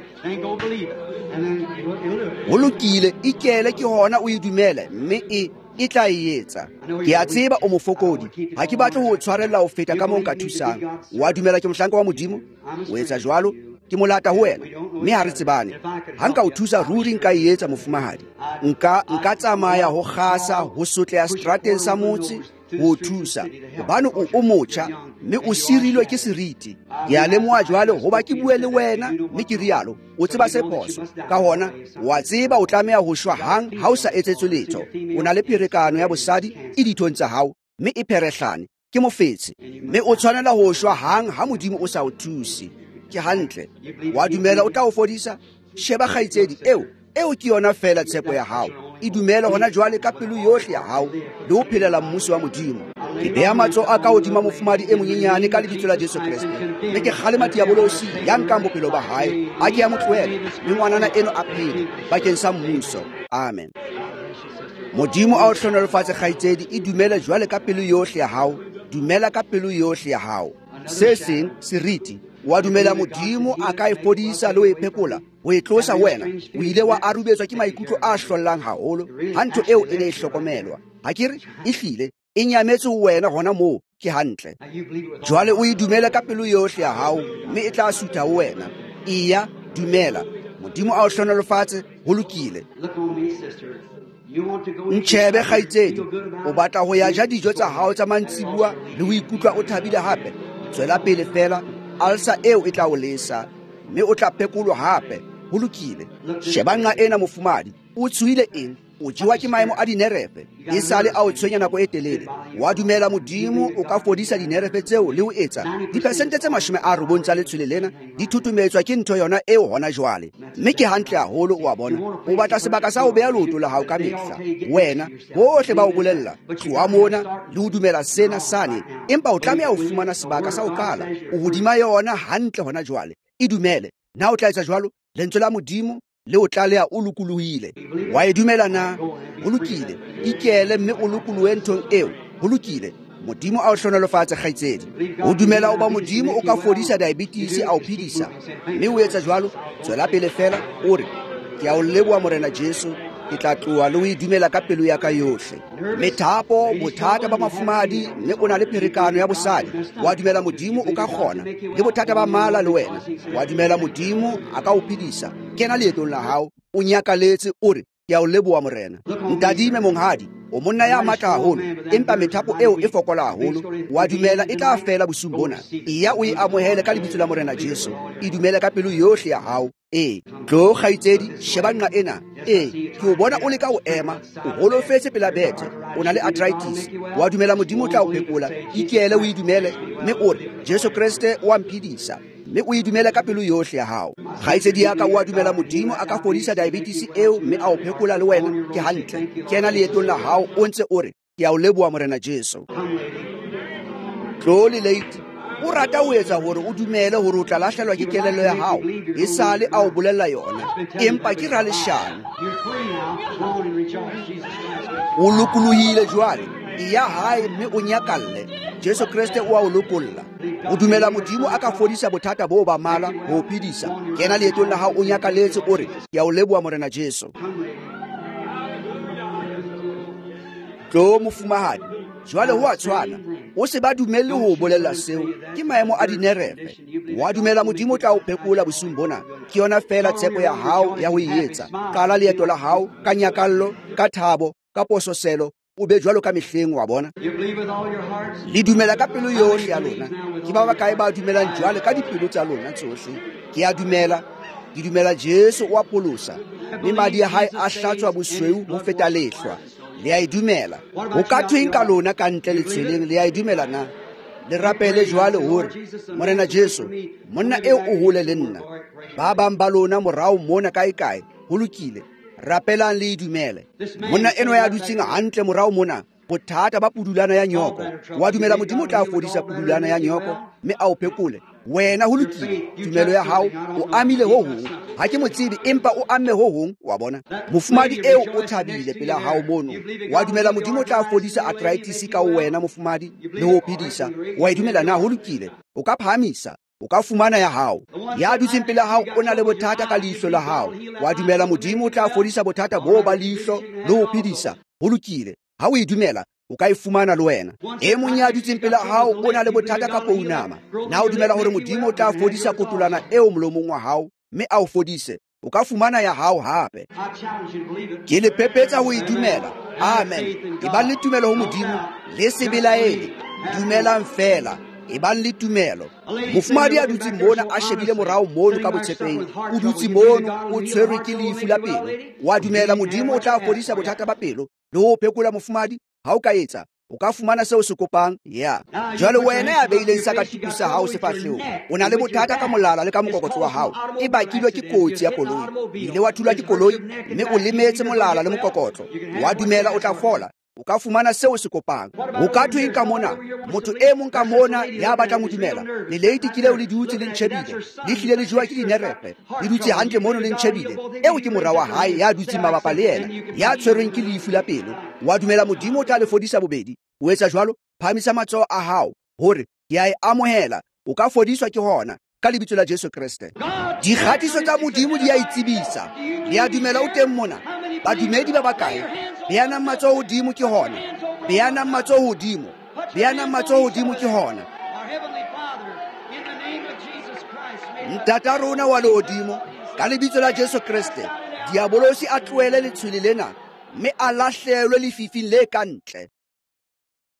A: Go lokile, ikele ke hona o e dumele, mme e tla e etsa. Ke a tseba o mofokodi, ha ke batle ho tshwarella ho feta ka moo nka thusang. Wa dumela ke mohlanka wa Modimo? O etsa jwalo, ke molata ho wena, mme ha re tsebane. Ha nka o thusa ruri nka e etsa mofumahadi. Nka tsamaya ho kgasa ho sotleha strateng sa motse ho thusa, hobane o motjha mme o sirilwe ke seriti. Ke a lemoha jwale hoba ke bue le wena, mme ke rialo o tseba se phoso. Ka hona wa tseba o tlameha ho shwa hang ha o sa etsetswe letho. O na le pherekano ya bosadi e dithong tsa hao, mme e pherehlane ke mofetse, mme o tshwanela ho shwa hang ha Modimo o sa o thuse. Ke hantle. Wa dumela o tla o fodisa? Sheba kgaitsedi eo ke yona fela tshepo ya hao. E dumela hona jwale ka pelo yohle ya hao le ho phelela mmuso wa Modimo. Ke beha matsoho a ka hodima mofumadi e monyenyane ka lebitso la Jesu Kriste, mme ke kgalema diabolosi ya nkang bophelo ba hae a ke ya mo tlohela, le ngwanana eno a phele bakeng sa mmuso. Amen. Modimo a o hlonolofatse kgaitsedi, e dumela jwale ka pelo yohle ya hao. Dumela ka pelo yohle ya hao. Se seng seriti, wa dumela Modimo a ka e fodisa le ho e phekola, ho e tlosa wena. O ile wa arubetswa ke maikutlo a hlollang haholo ha ntho eo e ne e hlokomelwa. Ha ke re e hlile e nyametse ho wena hona moo, ke hantle. Jwale o e dumela ka pelo yohle ya hao, mme e tla sutha ho wena. Iya, dumela. Modimo a o hlonolofatse, ho lokile. Ntshebe kgaitsedi, o batla ho ya ja dijo tsa hao tsa mantsibua le ho ikutlwa o thabile hape? Tswela pele fela, alsa eo e tla o lesa, mme o tla phekolwa hape. Ho lokile. Sheba nqa ena mofumadi, o tshohile eng? O jewa ke maemo a dinerefe, e sale a o tshwenya nako e telele. Wa dumela Modimo o ka fodisa dinerefe tseo le ho etsa dipersente tse 90 tsa letshwele lena di thutumetswa ke ntho yona eo hona jwale. Mme ke hantle haholo wa bona. O batla sebaka sa ho beha leoto la hao ka mehla. Wena bohle ba o bolella tloha mona le ho dumela sena sane, empa o tlameha ho fumana sebaka sa ho kala o hodima yona hantle hona jwale. E dumele. Na o tla etsa jwalo, lentswe la Modimo le o tlaleha o lokolohile. Wa e dumela na? Ho lokile. Ikele mme o lokolohe nthong eo. Ho lokile. Modimo a o hlonolofatse kgaitsedi. O dumela o ba Modimo o ka fodisa diabetes a o phedisa, mme o etsa jwalo, tswela pele fela o re, ke a o leboha Morena Jesu, ke tla tloha le ho e dumela ka pelo ya ka yohle. Methapo, bothata ba mafumadi, mme o na le pherekano ya bosadi. Wa dumela Modimo o ka kgona le bothata ba mala le wena. Wa dumela Modimo a ka o phedisa. Kena leetong la hao, o nyakaletse o re, ke a o leboha Morena. Ntadime monghadi, o monna ya matla haholo, empa methapo eo e fokola haholo. Wa dumela e tla fela bosung bona. Iya o e amohele ka lebitso la Morena Jesu. E dumele ka pelo yohle ya hao. Tlo kgaitsedi, sheba nqa ena. Ke o bona o le ka o ema, o holofetse pela bethe, o na le arthritis. Wa dumela Modimo o tla o phekola. Ikele o e dumele, mme o re, Jesu Kriste wa mphedisa, mme o e dumele ka pelo yohle ya hao. Kgaitsedi ya ka wa dumela Modimo a ka fodisa diabetes eo, mme a o phekola le wena. Ke hantle. Kena leetong la hao o ntse o re, ke a o leboha Morena Jesu. Tlo le late. O rata ho etsa hore o dumele hore o tla lahlehelwa ke kelello ya hao, e sale a o bolella yona, empa ke ra leshano. O lokolohile jwale, ya hae mme o nyakalle. Jesu Kriste o a o lokolla. O dumela Modimo a ka fodisa bothata bo ba mala ho phedisa. Kena leetong la hao o nyakalletse o re, ke a o leboha Morena Jesu. Tlo mofumahadi, jwale ho a tshwana, o se ba dumelle ho bolella seo, ke maemo a dinerefe. Wa dumela Modimo tla o phekola bosung bona, ke yona fela tshepo ya hao ya ho etsa. Qala leeto la hao ka nyakallo, ka thabo, ka pososelo, o be jwalo ka mehleng wa bona. Le dumela ka pelo yohle ya lona. Ke ba bakae ba dumelang jwale ka dipelo tsa lona tsohle? Ke a dumela. Ke dumela Jesu o a pholosa, mme madi a hae a hlatswa bosweu ho feta lehlwa. Le a e dumela. Ho ka thweng ka lona ka ntle letshweleng, le a e dumela na? Le rapele jwale hore, Morena Jesu, monna eo o hole le nna. Ba bang ba lona morao mona kae, ho lokile. Rapelang le e dumele. Monna eno ya dutseng hantle morao mona, bothata ba pudulana ya nyoko. Wa dumela Modimo tla fodisa pudulana ya nyoko, mme a o phekole. wena ho lokile tumelo ya hao o amile ho hong ha ke mo tsebe empa o amme ho hong wa bona mofumadi eo o thabile pela hao mono wa dumela modimo o tla fodisa arthritis ka wena mofumadi le ho phedisa wa dumela na ho lokile o ka phamisa o ka fumana ya hao ya dutseng pela hao o na le bothata ka leihlo la hao wa dumela modimo o tla fodisa bothata bo ba leihlo le ho phedisa ho lokile ha o dumela o ka ifumana le wena e mong ya dutseng pela hao o na le bothata ka pounama na o dumela hore modimo o tla fodisa kotolana eo molomong wa hao mme a o fodise o ka fumana ya hao hape ke le phephetsa ho idumela amen e ba le tumelo ho modimo le sebelaele dumelang fela e ba le tumelo mofumadi a dutse mona a shebile morao mono ka botshepehi o dutse mono o tshwerwe ke lefu la pelo wa dumela modimo o tla fodisa bothata ba pelo le ho phekola mofumadi ha o ka etsa o ka fumana seo se kopang jwale wena ya beileng sa ka tupu sa hao sefahlehong o na le bothata ka molala le ka mokokotlo wa hao e bakilwe ke kotsi ya koloi ile wa thulwa ke koloi mme o lemetse molala le mokokotlo wa dumela o tla fola o ka fumana seo se kopang o ka thwe ka mona motho e mong ka mona ya batlang ho dumela le leiti ke leo le dutse le ntshebile le hlile le jowa ke dinerepe le dutse hantle mono le ntshebile eo ke mora wa hae ya dutse mabapa le yena ya tshwerweng ke lefu la pelo wa dumela modimo o tla le fodisa bobedi o etsa jwalo phamisa matsoho a hao hore ke a e amohela o ka fodiswa ke hona ka lebitso la Jesu Kriste dikgatiso tsa modimo di a itsebisa le a dumela o teng mona badumedi ba bakae beanang matsoho hodimo ke hona beanang matsoho hodimo beanang matsoho hodimo ke hona ntata rona wa lehodimo ka lebitso la Jesu Kriste diabolosi a tlohele letshwele lena mme a lahlelwe lefifing le kantle